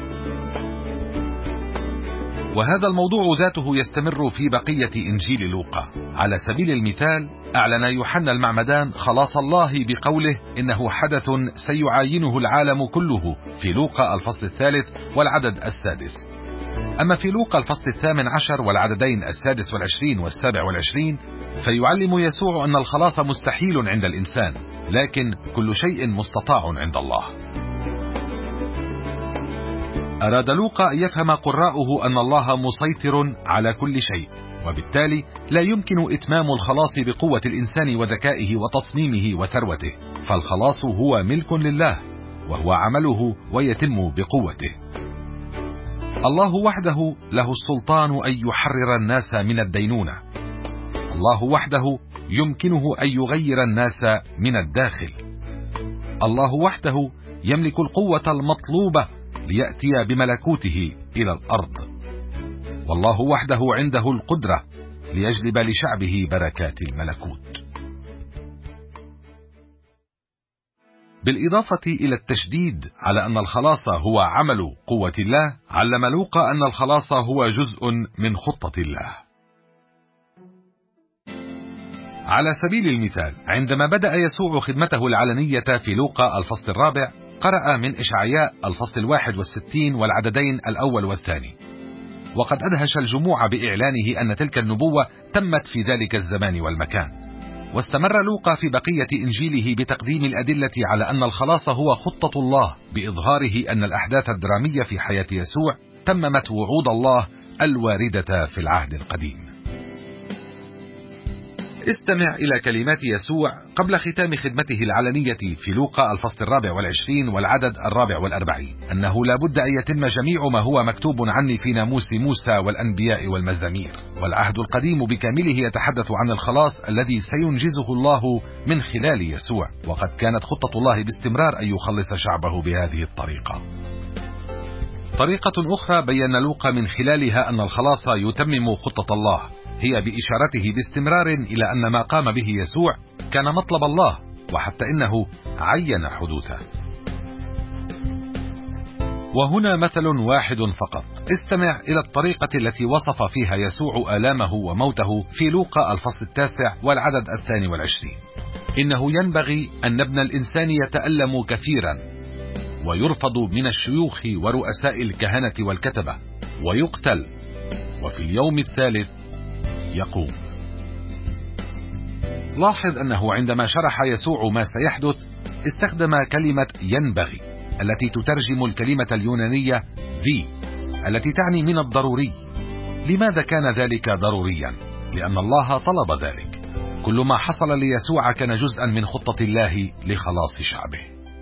وهذا الموضوع ذاته يستمر في بقية إنجيل لوقا. على سبيل المثال، أعلن يوحنا المعمدان خلاص الله بقوله إنه حدث سيعاينه العالم كله في لوقا الفصل الثالث والعدد 6. أما في لوقا الفصل 18 والعددين 26 و27 فيعلم يسوع أن الخلاص مستحيل عند الإنسان، لكن كل شيء مستطاع عند الله. أراد لوقا أن يفهم قراؤه أن الله مسيطر على كل شيء، وبالتالي لا يمكن إتمام الخلاص بقوة الإنسان وذكائه وتصميمه وثروته، فالخلاص هو ملك لله وهو عمله ويتم بقوته. الله وحده له السلطان أن يحرر الناس من الدينونة. الله وحده يمكنه أن يغير الناس من الداخل. الله وحده يملك القوة المطلوبة ليأتي بملكوته إلى الأرض، والله وحده عنده القدرة ليجلب لشعبه بركات الملكوت. بالإضافة إلى التشديد على أن الخلاص هو عمل قوة الله، علم لوقا أن الخلاص هو جزء من خطة الله. على سبيل المثال، عندما بدأ يسوع خدمته العلنية في لوقا الفصل 4 قرأ من إشعياء الفصل 61 والعددين 1 و2، وقد أدهش الجموع بإعلانه أن تلك النبوة تمت في ذلك الزمان والمكان. واستمر لوقا في بقية إنجيله بتقديم الأدلة على أن الخلاص هو خطة الله، بإظهاره أن الأحداث الدرامية في حياة يسوع تممت وعود الله الواردة في العهد القديم. استمع إلى كلمات يسوع قبل ختام خدمته العلنية في لوقا الفصل 24 والعدد 44، أنه لا بد أن يتم جميع ما هو مكتوب عني في ناموس موسى والأنبياء والمزامير. والعهد القديم بكامله يتحدث عن الخلاص الذي سينجزه الله من خلال يسوع، وقد كانت خطة الله باستمرار أن يخلص شعبه بهذه الطريقة. طريقة أخرى بيّن لوقا من خلالها أن الخلاص يتمم خطة الله هي بإشارته باستمرار إلى أن ما قام به يسوع كان مطلب الله، وحتى إنه عين حدوثه. وهنا مثل واحد فقط. استمع إلى الطريقة التي وصف فيها يسوع آلامه وموته في لوقا الفصل 9 والعدد 22. إنه ينبغي أن ابن الإنسان يتألم كثيرا ويرفض من الشيوخ ورؤساء الكهنة والكتبة ويقتل، وفي اليوم الثالث يقوم. لاحظ أنه عندما شرح يسوع ما سيحدث استخدم كلمة ينبغي التي تترجم الكلمة اليونانية في التي تعني من الضروري، لماذا كان ذلك ضروريا؟ لأن الله طلب ذلك. كل ما حصل ليسوع كان جزءا من خطة الله لخلاص شعبه.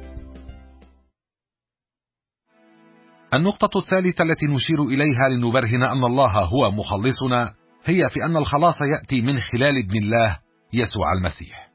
النقطة الثالثة التي نشير إليها لنبرهن أن الله هو مخلصنا هي في أن الخلاص يأتي من خلال ابن الله يسوع المسيح.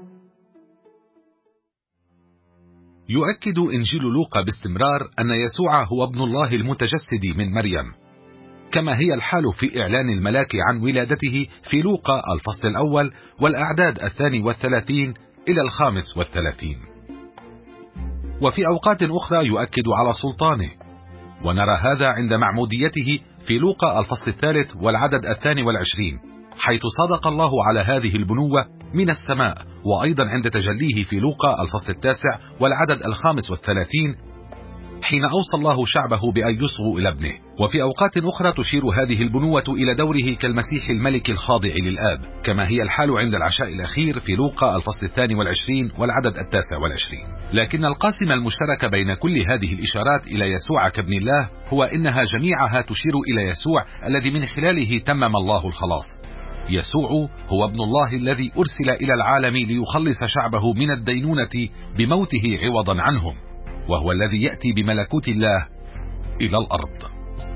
يؤكد إنجيل لوقا باستمرار أن يسوع هو ابن الله المتجسد من مريم، كما هي الحال في إعلان الملاك عن ولادته في لوقا الفصل الأول والأعداد 32 إلى 35. وفي أوقات أخرى يؤكد على سلطانه، ونرى هذا عند معموديته في لوقا الفصل الثالث والعدد 22، حيث صدق الله على هذه البنوة من السماء، وأيضا عند تجليه في لوقا الفصل التاسع والعدد 35، حين أوصى الله شعبه بأن يصغوا إلى ابنه. وفي أوقات أخرى تشير هذه البنوة إلى دوره كالمسيح الملك الخاضع للآب، كما هي الحال عند العشاء الأخير في لوقا الفصل 22 والعدد 29. لكن القاسم المشترك بين كل هذه الإشارات إلى يسوع كابن الله هو إنها جميعها تشير إلى يسوع الذي من خلاله تمم الله الخلاص. يسوع هو ابن الله الذي أرسل إلى العالم ليخلص شعبه من الدينونة بموته عوضا عنهم، وهو الذي يأتي بملكوت الله إلى الأرض.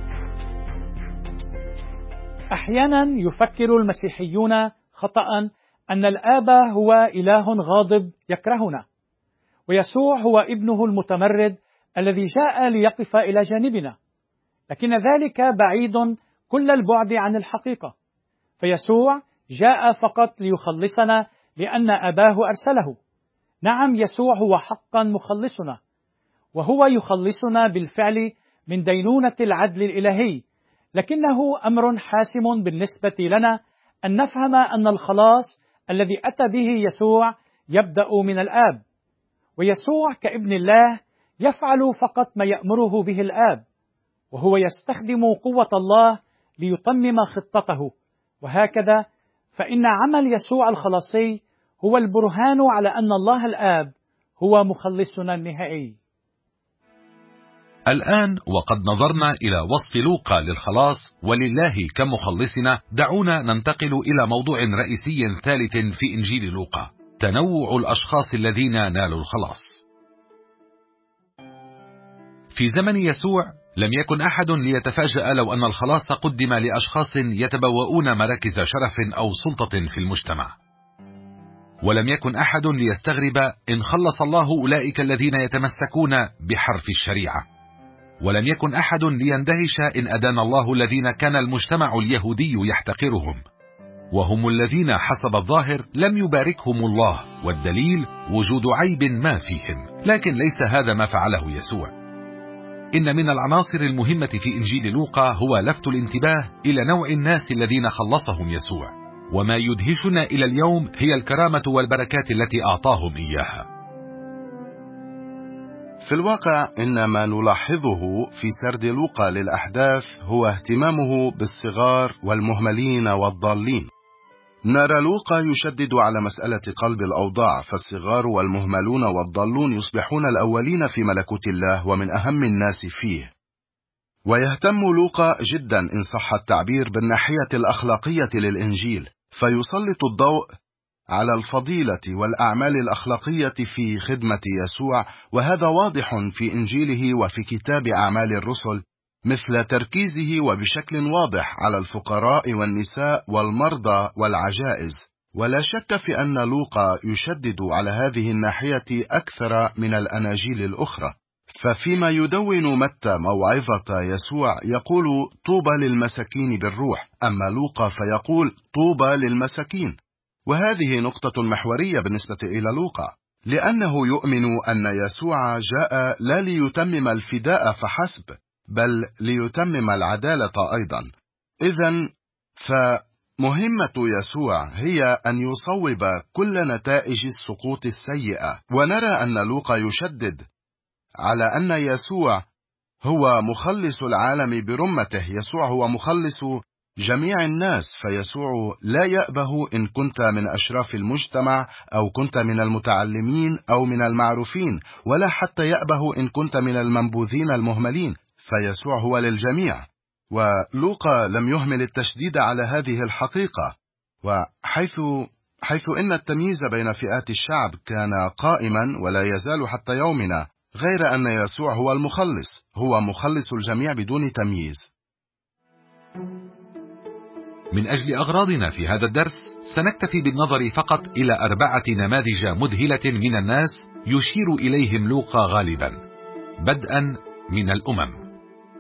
أحيانا يفكر المسيحيون خطأ أن الآب هو إله غاضب يكرهنا، ويسوع هو ابنه المتمرد الذي جاء ليقف إلى جانبنا، لكن ذلك بعيد كل البعد عن الحقيقة. فيسوع جاء فقط ليخلصنا لأن أباه أرسله. نعم، يسوع هو حقا مخلصنا، وهو يخلصنا بالفعل من دينونة العدل الإلهي، لكنه أمر حاسم بالنسبة لنا أن نفهم أن الخلاص الذي أتى به يسوع يبدأ من الآب، ويسوع كابن الله يفعل فقط ما يأمره به الآب، وهو يستخدم قوة الله ليتمم خطته. وهكذا فإن عمل يسوع الخلاصي هو البرهان على أن الله الآب هو مخلصنا النهائي. الآن وقد نظرنا إلى وصف لوقا للخلاص ولله كمخلصنا، دعونا ننتقل إلى موضوع رئيسي ثالث في إنجيل لوقا: تنوع الأشخاص الذين نالوا الخلاص. في زمن يسوع لم يكن أحد ليتفاجأ لو أن الخلاص قدم لأشخاص يتبوؤون مراكز شرف أو سلطة في المجتمع، ولم يكن أحد ليستغرب إن خلص الله أولئك الذين يتمسكون بحرف الشريعة، ولم يكن أحد ليندهش إن أدان الله الذين كان المجتمع اليهودي يحتقرهم، وهم الذين حسب الظاهر لم يباركهم الله، والدليل وجود عيب ما فيهم. لكن ليس هذا ما فعله يسوع. إن من العناصر المهمة في إنجيل لوقا هو لفت الانتباه إلى نوع الناس الذين خلصهم يسوع، وما يدهشنا إلى اليوم هي الكرامة والبركات التي أعطاهم إياها. في الواقع إن ما نلاحظه في سرد لوقا للأحداث هو اهتمامه بالصغار والمهملين والضالين. نرى لوقا يشدد على مسألة قلب الأوضاع، فالصغار والمهملون والضالون يصبحون الأولين في ملكوت الله ومن أهم الناس فيه. ويهتم لوقا جدا إن صح التعبير بالناحية الأخلاقية للإنجيل، فيسلط الضوء على الفضيلة والأعمال الأخلاقية في خدمة يسوع، وهذا واضح في إنجيله وفي كتاب أعمال الرسل، مثل تركيزه وبشكل واضح على الفقراء والنساء والمرضى والعجائز. ولا شك في أن لوقا يشدد على هذه الناحية أكثر من الأناجيل الأخرى. ففيما يدون متى موعظة يسوع يقول طوبى للمساكين بالروح، أما لوقا فيقول طوبى للمساكين. وهذه نقطة محورية بالنسبة إلى لوقا، لأنه يؤمن أن يسوع جاء لا ليتمم الفداء فحسب، بل ليتمم العدالة أيضا. إذن فمهمة يسوع هي أن يصوب كل نتائج السقوط السيئة. ونرى أن لوقا يشدد على أن يسوع هو مخلص العالم برمته، يسوع هو مخلص جميع الناس، فيسوع لا يأبه إن كنت من أشراف المجتمع أو كنت من المتعلمين أو من المعروفين، ولا حتى يأبه إن كنت من المنبوذين المهملين، فيسوع هو للجميع. ولوقا لم يهمل التشديد على هذه الحقيقة، حيث إن التمييز بين فئات الشعب كان قائما ولا يزال حتى يومنا، غير أن يسوع هو المخلص، هو مخلص الجميع بدون تمييز. من أجل أغراضنا في هذا الدرس سنكتفي بالنظر فقط إلى 4 نماذج مذهلة من الناس يشير إليهم لوقا غالبا، بدءا من الأمم.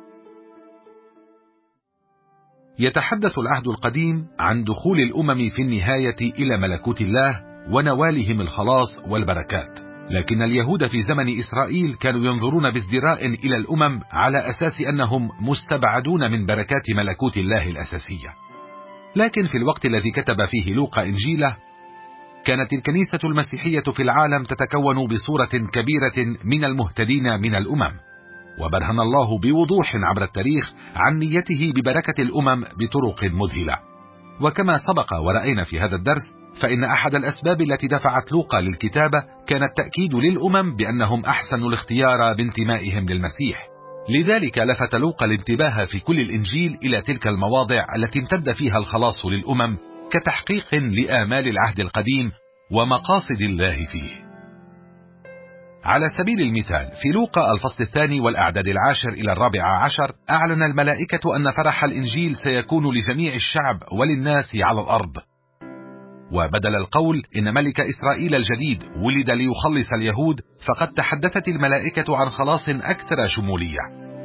يتحدث العهد القديم عن دخول الأمم في النهاية إلى ملكوت الله ونوالهم الخلاص والبركات، لكن اليهود في زمن إسرائيل كانوا ينظرون بازدراء إلى الأمم على أساس أنهم مستبعدون من بركات ملكوت الله الأساسية. لكن في الوقت الذي كتب فيه لوقا إنجيله كانت الكنيسة المسيحية في العالم تتكون بصورة كبيرة من المهتدين من الأمم، وبرهن الله بوضوح عبر التاريخ عن نيته ببركة الأمم بطرق مذهلة. وكما سبق ورأينا في هذا الدرس، فإن أحد الأسباب التي دفعت لوقا للكتابة كان التأكيد للأمم بأنهم أحسن الاختيار بانتمائهم للمسيح. لذلك لفت لوقا الانتباه في كل الإنجيل إلى تلك المواضع التي امتد فيها الخلاص للأمم كتحقيق لآمال العهد القديم ومقاصد الله فيه. على سبيل المثال في لوقا الفصل 2 والأعداد 10 إلى 14 أعلن الملائكة أن فرح الإنجيل سيكون لجميع الشعب وللناس على الأرض. وبدل القول إن ملك إسرائيل الجديد ولد ليخلص اليهود، فقد تحدثت الملائكة عن خلاص أكثر شمولية.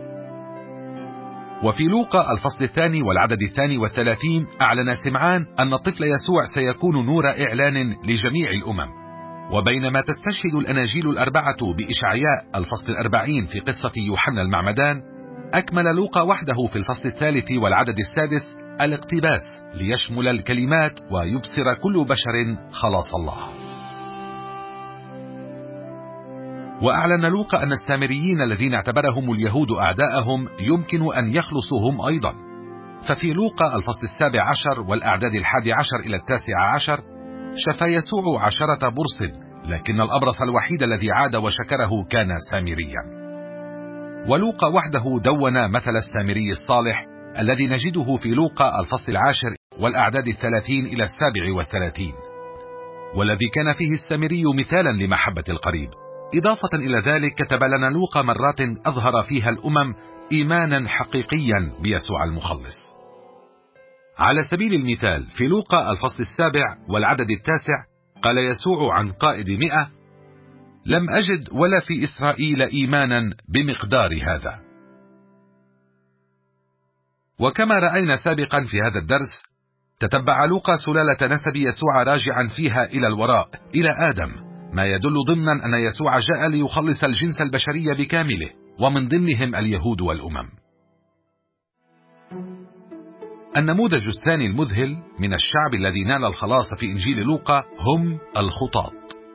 وفي لوقا الفصل 2 والعدد 32 أعلن سمعان أن الطفل يسوع سيكون نور إعلان لجميع الأمم. وبينما تستشهد الأناجيل الأربعة بإشعياء الفصل 40 في قصة يوحنا المعمدان، أكمل لوقا وحده في الفصل 3 والعدد 6 الاقتباس ليشمل الكلمات ويبصر كل بشر خلاص الله. وأعلن لوقا أن السامريين الذين اعتبرهم اليهود أعداءهم يمكن أن يخلصوا هم أيضا. ففي لوقا الفصل 17 والأعداد 11 إلى 19 شفى يسوع 10 برص، لكن الأبرص الوحيد الذي عاد وشكره كان سامريا. ولوقا وحده دون مثل السامري الصالح الذي نجده في لوقا الفصل 10 والأعداد 30 إلى 37، والذي كان فيه السامري مثالا لمحبة القريب. إضافة إلى ذلك كتب لنا لوقا مرات أظهر فيها الأمم إيمانا حقيقيا بيسوع المخلص. على سبيل المثال في لوقا الفصل 7 والعدد 9 قال يسوع عن قائد 100: لم أجد ولا في إسرائيل إيمانا بمقدار هذا. وكما رأينا سابقا في هذا الدرس، تتبع لوقا سلالة نسب يسوع راجعا فيها إلى الوراء إلى آدم، ما يدل ضمنا أن يسوع جاء ليخلص الجنس البشري بكامله، ومن ضمنهم اليهود والأمم. النموذج الثاني المذهل من الشعب الذي نال الخلاص في إنجيل لوقا هم الخطاة.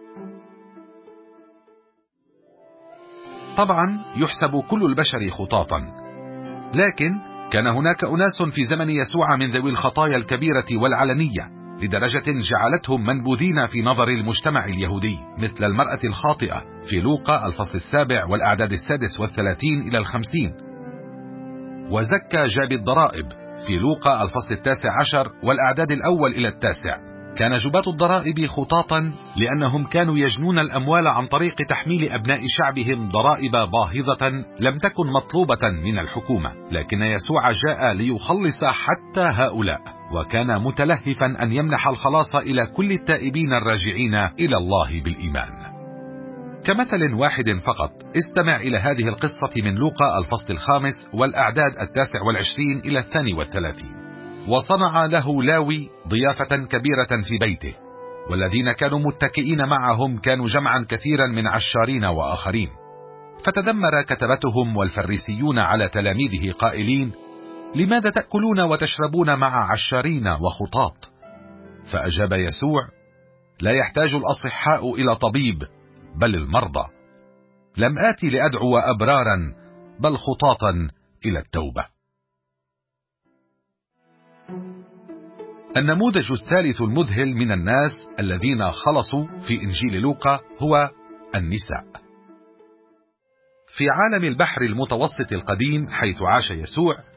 طبعا يحسب كل البشر خطاطا، لكن كان هناك أناس في زمن يسوع من ذوي الخطايا الكبيرة والعلنية لدرجة جعلتهم منبوذين في نظر المجتمع اليهودي، مثل المرأة الخاطئة في لوقا الفصل 7 والأعداد 36 إلى 50، وزكى جاب الضرائب في لوقا الفصل 19 والأعداد 1 إلى 9. كان جباة الضرائب خطاطا لأنهم كانوا يجنون الأموال عن طريق تحميل أبناء شعبهم ضرائب باهظة لم تكن مطلوبة من الحكومة، لكن يسوع جاء ليخلص حتى هؤلاء، وكان متلهفا أن يمنح الخلاص إلى كل التائبين الراجعين إلى الله بالإيمان. كمثل واحد فقط استمع إلى هذه القصة من لوقا الفصل 5 والأعداد 29 إلى 32. وصنع له لاوي ضيافة كبيرة في بيته، والذين كانوا متكئين معهم كانوا جمعا كثيرا من عشارين وآخرين. فتذمر كتبتهم والفريسيون على تلاميذه قائلين: لماذا تأكلون وتشربون مع عشارين وخطاط؟ فأجاب يسوع: لا يحتاج الأصحاء إلى طبيب بل المرضى، لم آتي لأدعو أبرارا بل خطاطا إلى التوبة. النموذج الثالث المذهل من الناس الذين خلصوا في إنجيل لوقا هو النساء. في عالم البحر المتوسط القديم حيث عاش يسوع،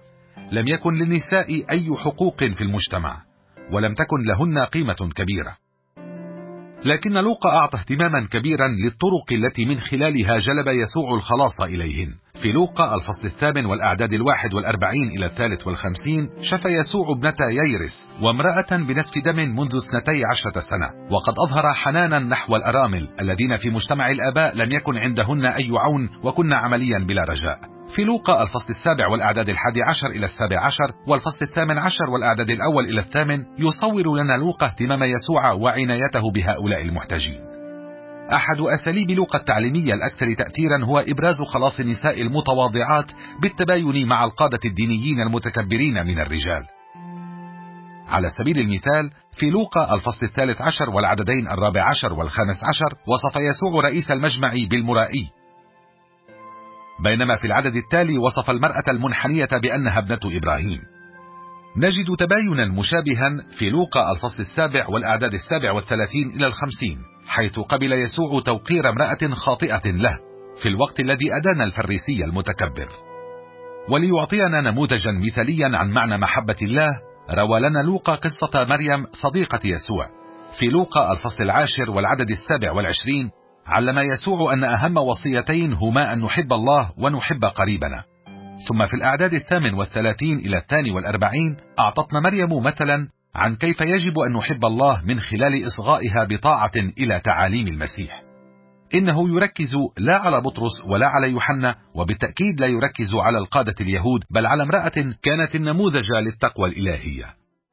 لم يكن للنساء أي حقوق في المجتمع، ولم تكن لهن قيمة كبيرة. لكن لوقا أعطى اهتماما كبيرا للطرق التي من خلالها جلب يسوع الخلاص إليهن. في لوقا الفصل 8 والأعداد 41 إلى 53 شفى يسوع ابنة ييرس وامرأة بنزف دم منذ 12 سنة، وقد أظهر حنانا نحو الأرامل الذين في مجتمع الآباء لم يكن عندهن أي عون وكن عمليا بلا رجاء. في لوقا الفصل 7 والأعداد 11 إلى 17 والفصل 18 والأعداد 1 إلى 8 يصور لنا لوقا اهتمام يسوع وعنايته بهؤلاء المحتاجين. أحد أساليب لوقا التعليمية الأكثر تأثيرا هو إبراز خلاص النساء المتواضعات بالتباين مع القادة الدينيين المتكبرين من الرجال. على سبيل المثال في لوقا الفصل 13 والعددين 14 و15 وصف يسوع رئيس المجمع بالمرائي، بينما في العدد التالي وصف المرأة المنحنية بأنها ابنة إبراهيم. نجد تباينا مشابها في لوقا الفصل 7 والأعداد 37 إلى 50، حيث قبل يسوع توقير امرأة خاطئة له في الوقت الذي أدان الفريسي المتكبر. وليعطينا نموذجا مثاليا عن معنى محبة الله، روى لنا لوقا قصة مريم صديقة يسوع. في لوقا الفصل 10 والعدد 27 علم يسوع أن أهم وصيتين هما أن نحب الله ونحب قريبنا. ثم في الأعداد 38 إلى 42 أعطتنا مريم مثلا عن كيف يجب أن نحب الله من خلال إصغائها بطاعة إلى تعاليم المسيح. إنه يركز لا على بطرس ولا على يوحنا، وبالتأكيد لا يركز على القادة اليهود، بل على امرأة كانت النموذج للتقوى الإلهية.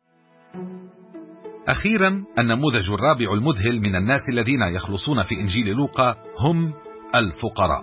أخيرا النموذج الرابع المذهل من الناس الذين يخلصون في إنجيل لوقا هم الفقراء.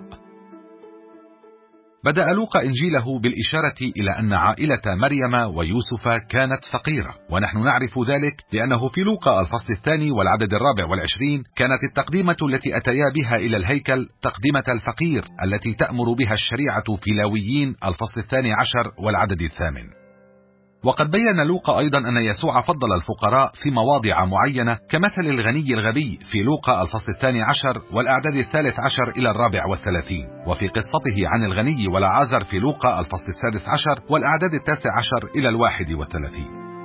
بدأ لوقا إنجيله بالإشارة إلى أن عائلة مريم ويوسف كانت فقيرة، ونحن نعرف ذلك لأنه في لوقا الفصل 2 والعدد 24 كانت التقديمة التي أتيا بها إلى الهيكل تقديمة الفقير التي تأمر بها الشريعة في لاويين الفصل 12 والعدد 8. وقد بين لوقا أيضا أن يسوع فضل الفقراء في مواضع معينة كمثل الغني الغبي في لوقا الفصل 12 والأعداد 13 إلى 34، وفي قصته عن الغني والعازر في لوقا الفصل 16 والأعداد 19 إلى 31.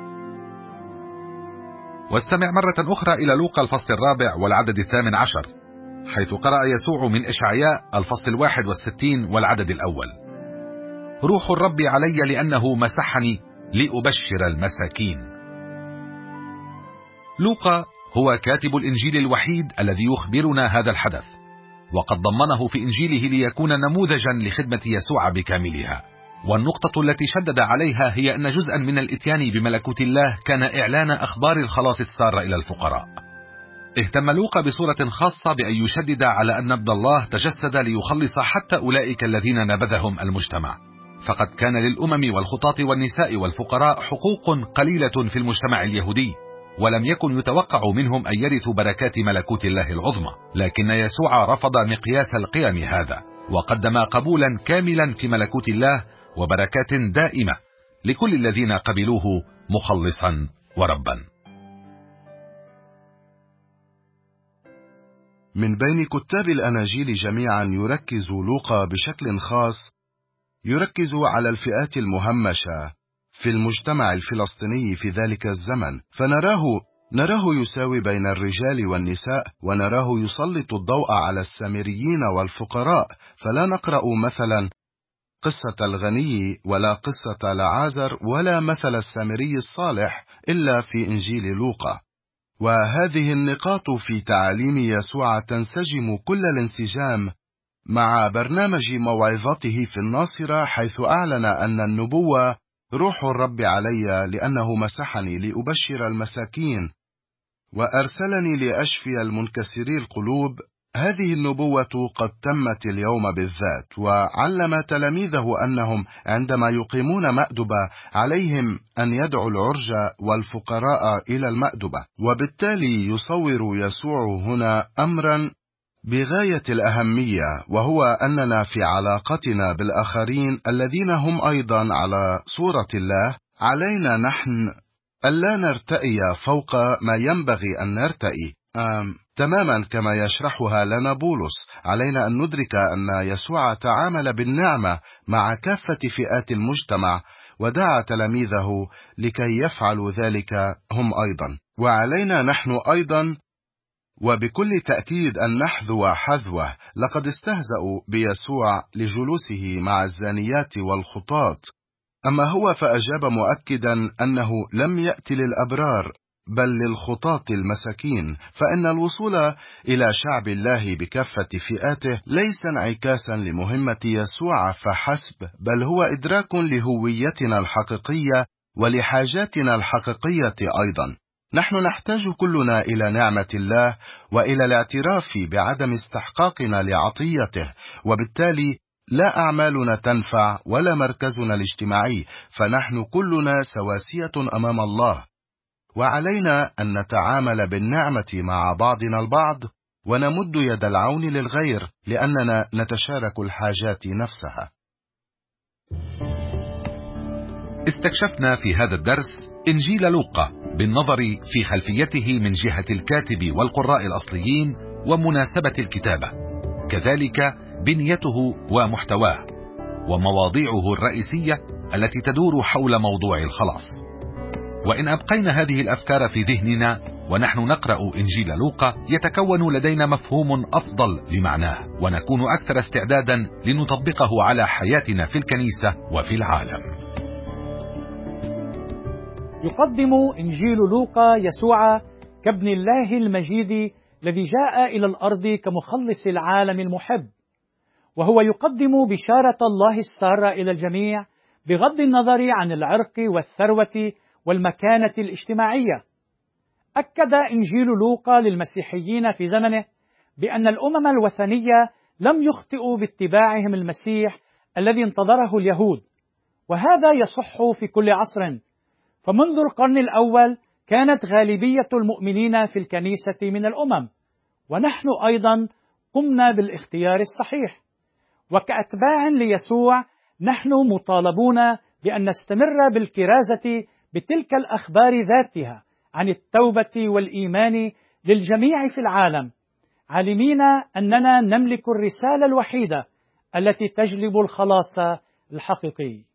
واستمع مرة أخرى إلى لوقا الفصل 4 والعدد 18 حيث قرأ يسوع من إشعياء الفصل 61 والعدد 1: روح الرب علي لأنه مسحني لأبشر المساكين. لوقا هو كاتب الإنجيل الوحيد الذي يخبرنا هذا الحدث، وقد ضمنه في إنجيله ليكون نموذجا لخدمة يسوع بكاملها. والنقطة التي شدد عليها هي أن جزءا من الإتيان بملكوت الله كان إعلان أخبار الخلاص السارة إلى الفقراء. اهتم لوقا بصورة خاصة بأن يشدد على أن ابن الله تجسد ليخلص حتى أولئك الذين نبذهم المجتمع، فقد كان للأمم والخطاة والنساء والفقراء حقوق قليلة في المجتمع اليهودي، ولم يكن يتوقع منهم أن يرثوا بركات ملكوت الله العظمى. لكن يسوع رفض مقياس القيم هذا، وقدم قبولا كاملا في ملكوت الله وبركات دائمة لكل الذين قبلوه مخلصا وربا. من بين كتاب الأناجيل جميعا يركز لوقا بشكل خاص على الفئات المهمشة في المجتمع الفلسطيني في ذلك الزمن، فنراه يساوي بين الرجال والنساء، ونراه يسلط الضوء على السامريين والفقراء. فلا نقرأ مثلا قصة الغني ولا قصة لعازر ولا مثل السامري الصالح إلا في إنجيل لوقا. وهذه النقاط في تعاليم يسوع تنسجم كل الانسجام مع برنامج موعظته في الناصرة، حيث أعلن أن النبوة روح الرب علي لأنه مسحني لأبشر المساكين وأرسلني لأشفي المنكسري القلوب. هذه النبوة قد تمت اليوم بالذات، وعلم تلاميذه أنهم عندما يقيمون مأدبة عليهم أن يدعوا العرج والفقراء إلى المأدبة. وبالتالي يصور يسوع هنا أمرا بغاية الأهمية، وهو أننا في علاقتنا بالآخرين الذين هم أيضا على صورة الله علينا نحن ألا نرتئي فوق ما ينبغي أن نرتئي، تماما كما يشرحها لنا بولس. علينا أن ندرك أن يسوع تعامل بالنعمة مع كافة فئات المجتمع، ودعا تلاميذه لكي يفعلوا ذلك هم أيضا. وعلينا نحن أيضا وبكل تأكيد أن نحذو حذوه. لقد استهزأوا بيسوع لجلوسه مع الزانيات والخطاة، أما هو فأجاب مؤكدا أنه لم يأتي للأبرار بل للخطاة المساكين، فإن الوصول إلى شعب الله بكافة فئاته ليس انعكاسا لمهمة يسوع فحسب، بل هو إدراك لهويتنا الحقيقية ولحاجاتنا الحقيقية أيضا. نحن نحتاج كلنا إلى نعمة الله وإلى الاعتراف بعدم استحقاقنا لعطيته، وبالتالي لا أعمالنا تنفع ولا مركزنا الاجتماعي، فنحن كلنا سواسية أمام الله، وعلينا أن نتعامل بالنعمة مع بعضنا البعض ونمد يد العون للغير لأننا نتشارك الحاجات نفسها. استكشفنا في هذا الدرس إنجيل لوقا بالنظر في خلفيته من جهة الكاتب والقراء الأصليين ومناسبة الكتابة، كذلك بنيته ومحتواه ومواضيعه الرئيسية التي تدور حول موضوع الخلاص. وإن أبقينا هذه الأفكار في ذهننا ونحن نقرأ إنجيل لوقا، يتكون لدينا مفهوم أفضل لمعناه، ونكون أكثر استعدادا لنطبقه على حياتنا في الكنيسة وفي العالم. يقدم إنجيل لوقا يسوع كابن الله المجيد الذي جاء إلى الأرض كمخلص العالم المحب، وهو يقدم بشارة الله السارة إلى الجميع بغض النظر عن العرق والثروة والمكانة الاجتماعية. أكد إنجيل لوقا للمسيحيين في زمنه بأن الأمم الوثنية لم يخطئوا باتباعهم المسيح الذي انتظره اليهود، وهذا يصح في كل عصر. فمنذ القرن الأول كانت غالبية المؤمنين في الكنيسة من الأمم، ونحن أيضا قمنا بالاختيار الصحيح. وكأتباع ليسوع نحن مطالبون بأن نستمر بالكرازة بتلك الأخبار ذاتها عن التوبة والإيمان للجميع في العالم، عالمين أننا نملك الرسالة الوحيدة التي تجلب الخلاص الحقيقي.